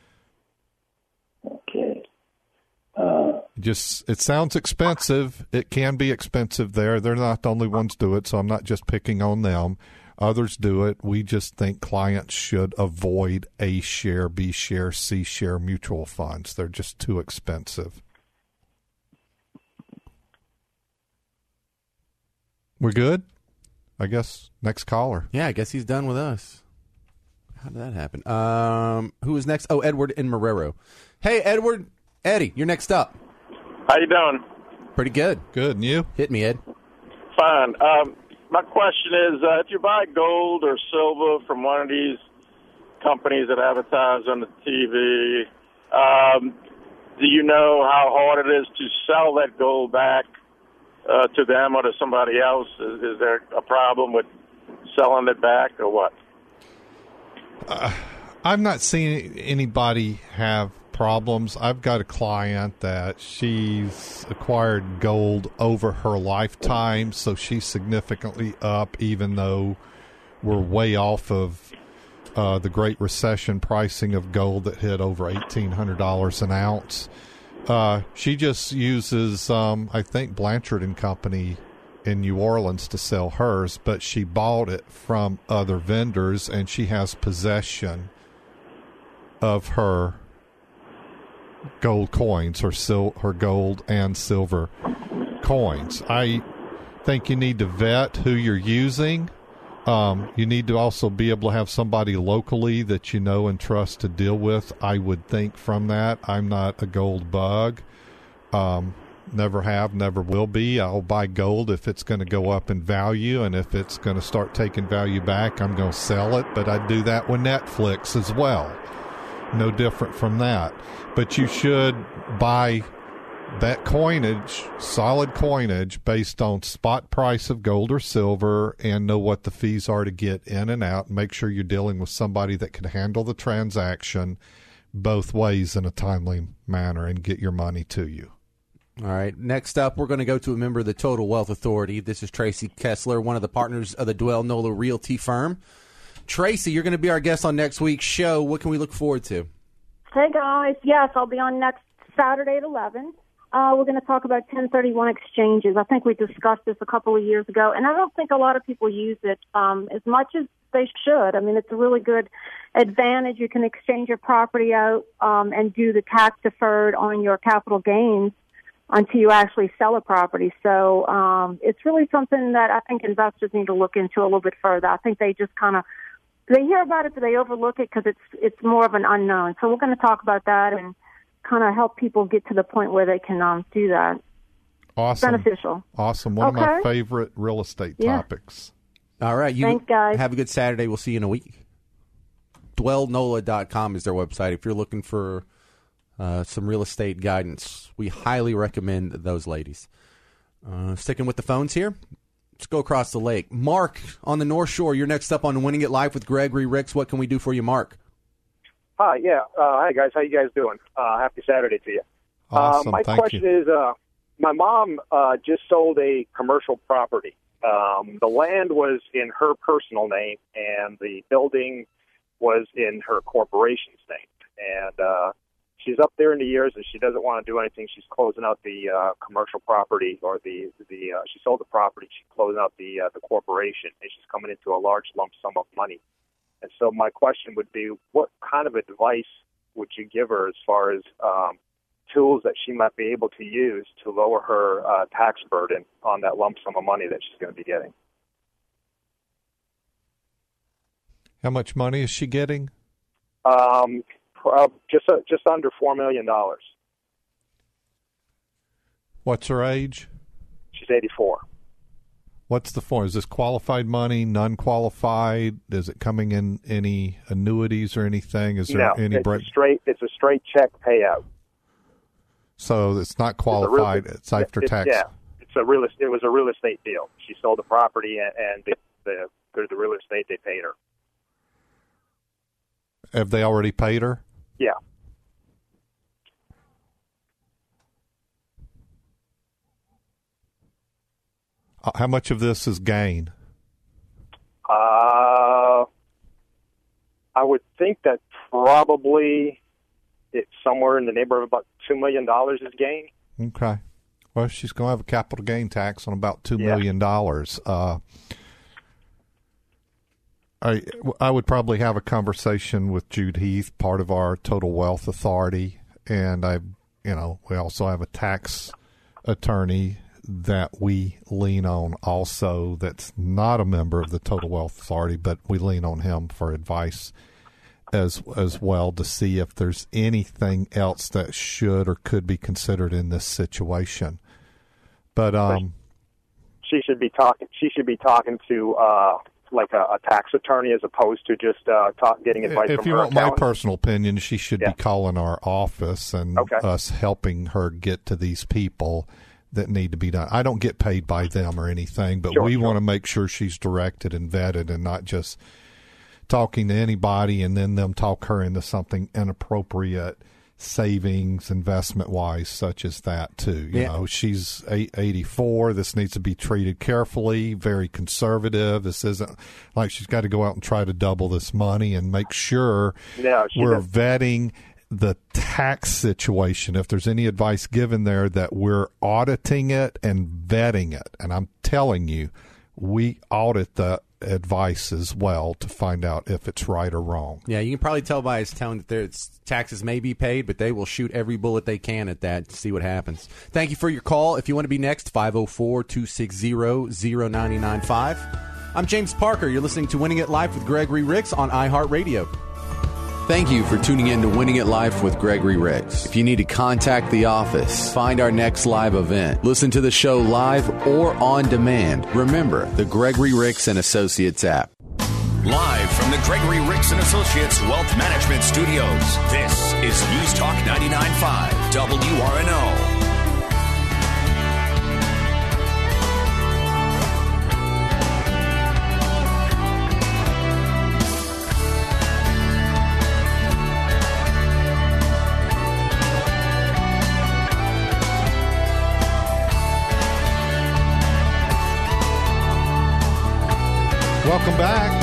Okay. Uh, Just, it sounds expensive. It can be expensive there. They're not the only ones do it, so I'm not just picking on them. Others do it. We just think clients should avoid A share, B share, C share mutual funds. They're just too expensive. We're good? I guess next caller. Yeah, I guess he's done with us. How did that happen? Um, who is next? Oh, Edward in Marrero. Hey, Edward. Eddie, you're next up. How you doing? Pretty good. Good. And you? Hit me, Ed. Fine. Um, my question is, uh, if you buy gold or silver from one of these companies that advertise on the T V, um, do you know how hard it is to sell that gold back uh, to them or to somebody else? Is, is there a problem with selling it back or what? Uh, I've not seen anybody have problems. I've got a client that she's acquired gold over her lifetime, so she's significantly up, even though we're way off of uh, the Great Recession pricing of gold that hit over eighteen hundred dollars an ounce. Uh, she just uses, um, I think, Blanchard and Company in New Orleans to sell hers, but she bought it from other vendors, and she has possession of her gold coins, her sil- her gold and silver coins. I think you need to vet who you're using. Um, you need to also be able to have somebody locally that you know and trust to deal with. I would think from that. I'm not a gold bug. Um, never have, never will be. I'll buy gold if it's going to go up in value, and if it's going to start taking value back, I'm going to sell it. But I do that with Netflix as well. No different from that. But you should buy that coinage, solid coinage, based on spot price of gold or silver, and know what the fees are to get in and out, and make sure you're dealing with somebody that can handle the transaction both ways in a timely manner and get your money to you. All right. Next up, we're going to go to a member of the Total Wealth Authority. This is Tracy Kessler, one of the partners of the Dwell Nola Realty firm. Tracy, you're going to be our guest on next week's show. What can we look forward to? Hey, guys. Yes, I'll be on next Saturday at eleven. Uh, we're going to talk about ten thirty-one exchanges. I think we discussed this a couple of years ago, and I don't think a lot of people use it um, as much as they should. I mean, it's a really good advantage. You can exchange your property out um, and do the tax deferred on your capital gains until you actually sell a property. So um, it's really something that I think investors need to look into a little bit further. I think they just kind of they hear about it, but they overlook it because it's it's more of an unknown. So we're going to talk about that and kind of help people get to the point where they can um, do that. Awesome. Beneficial. Awesome. One okay. of my favorite real estate yeah. topics. All right. You Thanks, guys. Have a good Saturday. We'll see you in a week. dwell nola dot com is their website. If you're looking for uh, some real estate guidance, we highly recommend those ladies. Uh, sticking with the phones here. Let's go across the lake. Mark on the North Shore. You're next up on Winning It Live with Gregory Ricks. What can we do for you, Mark? Hi, yeah. Uh, hi, guys. How you guys doing? Uh, happy Saturday to you. Awesome. Uh, my Thank question you. is, uh, my mom uh, just sold a commercial property. Um, the land was in her personal name, and the building was in her corporation's name. And uh, she's up there in the years, and she doesn't want to do anything. She's closing out the uh, commercial property, or the the uh, she sold the property. She's closing out the uh, the corporation, and she's coming into a large lump sum of money. And so my question would be, what kind of advice would you give her as far as um, tools that she might be able to use to lower her uh, tax burden on that lump sum of money that she's going to be getting? How much money is she getting? Um, uh, just uh, just under four million dollars. What's her age? She's eighty-four. What's the form? Is this qualified money, non-qualified? Is it coming in any annuities or anything? Is there no, any it's break? a straight. It's a straight check payout. So it's not qualified. It's, it's after it, tax. Yeah, it's a real. It was a real estate deal. She sold the property, and, and the, the through the real estate they paid her. Have they already paid her? Yeah. Uh, how much of this is gain? Uh, I would think that probably it's somewhere in the neighborhood of about two million dollars is gain. Okay. Well, she's going to have a capital gain tax on about two Yeah. million dollars. Uh, I I would probably have a conversation with Jude Heath, part of our Total Wealth Authority, and I, you know, we also have a tax attorney that we lean on also that's not a member of the Total Wealth Authority, but we lean on him for advice as as well to see if there's anything else that should or could be considered in this situation. But um, she should be talking. She should be talking to uh, like a, a tax attorney as opposed to just uh, talk, getting advice if from you her want my accountant. personal opinion, she should Yeah. be calling our office and Okay. us helping her get to these people that need to be done. I don't get paid by them or anything, but Sure, we sure. want to make sure she's directed and vetted and not just talking to anybody and then them talk her into something inappropriate, savings, investment-wise, such as that, too. You Yeah. know, she's eight, eighty-four. This needs to be treated carefully, very conservative. This isn't like she's got to go out and try to double this money, and make sure No, she we're doesn't. vetting the tax situation. If there's any advice given there, that we're auditing it and vetting it. And I'm telling you, we audit the advice as well to find out if it's right or wrong. Yeah, you can probably tell by his tone that there's taxes may be paid, but they will shoot every bullet they can at that to see what happens. Thank you for your call. If you want to be next, five oh four, two six zero, zero nine nine five. I'm James Parker. You're listening to Winning It Live with Gregory Ricks on iHeartRadio. Thank you for tuning in to Winning It Life with Gregory Ricks. If you need to contact the office, find our next live event, listen to the show live or on demand, remember the Gregory Ricks and Associates app. Live from the Gregory Ricks and Associates Wealth Management Studios, this is News Talk ninety-nine point five W R N O. Welcome back.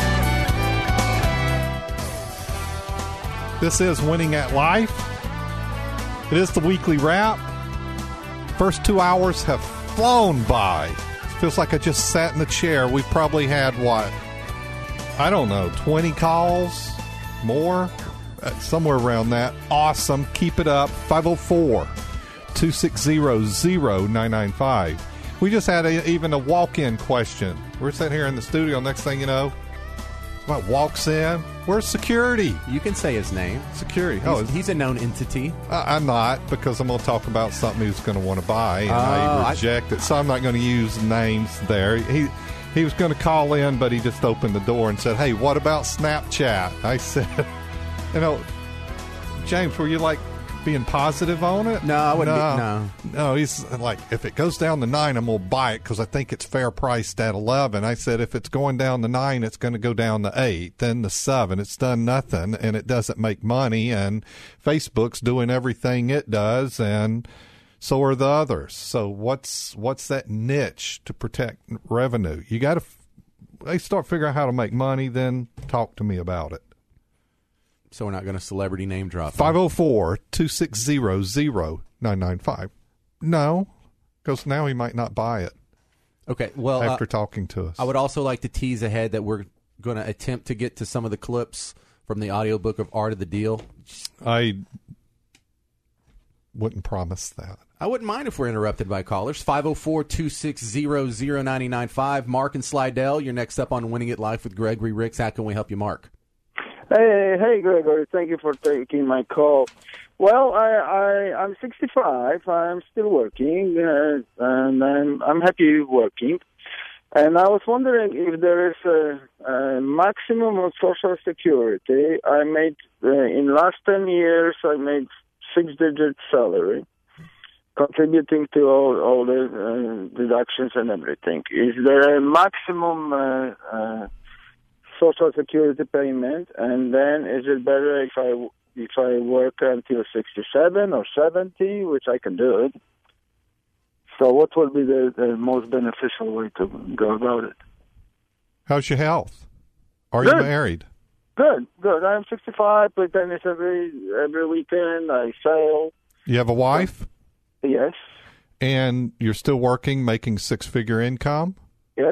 This is Winning at Life. It is the weekly wrap. First two hours have flown by. It feels like I just sat in the chair. We've probably had, what, I don't know, twenty calls? More? Uh, somewhere around that. Awesome. Keep it up. five oh four, two six zero, zero nine nine five. We just had a, even a walk-in question. We're sitting here in the studio. Next thing you know, what walks in? Where's security? You can say his name. Security. He's, oh, he's a known entity. Uh, I'm not, because I'm going to talk about something he's going to want to buy, and Oh, I I- reject it. So I'm not going to use names there. He he was going to call in, but he just opened the door and said, "Hey, what about Snapchat?" I said, "You know, James, were you like being positive on it?" No, I wouldn't No, be- no. no. He's like, if it goes down to nine, I'm going to buy it because I think it's fair priced at eleven. I said, if it's going down to nine, it's going to go down to eight, then to seven. It's done nothing, and it doesn't make money. And Facebook's doing everything it does, and so are the others. So what's what's that niche to protect revenue? You got to. They start figuring out how to make money, then talk to me about it. So we're not going to celebrity name drop. five oh four, two six zero, zero nine nine five. No, because now he might not buy it. Okay, well, after uh, talking to us. I would also like to tease ahead that we're going to attempt to get to some of the clips from the audiobook of Art of the Deal. I wouldn't promise that. I wouldn't mind if we're interrupted by callers. five oh four, two six zero, zero nine nine five. Mark and Slidell, you're next up on Winning It Life with Gregory Ricks. How can we help you, Mark? Hey, hey, Gregory. Thank you for taking my call. Well, I, I, I'm sixty-five. I'm still working, uh, and I'm, I'm happy working. And I was wondering if there is a, a maximum of Social Security. I made, uh, in last ten years, I made six-digit salary, contributing to all, all the uh, deductions and everything. Is there a maximum uh, uh, Social Security payment, and then is it better if I if I work until sixty-seven or seventy, which I can do it? So, what will be the, the most beneficial way to go about it? How's your health? Are Good. you married? Good, good. I'm sixty-five. Play tennis every every weekend. I sail. You have a wife? Yes. And you're still working, making six-figure income? Yes.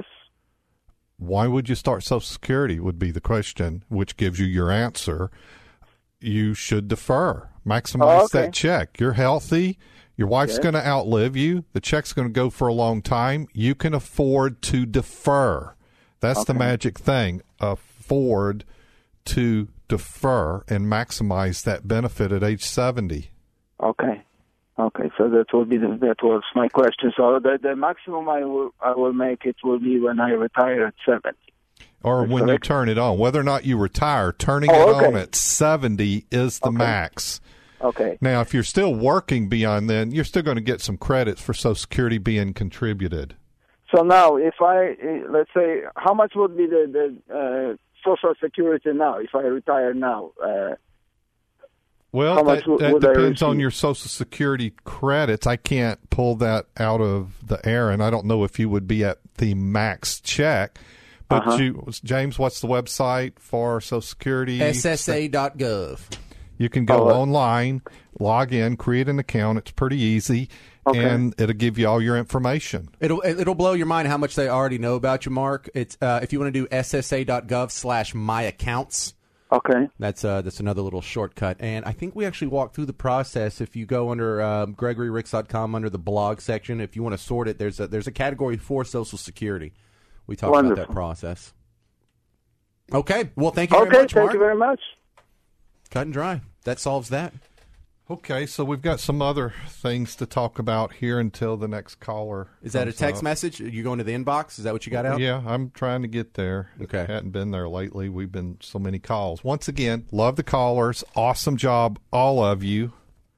Why would you start Social Security would be the question, which gives you your answer. You should defer. Maximize Oh, okay. that check. You're healthy. Your wife's Yes. going to outlive you. The check's going to go for a long time. You can afford to defer. That's the Okay. magic thing. Afford to defer and maximize that benefit at age seventy. Okay. Okay, so that will be the, that was my question. So the, the maximum I will I will make it will be when I retire at seventy. Or That's when correct. you turn it on. Whether or not you retire, turning Oh, it okay. on at seventy is the max. Okay. Now, if you're still working beyond then, you're still going to get some credits for Social Security being contributed. So now, if I eh, let's say, how much would be the the uh, Social Security now if I retire now? Uh, Well, How much that, would- that would I depends on receive? your Social Security credits. I can't pull that out of the air, and I don't know if you would be at the max check. But Uh-huh. you, James, what's the website for Social Security? S S A dot gov. You can go Oh, uh, online, log in, create an account. It's pretty easy, Okay. and it'll give you all your information. It'll it'll blow your mind how much they already know about you, Mark. It's uh, if you want to do S S A dot gov slash my accounts. Okay. That's uh, that's another little shortcut, and I think we actually walked through the process. If you go under um, Gregory Ricks dot com under the blog section, if you want to sort it, there's a there's a category for Social Security. We talked about Wonderful. that process. Okay, well, thank you Okay, very much, thank Mark. you very much. Cut and dry. That solves that. Okay, so we've got some other things to talk about here until the next caller. Is that a comes text up. message? You going to the inbox? Is that what you got out? Yeah, I'm trying to get there. Okay. Hadn't been there lately. We've been so many calls. Once again, love the callers. Awesome job, all of you.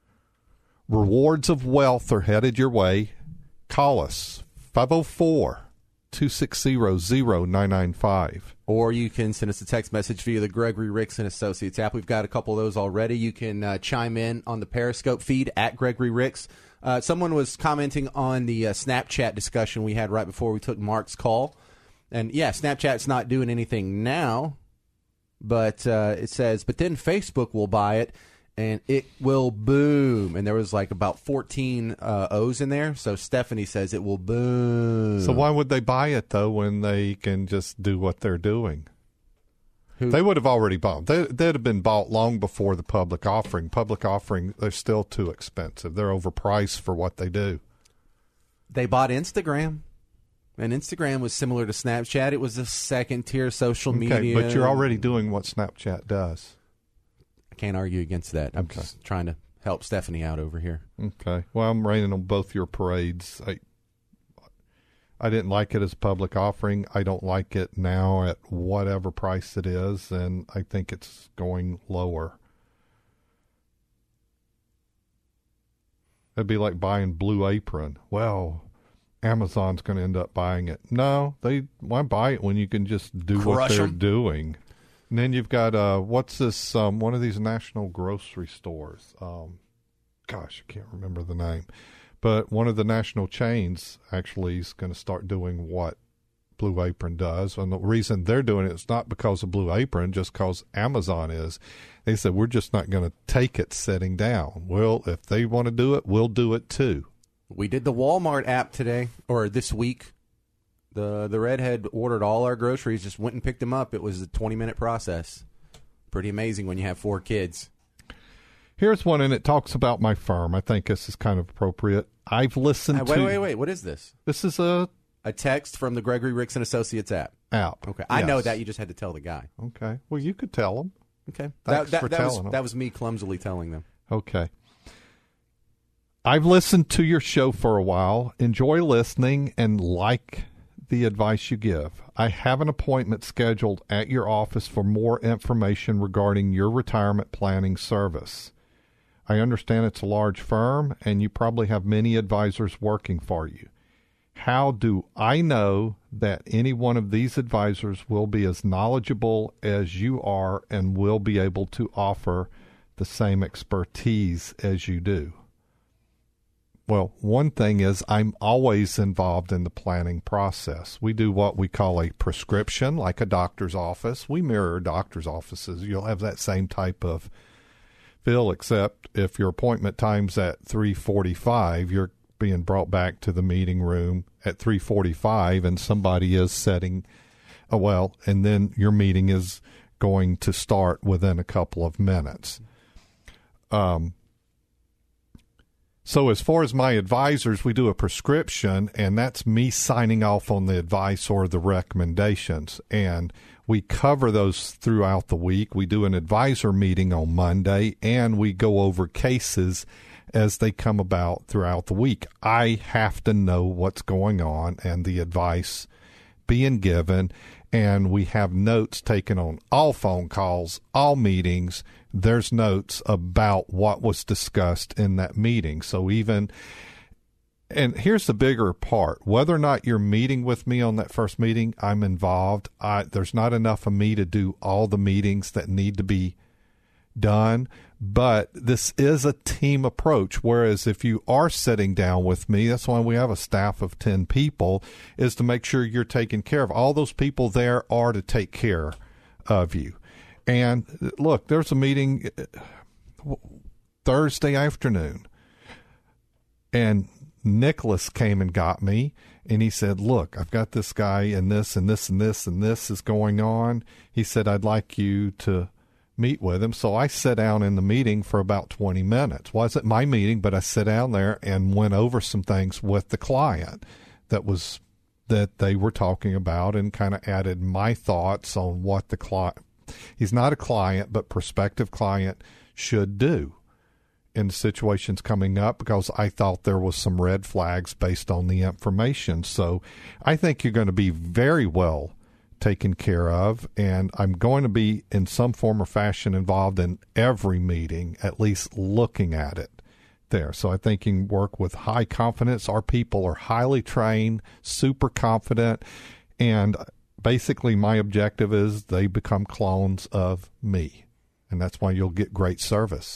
Rewards of wealth are headed your way. Call us, five oh four, two six zero, zero nine nine five. Or you can send us a text message via the Gregory Ricks and Associates app. We've got a couple of those already. You can uh, chime in on the Periscope feed at Gregory Ricks. Uh, someone was commenting on the uh, Snapchat discussion we had right before we took Mark's call. And yeah, Snapchat's not doing anything now, but uh, it says, but then Facebook will buy it and it will boom. And there was like about fourteen uh, O's in there. So Stephanie says it will boom. So why would they buy it, though, when they can just do what they're doing? Who? They would have already bought. They, they'd have been bought long before the public offering. Public offering, they're still too expensive. They're overpriced for what they do. They bought Instagram. And Instagram was similar to Snapchat. It was a second-tier social okay, media. But you're already doing what Snapchat does. I can't argue against that. I'm okay. just trying to help Stephanie out over here. Okay. Well, I'm raining on both your parades. I, I didn't like it as a public offering. I don't like it now at whatever price it is, and I think it's going lower. It'd be like buying Blue Apron. Well, Amazon's going to end up buying it. No, they why buy it when you can just do Crush what they're them. doing. And then you've got uh, what's this? Um, one of these national grocery stores. Um, gosh, I can't remember the name, but one of the national chains actually is going to start doing what Blue Apron does. And the reason they're doing it is not because of Blue Apron, just because Amazon is. They said we're just not going to take it sitting down. Well, if they want to do it, we'll do it too. We did the Walmart app today, or this week. The the redhead ordered all our groceries, just went and picked them up. It was a twenty-minute process. Pretty amazing when you have four kids. Here's one, and it talks about my firm. I think this is kind of appropriate. I've listened uh, wait, to... Wait, wait, wait. What is this? This is a... A text from the Gregory Ricks and Associates app. App. Okay. I yes. know that. You just had to tell the guy. Okay. Well, you could tell him. Okay. Thanks that, that, for that telling was, them. That was me clumsily telling them. Okay. I've listened to your show for a while, enjoy listening, and like the advice you give. I have an appointment scheduled at your office for more information regarding your retirement planning service. I understand it's a large firm, and you probably have many advisors working for you. How do I know that any one of these advisors will be as knowledgeable as you are and will be able to offer the same expertise as you do? Well, one thing is I'm always involved in the planning process. We do what we call a prescription, like a doctor's office. We mirror doctor's offices. You'll have that same type of feel, except if your appointment time's at three forty-five, you're being brought back to the meeting room at three forty-five, and somebody is setting, oh, well, and then your meeting is going to start within a couple of minutes. Um. So as far as my advisors, we do a prescription, and that's me signing off on the advice or the recommendations. And we cover those throughout the week. We do an advisor meeting on Monday, and we go over cases as they come about throughout the week. I have to know what's going on and the advice being given, and we have notes taken on all phone calls, all meetings. There's notes about what was discussed in that meeting. So even, and here's the bigger part, whether or not you're meeting with me on that first meeting, I'm involved. I, there's not enough of me to do all the meetings that need to be done, but this is a team approach. Whereas if you are sitting down with me, that's why we have a staff of ten people, is to make sure you're taken care of. All those people there are to take care of you. And look, there's a meeting Thursday afternoon, and Nicholas came and got me, and he said, look, I've got this guy and this and this and this and this is going on. He said, I'd like you to meet with him. So I sat down in the meeting for about twenty minutes. Wasn't my meeting, but I sat down there and went over some things with the client that was that they were talking about, and kind of added my thoughts on what the client, he's not a client, but prospective client should do in situations coming up, because I thought there was some red flags based on the information. So I think you're going to be very well taken care of, and I'm going to be in some form or fashion involved in every meeting, at least looking at it there. So I think you can work with high confidence. Our people are highly trained, super confident, and basically my objective is they become clones of me, and that's why you'll get great service.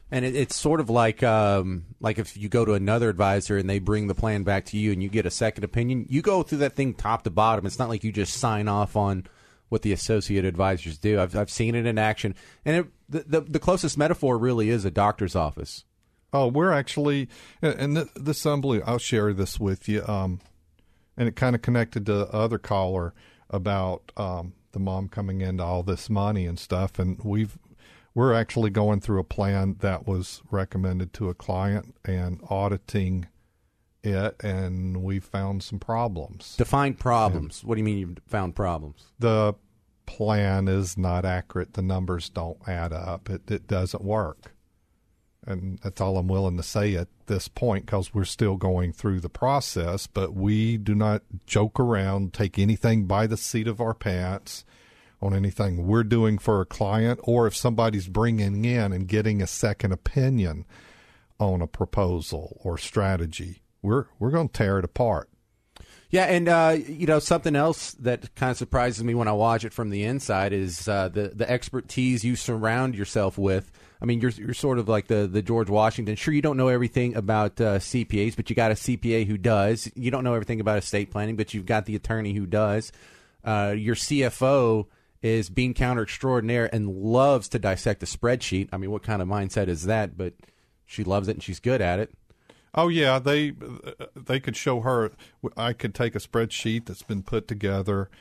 And it, it's sort of like um, like if you go to another advisor and they bring the plan back to you and you get a second opinion, you go through that thing top to bottom. It's not like you just sign off on what the associate advisors do. I've I've seen it in action, and it, the, the the closest metaphor really is a doctor's office. Oh, we're actually, and this, this unbelievable. I'll share this with you, um, and it kind of connected to the other caller about um, the mom coming into all this money and stuff, and we've. We're actually going through a plan that was recommended to a client and auditing it, and we found some problems. Define problems. And what do you mean you've found problems? The plan is not accurate. The numbers don't add up. It, it doesn't work. And that's all I'm willing to say at this point because we're still going through the process, but we do not joke around, take anything by the seat of our pants on anything we're doing for a client, or if somebody's bringing in and getting a second opinion on a proposal or strategy, we're we're going to tear it apart. Yeah, and uh, you know, something else that kind of surprises me when I watch it from the inside is uh, the the expertise you surround yourself with. I mean, you're you're sort of like the, the George Washington. Sure, you don't know everything about uh, C P As, but you got a C P A who does. You don't know everything about estate planning, but you've got the attorney who does. Uh, your C F O is bean counter extraordinaire and loves to dissect a spreadsheet. I mean, what kind of mindset is that? But she loves it and she's good at it. Oh, yeah, they they could show her. I could take a spreadsheet that's been put together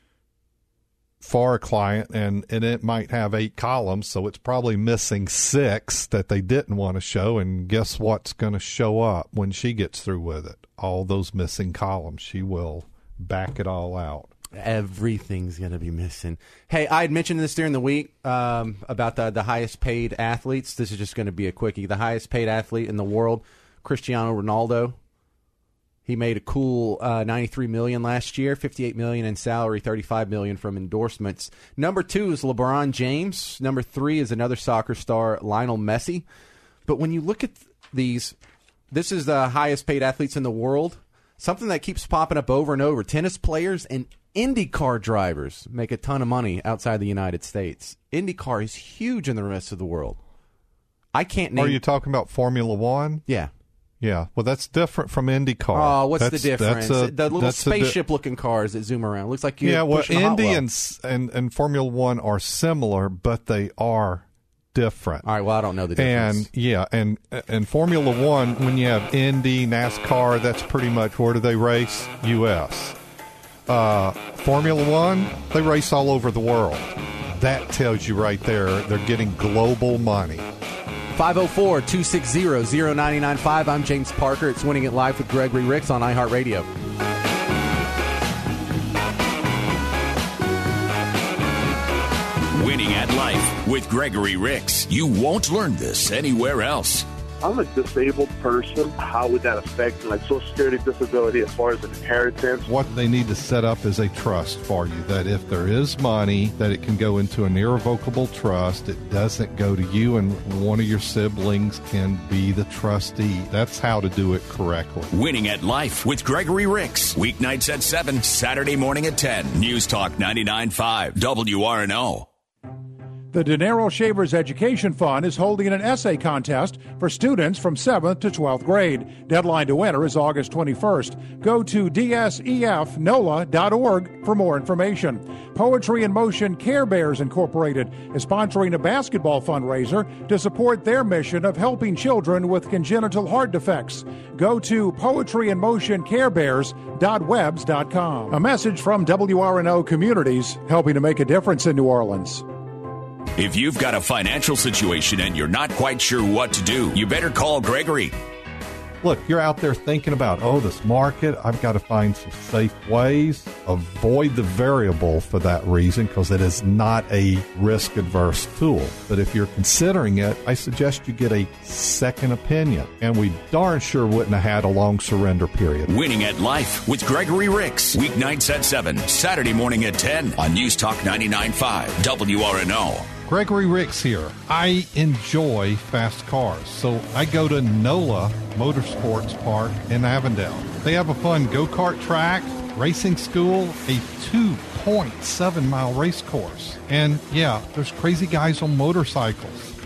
for a client, and, and it might have eight columns, so it's probably missing six that they didn't want to show, and guess what's going to show up when she gets through with it? All those missing columns. She will back it all out. Everything's going to be missing. Hey, I had mentioned this during the week um, about the, the highest paid athletes. This is just going to be a quickie. The highest paid athlete in the world, Cristiano Ronaldo. He made a cool uh, ninety-three million dollars last year, fifty-eight million dollars in salary, thirty-five million dollars from endorsements. Number two is LeBron James. Number three is another soccer star, Lionel Messi. But when you look at these, this is the highest paid athletes in the world. Something that keeps popping up over and over. Tennis players and IndyCar drivers make a ton of money outside the United States. IndyCar is huge in the rest of the world. I can't name... Are you talking about Formula One? Yeah. Yeah. Well, that's different from IndyCar. Oh, what's that's, the difference? A, the little spaceship-looking di- cars that zoom around. Looks like you're yeah, well, pushing Indy a hot and, and, and Formula One are similar, but they are different. All right, well, I don't know the difference. And, yeah, and, and Formula One, when you have Indy, NASCAR, that's pretty much where do they race? U S Uh, Formula One, they race all over the world. That tells you right there they're getting global money. five oh four, two six zero, zero nine nine five. I'm James Parker. It's Winning It Live with Gregory Ricks on iHeartRadio. Winning at Life with Gregory Ricks. You won't learn this anywhere else. I'm a disabled person. How would that affect like Social Security, disability, as far as an inheritance? What they need to set up is a trust for you, that if there is money, that it can go into an irrevocable trust. It doesn't go to you, and one of your siblings can be the trustee. That's how to do it correctly. Winning at Life with Gregory Ricks. Weeknights at seven, Saturday morning at ten. News Talk ninety-nine point five, W R N O. The Dinero Shavers Education Fund is holding an essay contest for students from seventh to twelfth grade. Deadline to enter is August twenty-first. Go to d s e f n o l a dot org for more information. Poetry in Motion Care Bears Incorporated is sponsoring a basketball fundraiser to support their mission of helping children with congenital heart defects. Go to poetry in motion care bears dot webs dot com. A message from W R N O Communities, helping to make a difference in New Orleans. If you've got a financial situation and you're not quite sure what to do, you better call Gregory. Look, you're out there thinking about, oh, this market, I've got to find some safe ways. Avoid the variable for that reason because it is not a risk-adverse tool. But if you're considering it, I suggest you get a second opinion. And we darn sure wouldn't have had a long surrender period. Winning at Life with Gregory Ricks. Weeknights at seven, Saturday morning at ten on News Talk ninety-nine point five, W R N O. Gregory Ricks here. I enjoy fast cars, so I go to NOLA Motorsports Park in Avondale. They have a fun go-kart track, racing school, a two point seven mile race course. And yeah, there's crazy guys on motorcycles.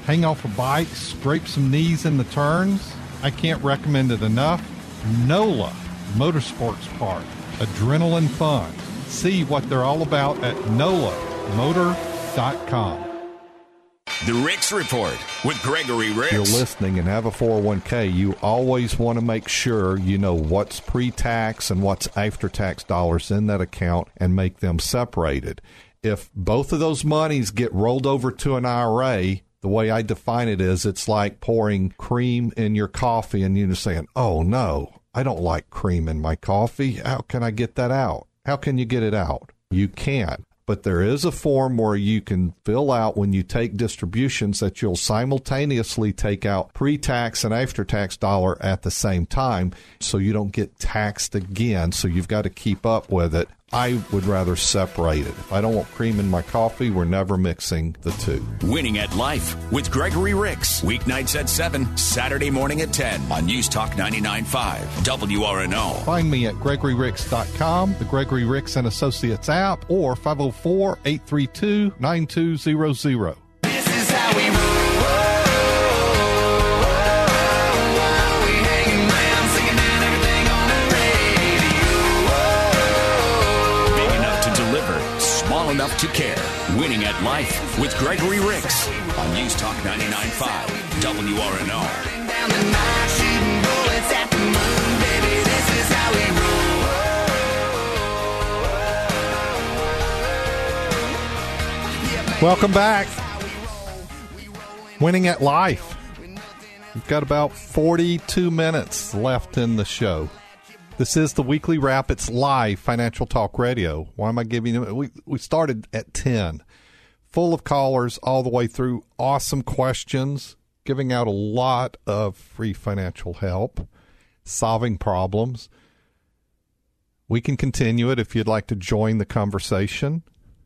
hang off a bike, scrape some knees in the turns. I can't recommend it enough. NOLA Motorsports Park, adrenaline fun. See what they're all about at nola motor dot com. The Ricks Report with Gregory Ricks. If you're listening and have a four oh one k, you always want to make sure you know what's pre-tax and what's after-tax dollars in that account and make them separated. If both of those monies get rolled over to an I R A, the way I define it is it's like pouring cream in your coffee and you're saying, oh, no, I don't like cream in my coffee. How can I get that out? How can you get it out? You can't. But there is a form where you can fill out when you take distributions that you'll simultaneously take out pre-tax and after-tax dollar at the same time so you don't get taxed again. So you've got to keep up with it. I would rather separate it. If I don't want cream in my coffee, we're never mixing the two. Winning at Life with Gregory Ricks. Weeknights at seven, Saturday morning at ten on News Talk ninety-nine point five, W R N O. Find me at gregory ricks dot com, the Gregory Ricks and Associates app, or five oh four, eight three two, nine two zero zero. This is how we roll. Enough to care. Winning at Life with Gregory Ricks on News Talk ninety-nine point five, W R N O. Welcome back. Winning at Life. We've got about forty-two minutes left in the show. This is the weekly wrap. It's live Financial Talk Radio. Why am I giving you? We we started at ten, full of callers all the way through. Awesome questions, giving out a lot of free financial help, solving problems. We can continue it if you'd like to join the conversation.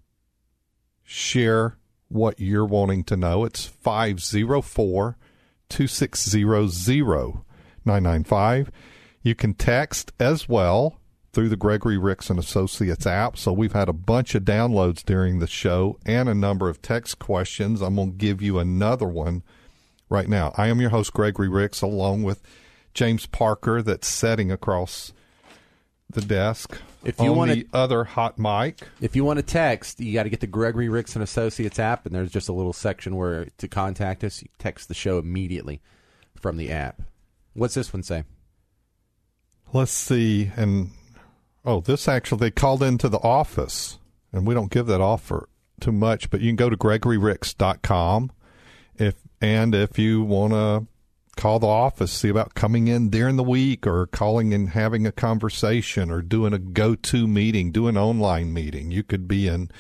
Share what you're wanting to know. It's five oh four, two six zero, zero nine nine five. You can text as well through the Gregory Ricks and Associates app. So we've had a bunch of downloads during the show and a number of text questions. I'm going to give you another one right now. I am your host, Gregory Ricks, along with James Parker, that's sitting across the desk if you on want the other hot mic. If you want to text, you got to get the Gregory Ricks and Associates app, and there's just a little section where to contact us. You text the show immediately from the app. What's this one say? Let's see. And, oh, this actually, they called into the office, and we don't give that offer too much, but you can go to gregory ricks dot com. If, and if you want to call the office, see about coming in during the week or calling and having a conversation or doing a go-to meeting, do an online meeting. You could be in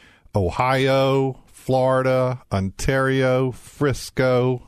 Ohio, Florida, Ontario, Frisco,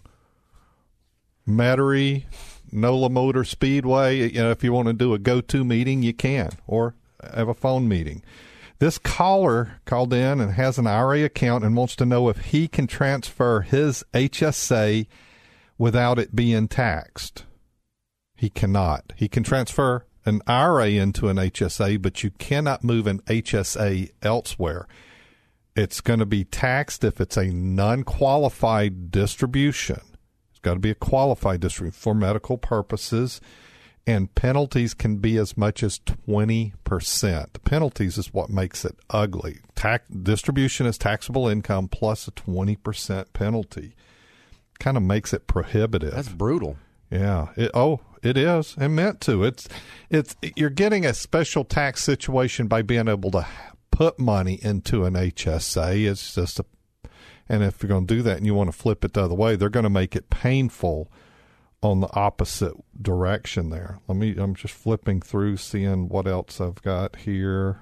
Metairie, NOLA Motor Speedway. You know, if you want to do a go-to meeting, you can, or have a phone meeting. This caller called in and has an I R A account and wants to know if he can transfer his H S A without it being taxed. He cannot. He can transfer an I R A into an H S A, but you cannot move an H S A elsewhere. It's going to be taxed if it's a non-qualified distribution. Got to be a qualified distribution for medical purposes, and penalties can be as much as twenty percent. The penalties is what makes it ugly. Tax distribution is taxable income plus a twenty percent penalty. Kind of makes it prohibitive. That's brutal. Yeah. It, oh, it is. And meant to. It's it's you're getting a special tax situation by being able to put money into an H S A. It's just a And if you're going to do that and you want to flip it the other way, they're going to make it painful on the opposite direction there. Let me, I'm just flipping through, seeing what else I've got here.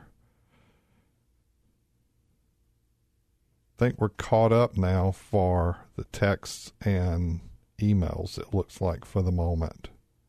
I think we're caught up now for the texts and emails, it looks like, for the moment.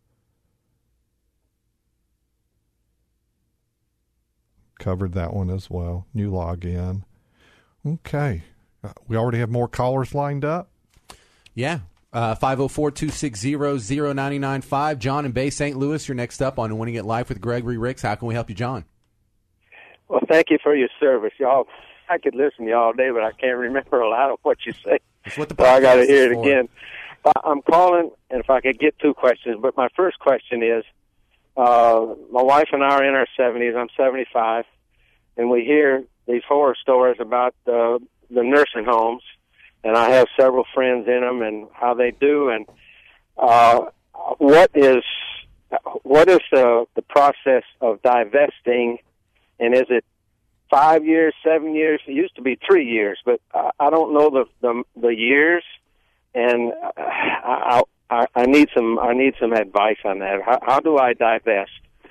Covered that one as well. New login. Okay. We already have more callers lined up? Yeah. Uh, five oh four, two six zero, zero nine nine five. John in Bay Saint Louis, you're next up on Winning at Life with Gregory Ricks. How can we help you, John? Well, thank you for your service. Y'all I could listen to you all day, but I can't remember a lot of what you say. That's what the so I got to podcast hear is it for. again. But I'm calling, and if I could get two questions. But my first question is, uh, my wife and I are in our seventies. I'm seventy-five, and we hear these horror stories about uh, the nursing homes, and I have several friends in them and how they do. And uh, what is what is the the process of divesting, and is it five years, seven years? It used to be three years, but I, I don't know the, the the years, and I, I I need some I need some advice on that. How, how do I divest?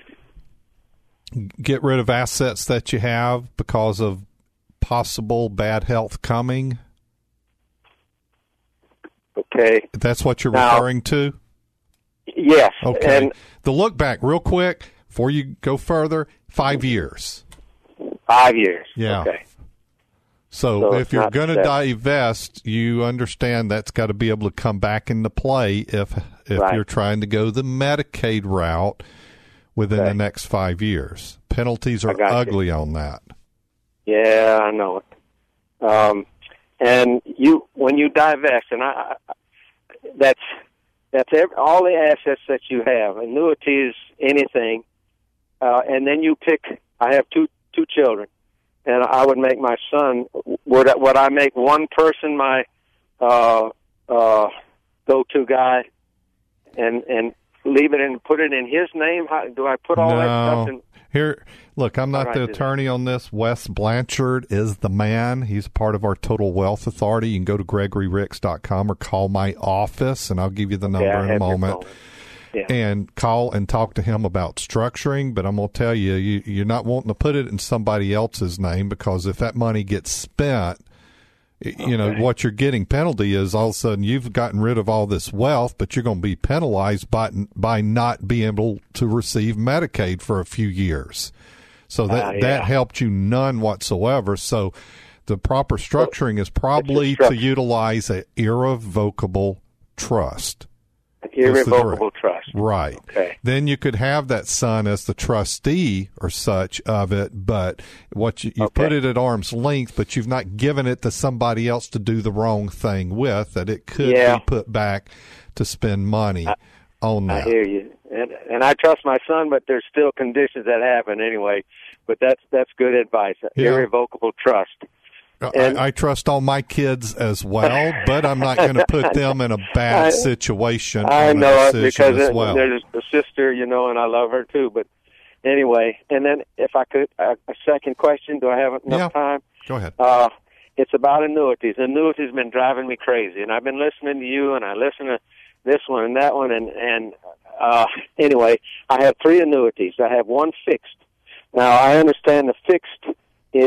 Get rid of assets that you have because of possible bad health coming. Okay, that's what you're now, referring to. Yes. Okay. And the look back, real quick, before you go further. Five years. Five years. Yeah. Okay. So, So if it's you're not going to seven. divest, you understand that's got to be able to come back into play if if Right. you're trying to go the Medicaid route within Okay. the next five years. Penalties are got you. ugly on that. Yeah, I know it. Um, and you, when you divest, and I, I that's that's every, all the assets that you have, annuities, anything, uh, and then you pick. I have two two children, and I would make my son. Would I- would I make one person my uh, uh, go-to guy, and and leave it and put it in his name? How, do I put all that stuff in? Here, look, I'm not All the right, attorney on this. Wes Blanchard is the man. He's part of our Total Wealth Authority. You can go to gregory ricks dot com or call my office, and I'll give you the number Yeah, I in a have your moment. phone. Yeah. And call and talk to him about structuring. But I'm going to tell you, you, you're not wanting to put it in somebody else's name, because if that money gets spent, y- you know, what you're getting penalty is all of a sudden you've gotten rid of all this wealth, but you're going to be penalized by by not being able to receive Medicaid for a few years. So that Ah, yeah. that helped you none whatsoever. So the proper structuring is probably to utilize an irrevocable trust. Irrevocable trust. Right. Okay. Then you could have that son as the trustee or such of it, but what you, you put it at arm's length, but you've not given it to somebody else to do the wrong thing with, that it could Yeah. be put back to spend money on I that. hear you, and and I trust my son, but there's still conditions that happen anyway. But that's that's good advice. Yeah. Irrevocable trust. And- I, I trust all my kids as well, but I'm not going to put them in a bad I- situation I on know a it decision because as well. there's a sister, you know, and I love her too. But anyway, and then if I could, a, a second question. Do I have enough Yeah. time? Go ahead. Uh, it's about annuities. Annuities have been driving me crazy, and I've been listening to you, and I listen to this one and that one, and and uh, anyway, I have three annuities. I have one fixed. Now I understand the fixed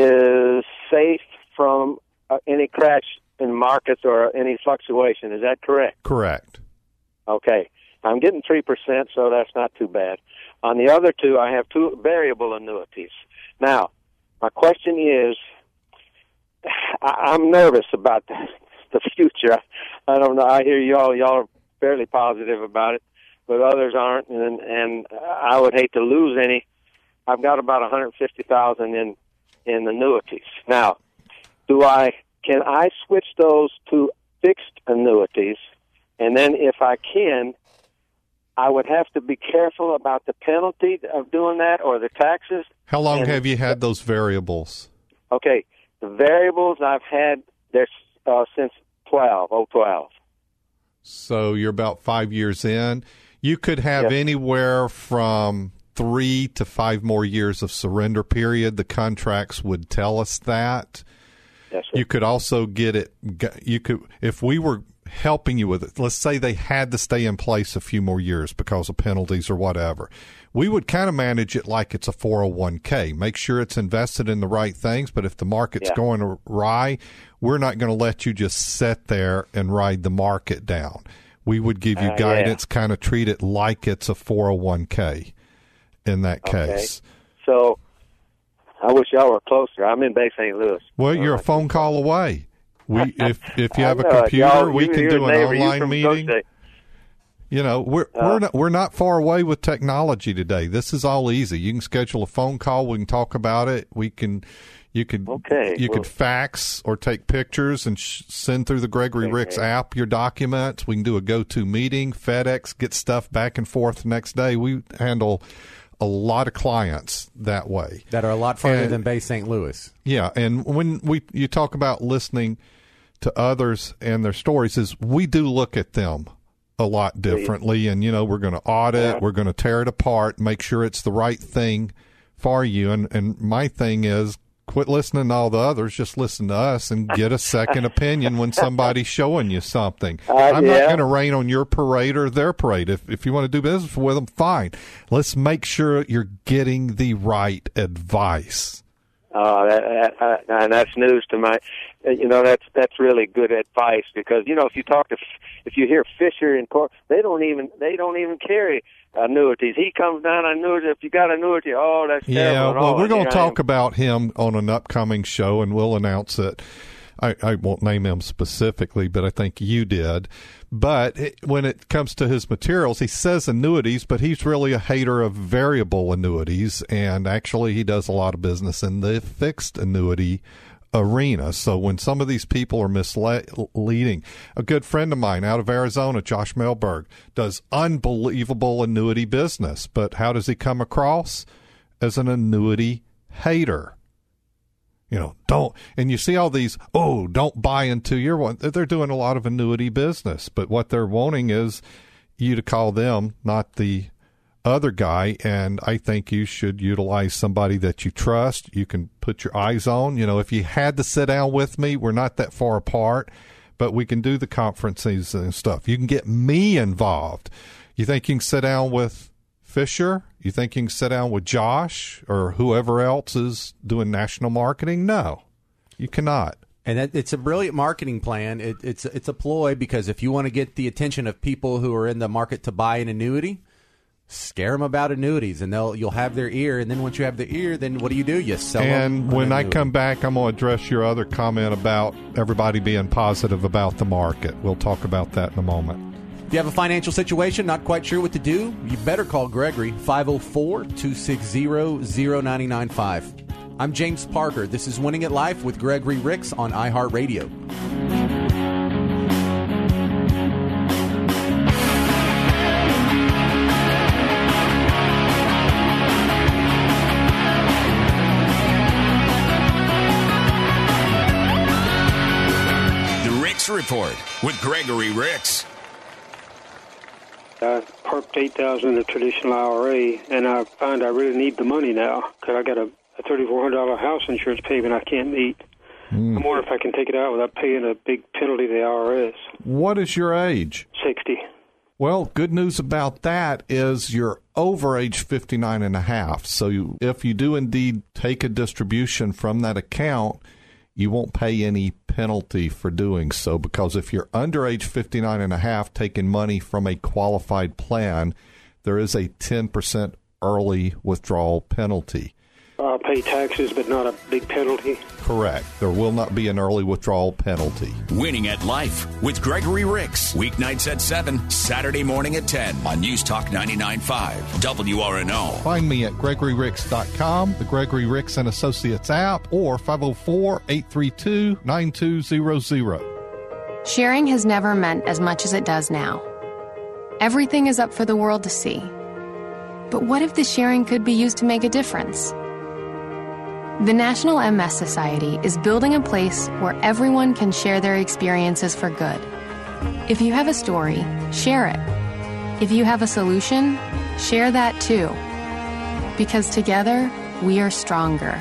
is safe from uh, any crash in markets or any fluctuation. Is that correct? Correct. Okay. I'm getting three percent, so that's not too bad. On the other two, I have two variable annuities. Now, my question is, I- I'm nervous about the, the future. I don't know. I hear y'all, y'all are fairly positive about it, but others aren't, and, and I would hate to lose any. I've got about one hundred fifty thousand dollars in, in annuities. Now, do I, can I switch those to fixed annuities? And then if I can, I would have to be careful about the penalty of doing that or the taxes. How long And- have you had those variables? Okay, the variables I've had there uh, since twelve, oh twelve. So you're about five years in. You could have Yes. anywhere from three to five more years of surrender period. The contracts would tell us that. Yes, You could also get it. You could, if we were helping you with it, let's say they had to stay in place a few more years because of penalties or whatever. We would kind of manage it like it's a four oh one k. Make sure it's invested in the right things, but if the market's Yeah. going awry, we're not going to let you just sit there and ride the market down. We would give you Uh, yeah. guidance, kind of treat it like it's a four oh one k in that case. So I wish y'all were closer. I'm in Bay Saint Louis. Well, you're a phone call away. We if if you I have a know it. computer, Y'all- we you- can you're do a an neighbor. You online from meeting. Goshen. You know, we're Uh, we're not we're not far away with technology today. This is all easy. You can schedule a phone call. We can talk about it. We can, You could okay, you well, could fax or take pictures and sh- send through the Gregory okay. Ricks app your documents. We can do a go-to meeting. FedEx, get stuff back and forth the next day. We handle a lot of clients that way. That are a lot farther and, than Bay Saint Louis. Yeah, and when we you talk about listening to others and their stories, is we do look at them a lot differently, and you know we're going to audit, yeah. we're going to tear it apart, make sure it's the right thing for you. And and my thing is, quit listening to all the others. Just listen to us and get a second opinion when somebody's showing you something. Uh, I'm yeah. not going to rain on your parade or their parade. If if you want to do business with them, fine. Let's make sure you're getting the right advice. Oh, that, that, uh, and that's news to my. You know, that's that's really good advice, because you know if you talk to if you hear Fisher and Cor, they don't even they don't even carry annuities. He comes down on annuities. If you got annuity, oh, that's yeah. terrible. Well, oh, we're going to talk I'm, about him on an upcoming show, and we'll announce it. I, I won't name him specifically, but I think you did. But it, when it comes to his materials, he says annuities, but he's really a hater of variable annuities, and actually he does a lot of business in the fixed annuity arena. So when some of these people are misleading, a good friend of mine out of Arizona, Josh Melberg, does unbelievable annuity business, but how does he come across? As an annuity hater. You know, don't, and you see all these, oh, don't buy into your one. They're doing a lot of annuity business, but what they're wanting is you to call them, not the other guy. And I think you should utilize somebody that you trust, you can put your eyes on. You know, if you had to sit down with me, we're not that far apart, but we can do the conferences and stuff. You can get me involved. You think you can sit down with Fisher? You think you can sit down with Josh or whoever else is doing national marketing? No, you cannot. And that, it's a brilliant marketing plan. It, it's it's a ploy, because if you want to get the attention of people who are in the market to buy an annuity, scare them about annuities, and they'll you'll have their ear. And then once you have their ear, then what do you do? You sell them. And when I come back, I'm going to address your other comment about everybody being positive about the market. We'll talk about that in a moment. If you have a financial situation, not quite sure what to do, you better call Gregory, five oh four, two six zero, zero nine nine five. I'm James Parker. This is Winning at Life with Gregory Ricks on iHeartRadio. The Ricks Report with Gregory Ricks. I parked eight thousand in a traditional I R A, and I find I really need the money now because I got a, a thirty-four hundred dollars house insurance payment I can't meet. Mm. I'm wondering if I can take it out without paying a big penalty to the I R S. What is your age? sixty. Well, good news about that is you're over age fifty-nine and a half. So you, if you do indeed take a distribution from that account, you won't pay any penalty for doing so, because if you're under age fifty-nine and a half taking money from a qualified plan, there is a ten percent early withdrawal penalty. I'll pay taxes, but not a big penalty. Correct. There will not be an early withdrawal penalty. Winning at Life with Gregory Ricks. Weeknights at seven, Saturday morning at ten on News Talk ninety-nine point five, W R N O. Find me at gregory ricks dot com, the Gregory Ricks and Associates app, or five oh four, eight three two, nine two zero zero. Sharing has never meant as much as it does now. Everything is up for the world to see. But what if the sharing could be used to make a difference? The National M S Society is building a place where everyone can share their experiences for good. If you have a story, share it. If you have a solution, share that too. Because together, we are stronger.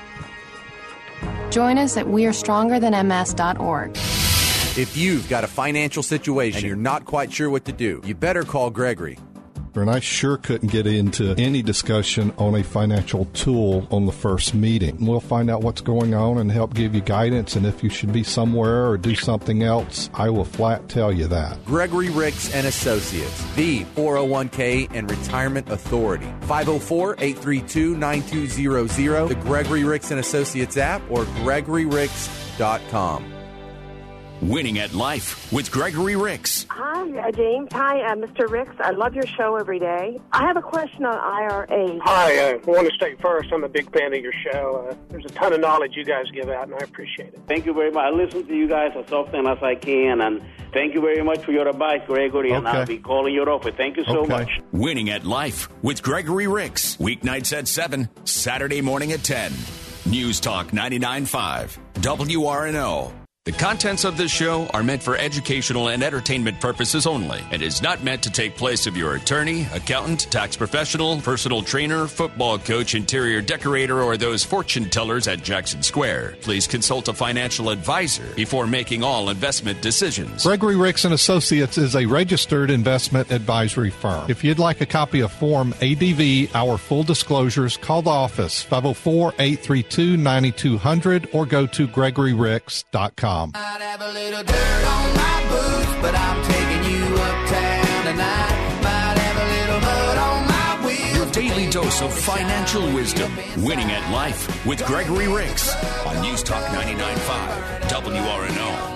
Join us at we are stronger than m s dot org. If you've got a financial situation and you're not quite sure what to do, you better call Gregory. And I sure couldn't get into any discussion on a financial tool on the first meeting. We'll find out what's going on and help give you guidance, and if you should be somewhere or do something else, I will flat tell you that. Gregory Ricks and Associates, the four oh one k and Retirement Authority. five oh four, eight three two, nine two zero zero, the Gregory Ricks and Associates app, or gregory ricks dot com. Winning at Life with Gregory Ricks. Hi, uh, James. Hi, uh, Mister Ricks. I love your show every day. I have a question on I R As. Hi, uh, I want to state first, I'm a big fan of your show. Uh, there's a ton of knowledge you guys give out, and I appreciate it. Thank you very much. I listen to you guys as often as I can, and thank you very much for your advice, Gregory, and Okay. I'll be calling your office. Thank you so Okay. much. Winning at Life with Gregory Ricks. Weeknights at seven, Saturday morning at ten. News Talk ninety-nine point five, W R N O. The contents of this show are meant for educational and entertainment purposes only and is not meant to take place of your attorney, accountant, tax professional, personal trainer, football coach, interior decorator, or those fortune tellers at Jackson Square. Please consult a financial advisor before making all investment decisions. Gregory Ricks and Associates is a registered investment advisory firm. If you'd like a copy of Form A D V, our full disclosures, call the office five oh four, eight three two, nine two hundred or go to gregory ricks dot com. I'd have a little dirt on my boots, but I'm taking you uptown tonight. Might have a little mud on my wheels. Your daily dose of financial wisdom. Winning at Life with Gregory Ricks on News Talk ninety-nine point five, W R N O.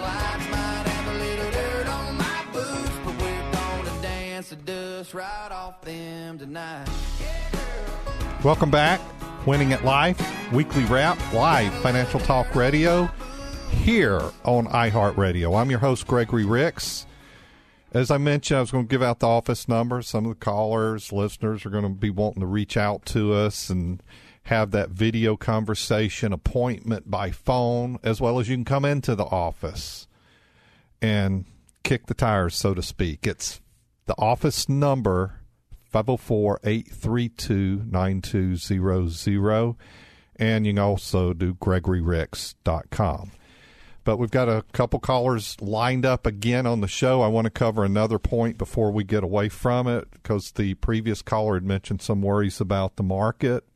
Right off them tonight. Welcome back. Winning at Life, weekly wrap, live financial talk radio here on iHeartRadio. I'm your host, Gregory Ricks. As I mentioned, I was going to give out the office number. Some of the callers, listeners are going to be wanting to reach out to us and have that video conversation, appointment by phone, as well as you can come into the office and kick the tires, so to speak. It's the office number, five oh four, eight three two, nine two zero zero, and you can also do gregory ricks dot com. But we've got a couple callers lined up again on the show. I want to cover another point before we get away from it, because the previous caller had mentioned some worries about the market.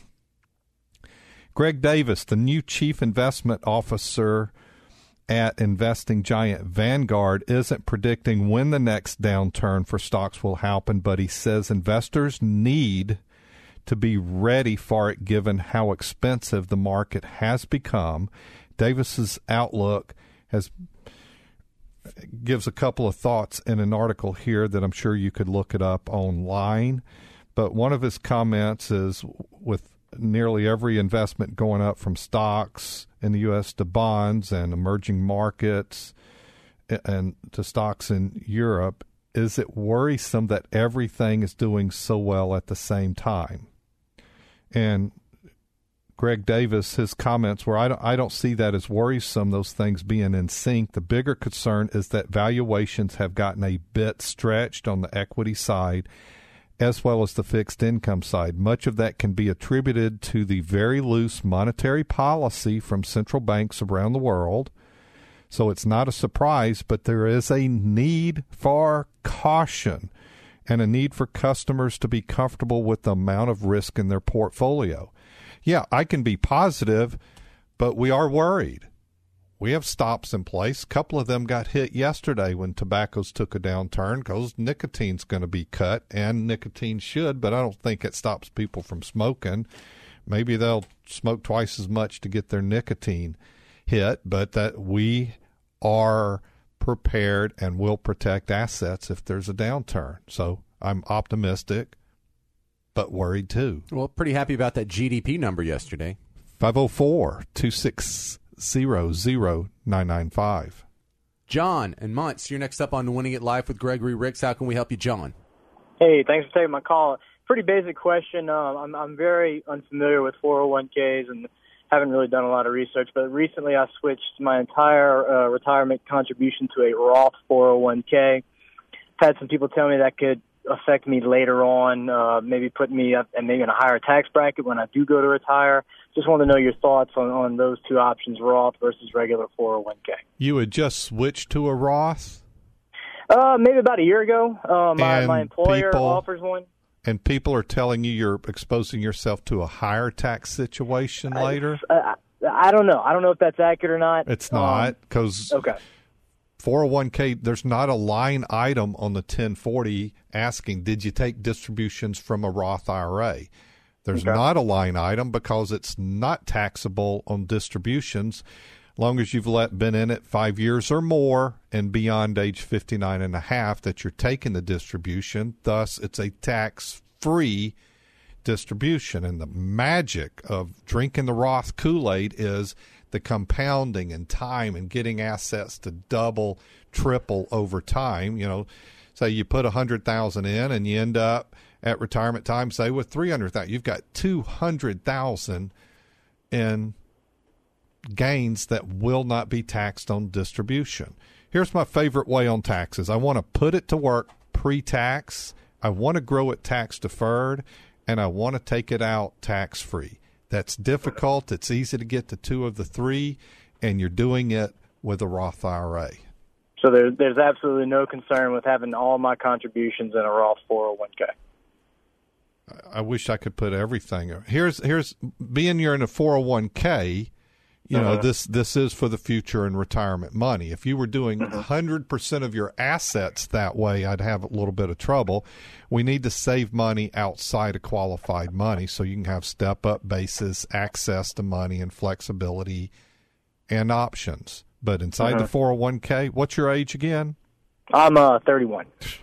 Greg Davis, the new chief investment officer at investing giant Vanguard, isn't predicting when the next downturn for stocks will happen, but he says investors need to be ready for it given how expensive the market has become. Davis's outlook has gives a couple of thoughts in an article here that I'm sure you could look it up online. But one of his comments is, with nearly every investment going up from stocks in the U S to bonds and emerging markets and to stocks in Europe, is it worrisome that everything is doing so well at the same time? And Greg Davis, his comments were, I don't, I don't see that as worrisome, those things being in sync. The bigger concern is that valuations have gotten a bit stretched on the equity side as well as the fixed income side. Much of that can be attributed to the very loose monetary policy from central banks around the world. So it's not a surprise, but there is a need for caution and a need for customers to be comfortable with the amount of risk in their portfolio. Yeah, I can be positive, but we are worried. We have stops in place. A couple of them got hit yesterday when tobaccos took a downturn because nicotine's going to be cut, and nicotine should, but I don't think it stops people from smoking. Maybe they'll smoke twice as much to get their nicotine hit, but that we are prepared and will protect assets if there's a downturn. So I'm optimistic, but worried too. Well, pretty happy about that G D P number yesterday. five oh four, two six zero, zero nine nine five. John and Muntz, you're next up on Winning It Live with Gregory Ricks. How can we help you, John? Hey, thanks for taking my call. Pretty basic question. Um, I'm I'm very unfamiliar with four oh one k's and haven't really done a lot of research, but recently I switched my entire uh, retirement contribution to a Roth four oh one k. Had some people tell me that could affect me later on, uh, maybe put me up and maybe in a higher tax bracket when I do go to retire. Just want to know your thoughts on, on those two options, Roth versus regular four oh one k. You would just switch to a Roth? Uh, maybe about a year ago. Uh, my, my employer people, offers one. And people are telling you you're exposing yourself to a higher tax situation later? I, I, I don't know. I don't know if that's accurate or not. It's not, because um, okay. four oh one k, there's not a line item on the ten forty asking, did you take distributions from a Roth I R A? There's Okay. not a line item because it's not taxable on distributions. long as you've let, been in it five years or more and beyond age fifty-nine and a half, that you're taking the distribution. Thus, it's a tax-free distribution. And the magic of drinking the Roth Kool-Aid is the compounding and time and getting assets to double, triple over time. You know, say you put one hundred thousand dollars in and you end up at retirement time, say, with three hundred thousand dollars. You've got two hundred thousand dollars in gains that will not be taxed on distribution. Here's my favorite way on taxes. I want to put it to work pre-tax. I want to grow it tax-deferred, and I want to take it out tax-free. That's difficult. It's easy to get to two of the three, and you're doing it with a Roth I R A. So there, there's absolutely no concern with having all my contributions in a Roth four oh one k. I wish I could put everything. Here's here's being you're in a four oh one k. You know, uh-huh. this this is for the future and retirement money. If you were doing one hundred percent of your assets that way, I'd have a little bit of trouble. We need to save money outside of qualified money so you can have step-up basis, access to money, and flexibility and options. But inside uh-huh. the four oh one k, what's your age again? I'm uh, thirty-one.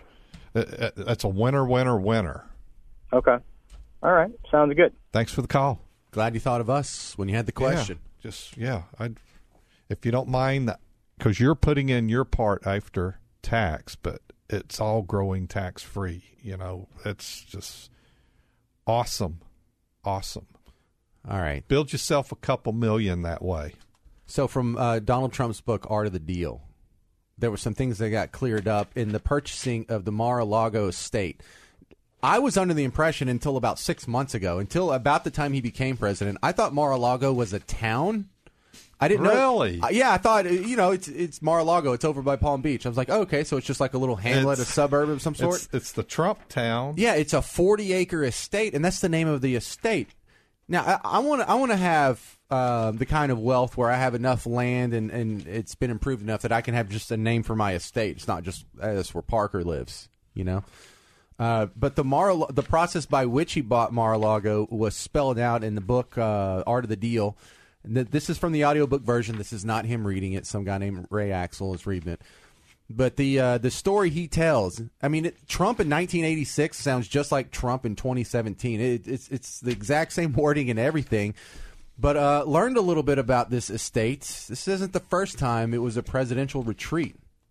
That's a winner, winner, winner. Okay. All right. Sounds good. Thanks for the call. Glad you thought of us when you had the question. Yeah. Just, yeah, I'd, if you don't mind, because you're putting in your part after tax, but it's all growing tax-free. You know, it's just awesome, awesome. All right. Build yourself a couple million that way. So from uh, Donald Trump's book, Art of the Deal, there were some things that got cleared up in the purchasing of the Mar-a-Lago estate. I was under the impression until about six months ago, until about the time he became president, I thought Mar-a-Lago was a town. I didn't really? know. Really? Yeah, I thought, you know, it's it's Mar-a-Lago. It's over by Palm Beach. I was like, oh, okay, so it's just like a little hamlet, it's, a suburb of some sort? It's, it's the Trump town. Yeah, it's a forty-acre estate, and that's the name of the estate. Now, I want to I want to have uh, the kind of wealth where I have enough land and, and it's been improved enough that I can have just a name for my estate. It's not just uh, that's where Parker lives, you know? Uh, but the Mar the process by which he bought Mar-a-Lago was spelled out in the book uh, Art of the Deal. This is from the audiobook version. This is not him reading it. Some guy named Ray Axel is reading it. But the uh, the story he tells, I mean, it, Trump in nineteen eighty-six sounds just like Trump in twenty seventeen. It, it's it's the exact same wording and everything. But uh, learned a little bit about this estate. This isn't the first time it was a presidential retreat.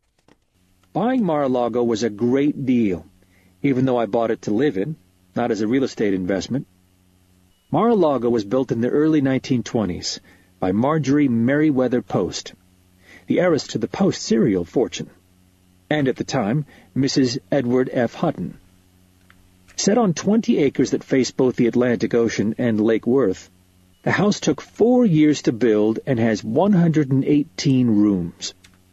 Buying Mar-a-Lago was a great deal, even though I bought it to live in, not as a real estate investment. Mar-a-Lago was built in the early nineteen twenties by Marjorie Merriweather Post, the heiress to the Post cereal fortune, and at the time, Missus Edward F. Hutton. Set on twenty acres that face both the Atlantic Ocean and Lake Worth, the house took four years to build and has one hundred eighteen rooms.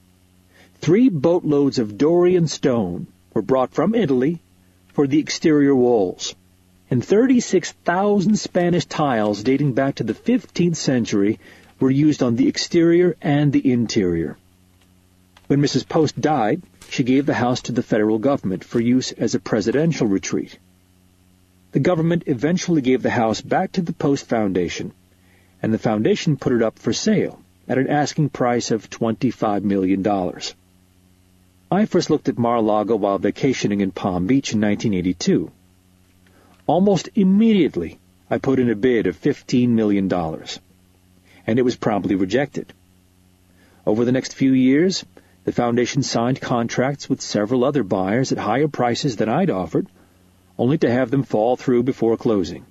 Three boatloads of Dorian stone were brought from Italy for the exterior walls, and thirty-six thousand Spanish tiles dating back to the fifteenth century were used on the exterior and the interior. When Missus Post died, she gave the house to the federal government for use as a presidential retreat. The government eventually gave the house back to the Post Foundation, and the foundation put it up for sale at an asking price of twenty-five million dollars. I first looked at Mar-a-Lago while vacationing in Palm Beach in nineteen eighty-two. Almost immediately, I put in a bid of fifteen million dollars, and it was promptly rejected. Over the next few years, the foundation signed contracts with several other buyers at higher prices than I'd offered, only to have them fall through before closing.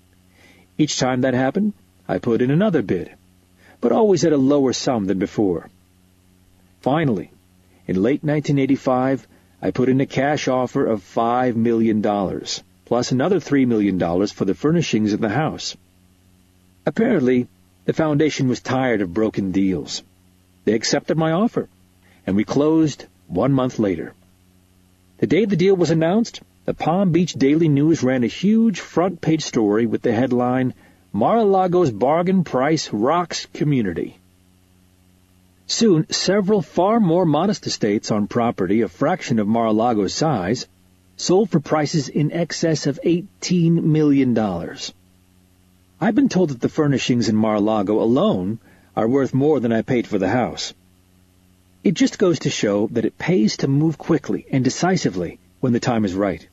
Each time that happened, I put in another bid, but always at a lower sum than before. Finally, in late nineteen eighty-five, I put in a cash offer of five million dollars, plus another three million dollars for the furnishings of the house. Apparently, the foundation was tired of broken deals. They accepted my offer, and we closed one month later. The day the deal was announced, the Palm Beach Daily News ran a huge front-page story with the headline, Mar-a-Lago's Bargain Price Rocks Community. Soon, several far more modest estates on property a fraction of Mar-a-Lago's size sold for prices in excess of eighteen million dollars. I've been told that the furnishings in Mar-a-Lago alone are worth more than I paid for the house. It just goes to show that it pays to move quickly and decisively when the time is right.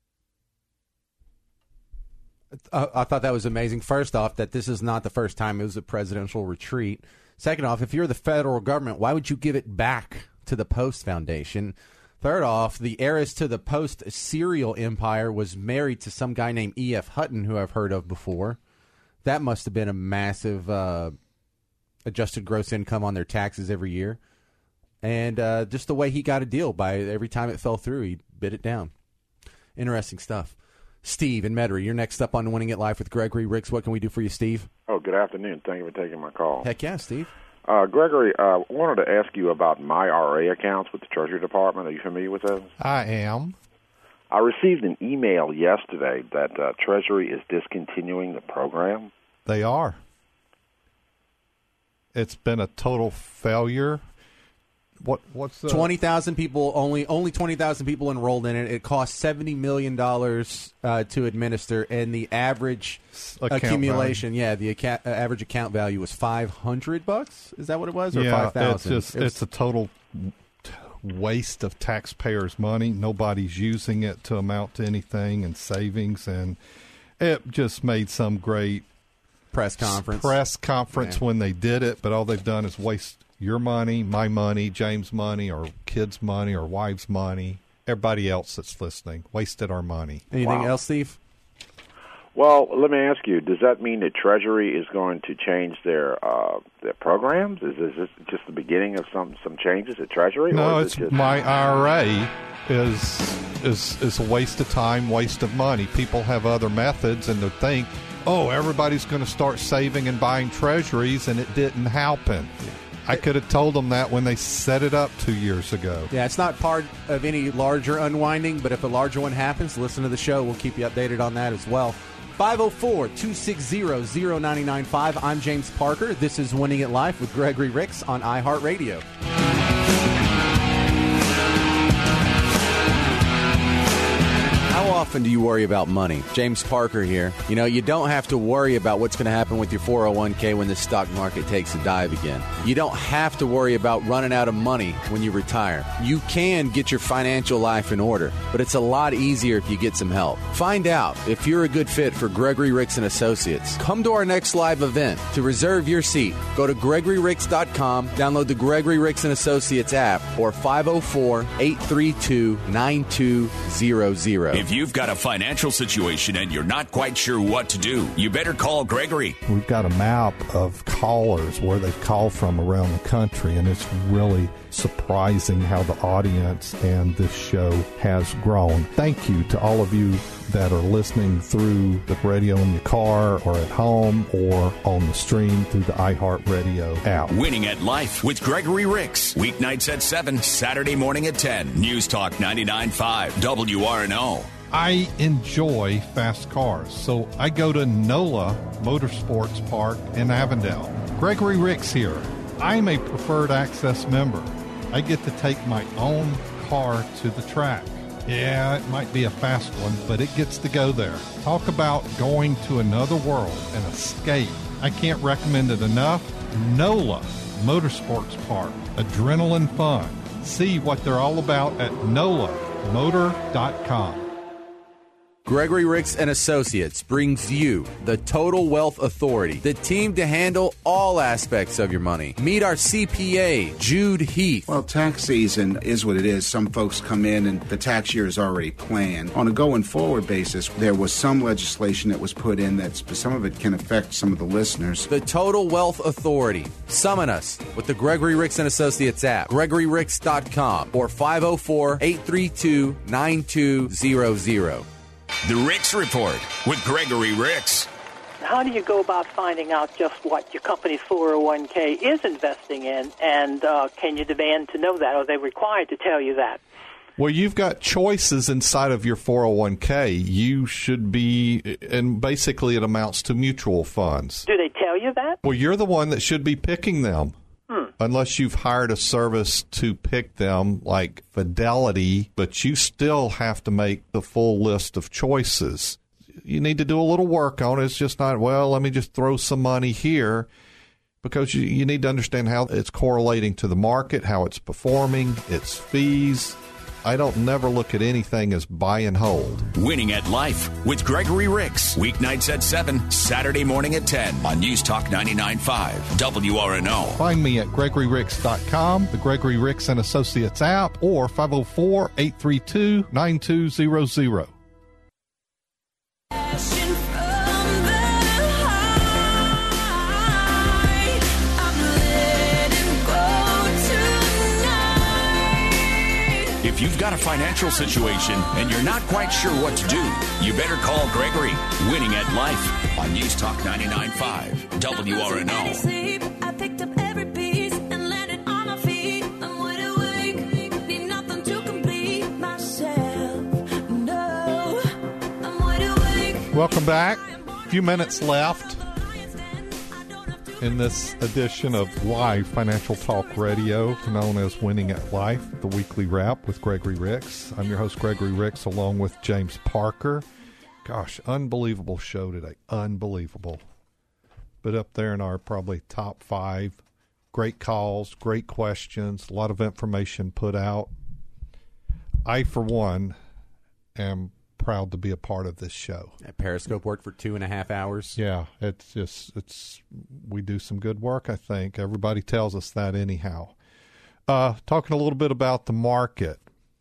Uh, I thought that was amazing. First off, that this is not the first time it was a presidential retreat. Second off, if you're the federal government, why would you give it back to the Post Foundation? Third off, the heiress to the Post cereal empire was married to some guy named E F. Hutton, who I've heard of before. That must have been a massive uh, adjusted gross income on their taxes every year. And uh, just the way he got a deal, by every time it fell through, he bid it down. Interesting stuff. Steve in Metairie, you're next up on Winning It Live with Gregory Ricks. What can we do for you, Steve? Oh, good afternoon. Thank you for taking my call. Heck yeah, Steve. Uh, Gregory, I uh, wanted to ask you about my R A accounts with the Treasury Department. Are you familiar with those? I am. I received an email yesterday that uh, Treasury is discontinuing the program. They are. It's been a total failure. What what's the twenty thousand people only only twenty thousand people enrolled in it. It costs seventy million dollars uh, to administer, and the average account accumulation, value. yeah, the account, uh, average account value was five hundred bucks. Is that what it was, or yeah, five thousand? It's just it it's a total waste of taxpayers' money. Nobody's using it to amount to anything in savings, and it just made some great press conference. Press conference yeah. when they did it, but all they've done is waste your money, my money, James' money, or kids' money, or wives' money, everybody else that's listening. Wasted our money. Anything Wow. else, Steve? Well, let me ask you, does that mean that Treasury is going to change their uh, their programs? Is, is this just the beginning of some, some changes at Treasury? No, or is it's it just... my I R A is, is, is a waste of time, waste of money. People have other methods, and they think, oh, everybody's going to start saving and buying Treasuries, and it didn't happen. I could have told them that when they set it up two years ago. Yeah, it's not part of any larger unwinding, but if a larger one happens, listen to the show. We'll keep you updated on that as well. five oh four, two six zero, zero nine nine five. I'm James Parker. This is Winning It Live with Gregory Ricks on iHeartRadio. How often do you worry about money? James Parker here. You know, you don't have to worry about what's going to happen with your four oh one k when the stock market takes a dive again. You don't have to worry about running out of money when you retire. You can get your financial life in order, but it's a lot easier if you get some help. Find out if you're a good fit for Gregory Ricks and Associates. Come to our next live event. To reserve your seat, go to gregory ricks dot com, download the Gregory Ricks and Associates app, or five oh four, eight three two, nine two zero zero. If you've got a financial situation and you're not quite sure what to do, you better call Gregory. We've got a map of callers where they call from around the country, and it's really surprising how the audience and this show has grown. Thank you to all of you that are listening through the radio in your car or at home or on the stream through the iHeartRadio app. Winning at Life with Gregory Ricks. Weeknights at seven, Saturday morning at ten. News Talk ninety-nine point five W R N O. I enjoy fast cars, so I go to NOLA Motorsports Park in Avondale. Gregory Ricks here. I'm a preferred access member. I get to take my own car to the track. Yeah, it might be a fast one, but it gets to go there. Talk about going to another world and escape. I can't recommend it enough. NOLA Motorsports Park. Adrenaline fun. See what they're all about at nola motor dot com. Gregory Ricks and Associates brings you the Total Wealth Authority, the team to handle all aspects of your money. Meet our C P A, Jude Heath. Well, tax season is what it is. Some folks come in and the tax year is already planned. On a going forward basis, there was some legislation that was put in that some of it can affect some of the listeners. The Total Wealth Authority. Summon us with the Gregory Ricks and Associates app, gregory ricks dot com, or five oh four, eight three two, nine two zero zero. The Ricks Report with Gregory Ricks. How do you go about finding out just what your company's four oh one k is investing in, and uh, can you demand to know that? Are they required to tell you that? Well, you've got choices inside of your four oh one k. You should be, and basically it amounts to mutual funds. Do they tell you that? Well, you're the one that should be picking them. Hmm. Unless you've hired a service to pick them like Fidelity, but you still have to make the full list of choices. You need to do a little work on it. It's just not, well, let me just throw some money here. because you, you need to understand how it's correlating to the market, how it's performing, its fees. I don't never look at anything as buy and hold. Winning at Life with Gregory Ricks. Weeknights at seven, Saturday morning at ten on News Talk ninety-nine point five W R N O. Find me at gregory ricks dot com, the Gregory Ricks and Associates app, or five oh four, eight three two, nine two zero zero. If you've got a financial situation and you're not quite sure what to do, you better call Gregory. Winning at Life on News Talk ninety-nine point five W R N O. Welcome back. A few minutes left in this edition of Live Financial Talk Radio, known as Winning at Life, the weekly wrap with Gregory Ricks. I'm your host, Gregory Ricks, along with James Parker. Gosh, unbelievable show today. Unbelievable. But up there in our probably top five. Great calls, great questions, a lot of information put out. I, for one, am proud to be a part of this show. That Periscope worked for two and a half hours. Yeah, it's just it's we do some good work, I think. Everybody tells us that anyhow. Uh, talking a little bit about the market.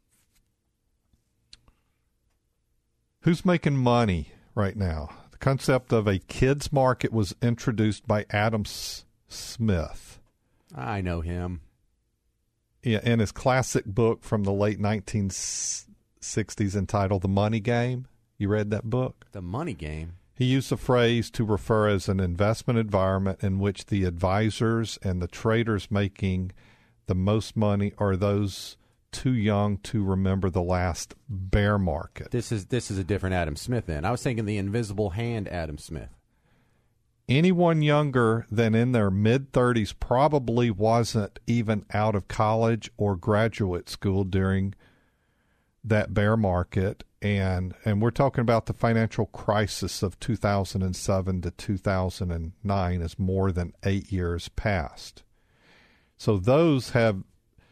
Who's making money right now? The concept of a kids market was introduced by Adam S- Smith. I know him. Yeah, in his classic book from the late nineteen sixties entitled The Money Game. You read that book? The Money Game? He used the phrase to refer as an investment environment in which the advisors and the traders making the most money are those too young to remember the last bear market. This is this is a different Adam Smith then. I was thinking the Invisible Hand Adam Smith. Anyone younger than in their mid-thirties probably wasn't even out of college or graduate school during that bear market, and and we're talking about the financial crisis of two thousand seven to two thousand nine is more than eight years past. So those have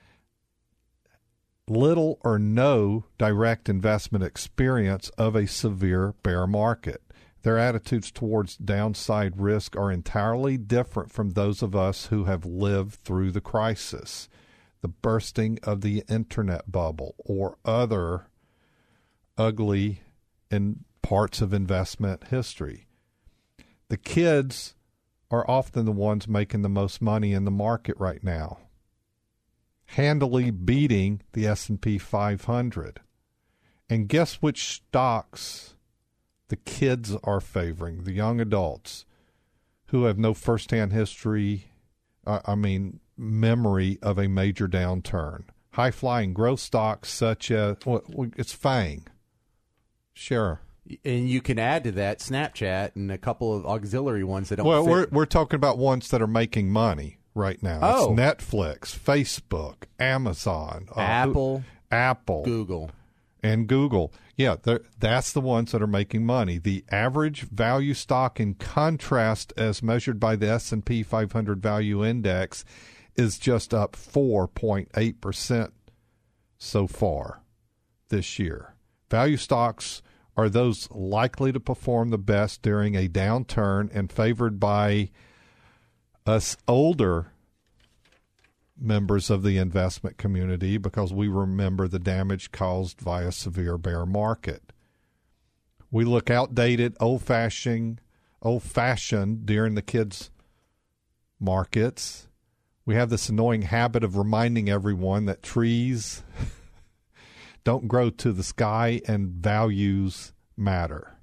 little or no direct investment experience of a severe bear market. Their attitudes towards downside risk are entirely different from those of us who have lived through the crisis, the bursting of the internet bubble, or other ugly in parts of investment history. The kids are often the ones making the most money in the market right now, handily beating the S and P five hundred. And guess which stocks the kids are favoring, the young adults who have no firsthand history, uh, I mean, memory of a major downturn. High-flying growth stocks such as, well, it's FANG. Sure. And you can add to that Snapchat and a couple of auxiliary ones that don't well, fit. we're we're talking about ones that are making money right now. Oh. It's Netflix, Facebook, Amazon, uh, Apple, Apple, Google. And Google. Yeah, that's the ones that are making money. The average value stock, in contrast, as measured by the S and P five hundred Value Index, is just up four point eight percent so far this year. Value stocks are those likely to perform the best during a downturn and favored by us older members of the investment community because we remember the damage caused by a severe bear market. We look outdated, old-fashioned, old-fashioned during the kids' markets. We have this annoying habit of reminding everyone that trees don't grow to the sky and values matter.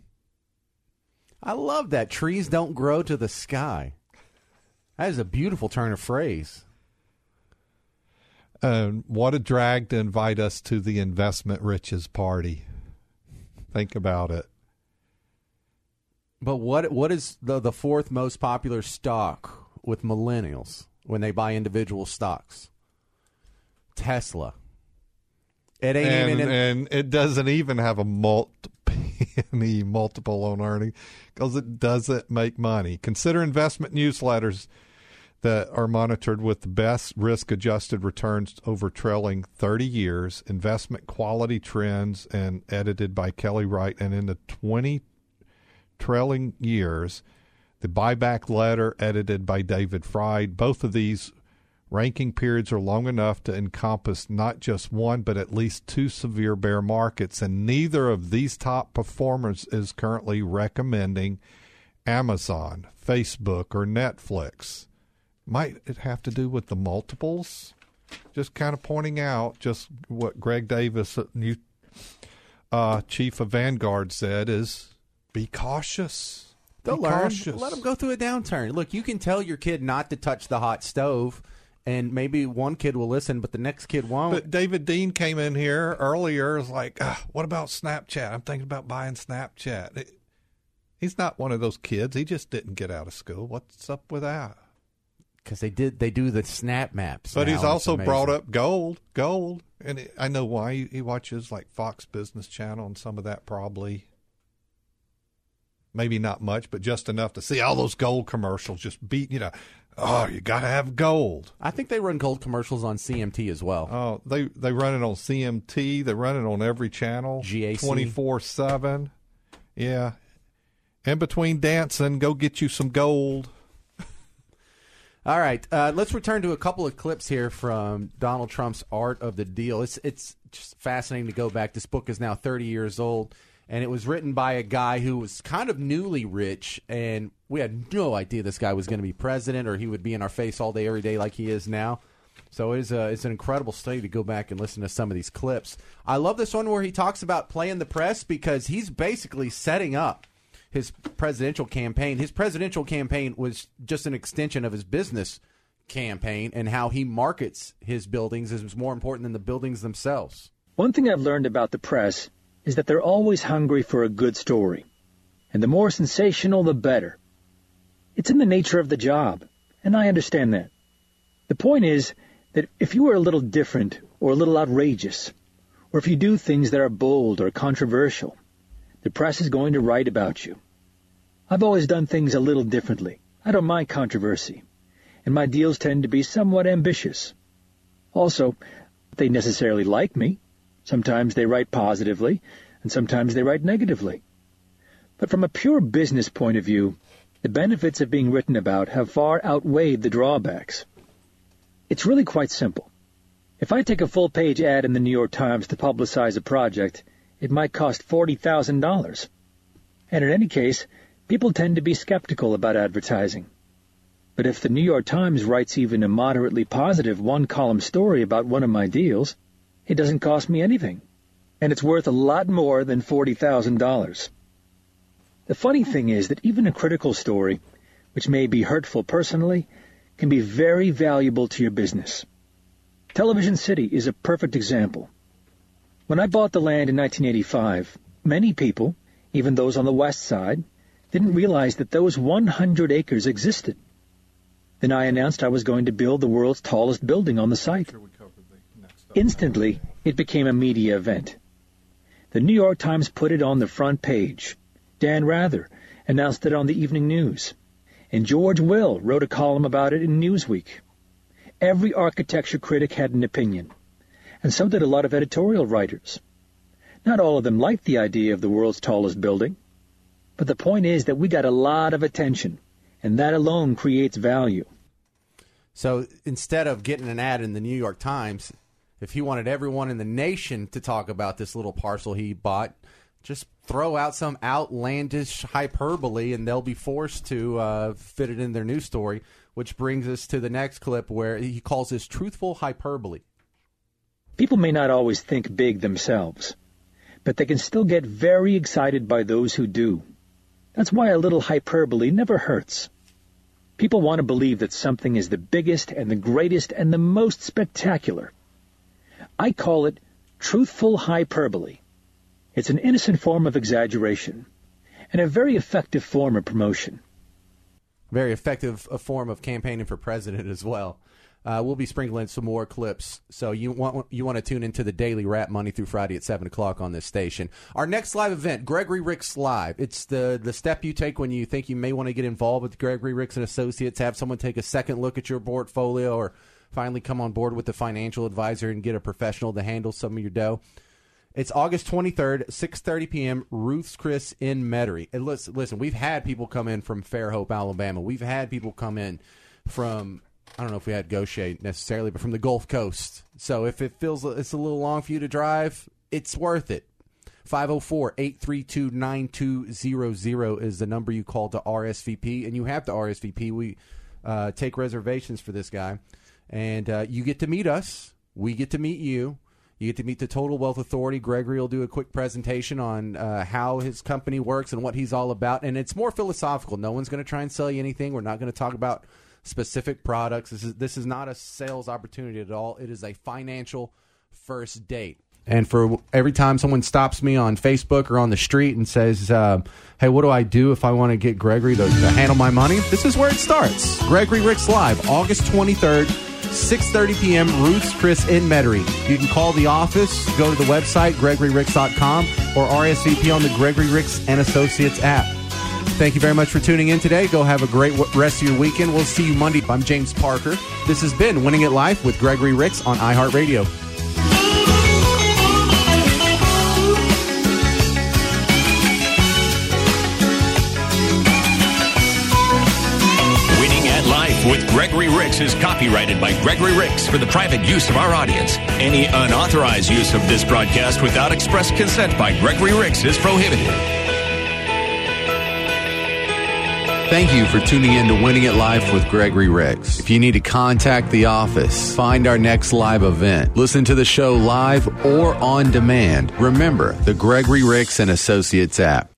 I love that. Trees don't grow to the sky. That is a beautiful turn of phrase. Uh, what a drag to invite us to the investment riches party. Think about it. But what what is the, the fourth most popular stock with millennials when they buy individual stocks? Tesla. It ain't and, even in, and it doesn't even have a multi, any multiple on earnings because it doesn't make money. Consider investment newsletters that are monitored with the best risk-adjusted returns over trailing thirty years, investment quality trends, and edited by Kelly Wright. And in the twenty trailing years, the buyback letter edited by David Fried. Both of these ranking periods are long enough to encompass not just one, but at least two severe bear markets, and neither of these top performers is currently recommending Amazon, Facebook, or Netflix. Might it have to do with the multiples? Just kind of pointing out just what Greg Davis, new uh, chief of Vanguard, said is be cautious. They'll be learn. cautious. Let them go through a downturn. Look, you can tell your kid not to touch the hot stove, and maybe one kid will listen, but the next kid won't. But David Dean came in here earlier. Was like, ah, what about Snapchat? I'm thinking about buying Snapchat. It, he's not one of those kids. He just didn't get out of school. What's up with that? Because they did, they do the snap maps. But now, he's also amazing. brought up gold, gold, and it, I know why. He, he watches like Fox Business Channel, and some of that probably, maybe not much, but just enough to see all those gold commercials. Just beat, you know, oh, you got to have gold. I think they run gold commercials on C M T as well. Oh, they they run it on C M T. They run it on every channel, G A C, twenty-four seven. Yeah, in between dancing, go get you some gold. All right, uh, let's return to a couple of clips here from Donald Trump's Art of the Deal. It's it's just fascinating to go back. This book is now thirty years old, and it was written by a guy who was kind of newly rich, and we had no idea this guy was going to be president or he would be in our face all day, every day like he is now. So it is a, it's an incredible study to go back and listen to some of these clips. I love this one where he talks about playing the press because he's basically setting up his presidential campaign. His presidential campaign was just an extension of his business campaign, and how he markets his buildings is more important than the buildings themselves. One thing I've learned about the press is that they're always hungry for a good story. And the more sensational, the better. It's in the nature of the job, and I understand that. The point is that if you are a little different or a little outrageous, or if you do things that are bold or controversial, the press is going to write about you. I've always done things a little differently. I don't mind controversy, and my deals tend to be somewhat ambitious. Also, they necessarily like me. Sometimes they write positively, and sometimes they write negatively. But from a pure business point of view, the benefits of being written about have far outweighed the drawbacks. It's really quite simple. If I take a full-page ad in the New York Times to publicize a project, it might cost forty thousand dollars. And in any case, people tend to be skeptical about advertising. But if the New York Times writes even a moderately positive one-column story about one of my deals, it doesn't cost me anything. And it's worth a lot more than forty thousand dollars. The funny thing is that even a critical story, which may be hurtful personally, can be very valuable to your business. Television City is a perfect example. When I bought the land in nineteen eighty-five, many people, even those on the west side, didn't realize that those one hundred acres existed. Then I announced I was going to build the world's tallest building on the site. Instantly, it became a media event. The New York Times put it on the front page. Dan Rather announced it on the evening news. And George Will wrote a column about it in Newsweek. Every architecture critic had an opinion. And so did a lot of editorial writers. Not all of them liked the idea of the world's tallest building. But the point is that we got a lot of attention, and that alone creates value. So instead of getting an ad in the New York Times, if he wanted everyone in the nation to talk about this little parcel he bought, just throw out some outlandish hyperbole, and they'll be forced to uh, fit it in their news story, which brings us to the next clip where he calls this truthful hyperbole. People may not always think big themselves, but they can still get very excited by those who do. That's why a little hyperbole never hurts. People want to believe that something is the biggest and the greatest and the most spectacular. I call it truthful hyperbole. It's an innocent form of exaggeration and a very effective form of promotion. Very effective a form of campaigning for president as well. Uh, we'll be sprinkling some more clips, so you want you want to tune into the Daily Wrap Monday through Friday at seven o'clock on this station. Our next live event, Gregory Ricks Live. It's the, the step you take when you think you may want to get involved with Gregory Ricks and Associates, have someone take a second look at your portfolio, or finally come on board with the financial advisor and get a professional to handle some of your dough. It's August twenty-third, six thirty p.m., Ruth's Chris in Metairie. And listen, listen, we've had people come in from Fairhope, Alabama. We've had people come in from... I don't know if we had Gaucher necessarily, but from the Gulf Coast. So if it feels it's a little long for you to drive, it's worth it. five oh four, eight three two, nine two zero zero is the number you call to R S V P, and you have to R S V P. We uh, take reservations for this guy, and uh, you get to meet us. We get to meet you. You get to meet the Total Wealth Authority. Gregory will do a quick presentation on uh, how his company works and what he's all about, and it's more philosophical. No one's going to try and sell you anything. We're not going to talk about specific products. This is this is not a sales opportunity at all. It is a financial first date. And for every time someone stops me on Facebook or on the street and says, uh, hey, what do I do if I want to get Gregory to, to handle my money? This is where it starts. Gregory Ricks Live, August twenty-third, six thirty p.m., Ruth's Chris in Metairie. You can call the office, go to the website, gregory ricks dot com, or R S V P on the Gregory Ricks and Associates app. Thank you very much for tuning in today. Go have a great rest of your weekend. We'll see you Monday. I'm James Parker. This has been Winning at Life with Gregory Ricks on iHeartRadio. Winning at Life with Gregory Ricks is copyrighted by Gregory Ricks for the private use of our audience. Any unauthorized use of this broadcast without express consent by Gregory Ricks is prohibited. Thank you for tuning in to Winning at Life with Gregory Ricks. If you need to contact the office, find our next live event, listen to the show live or on demand, remember the Gregory Ricks and Associates app.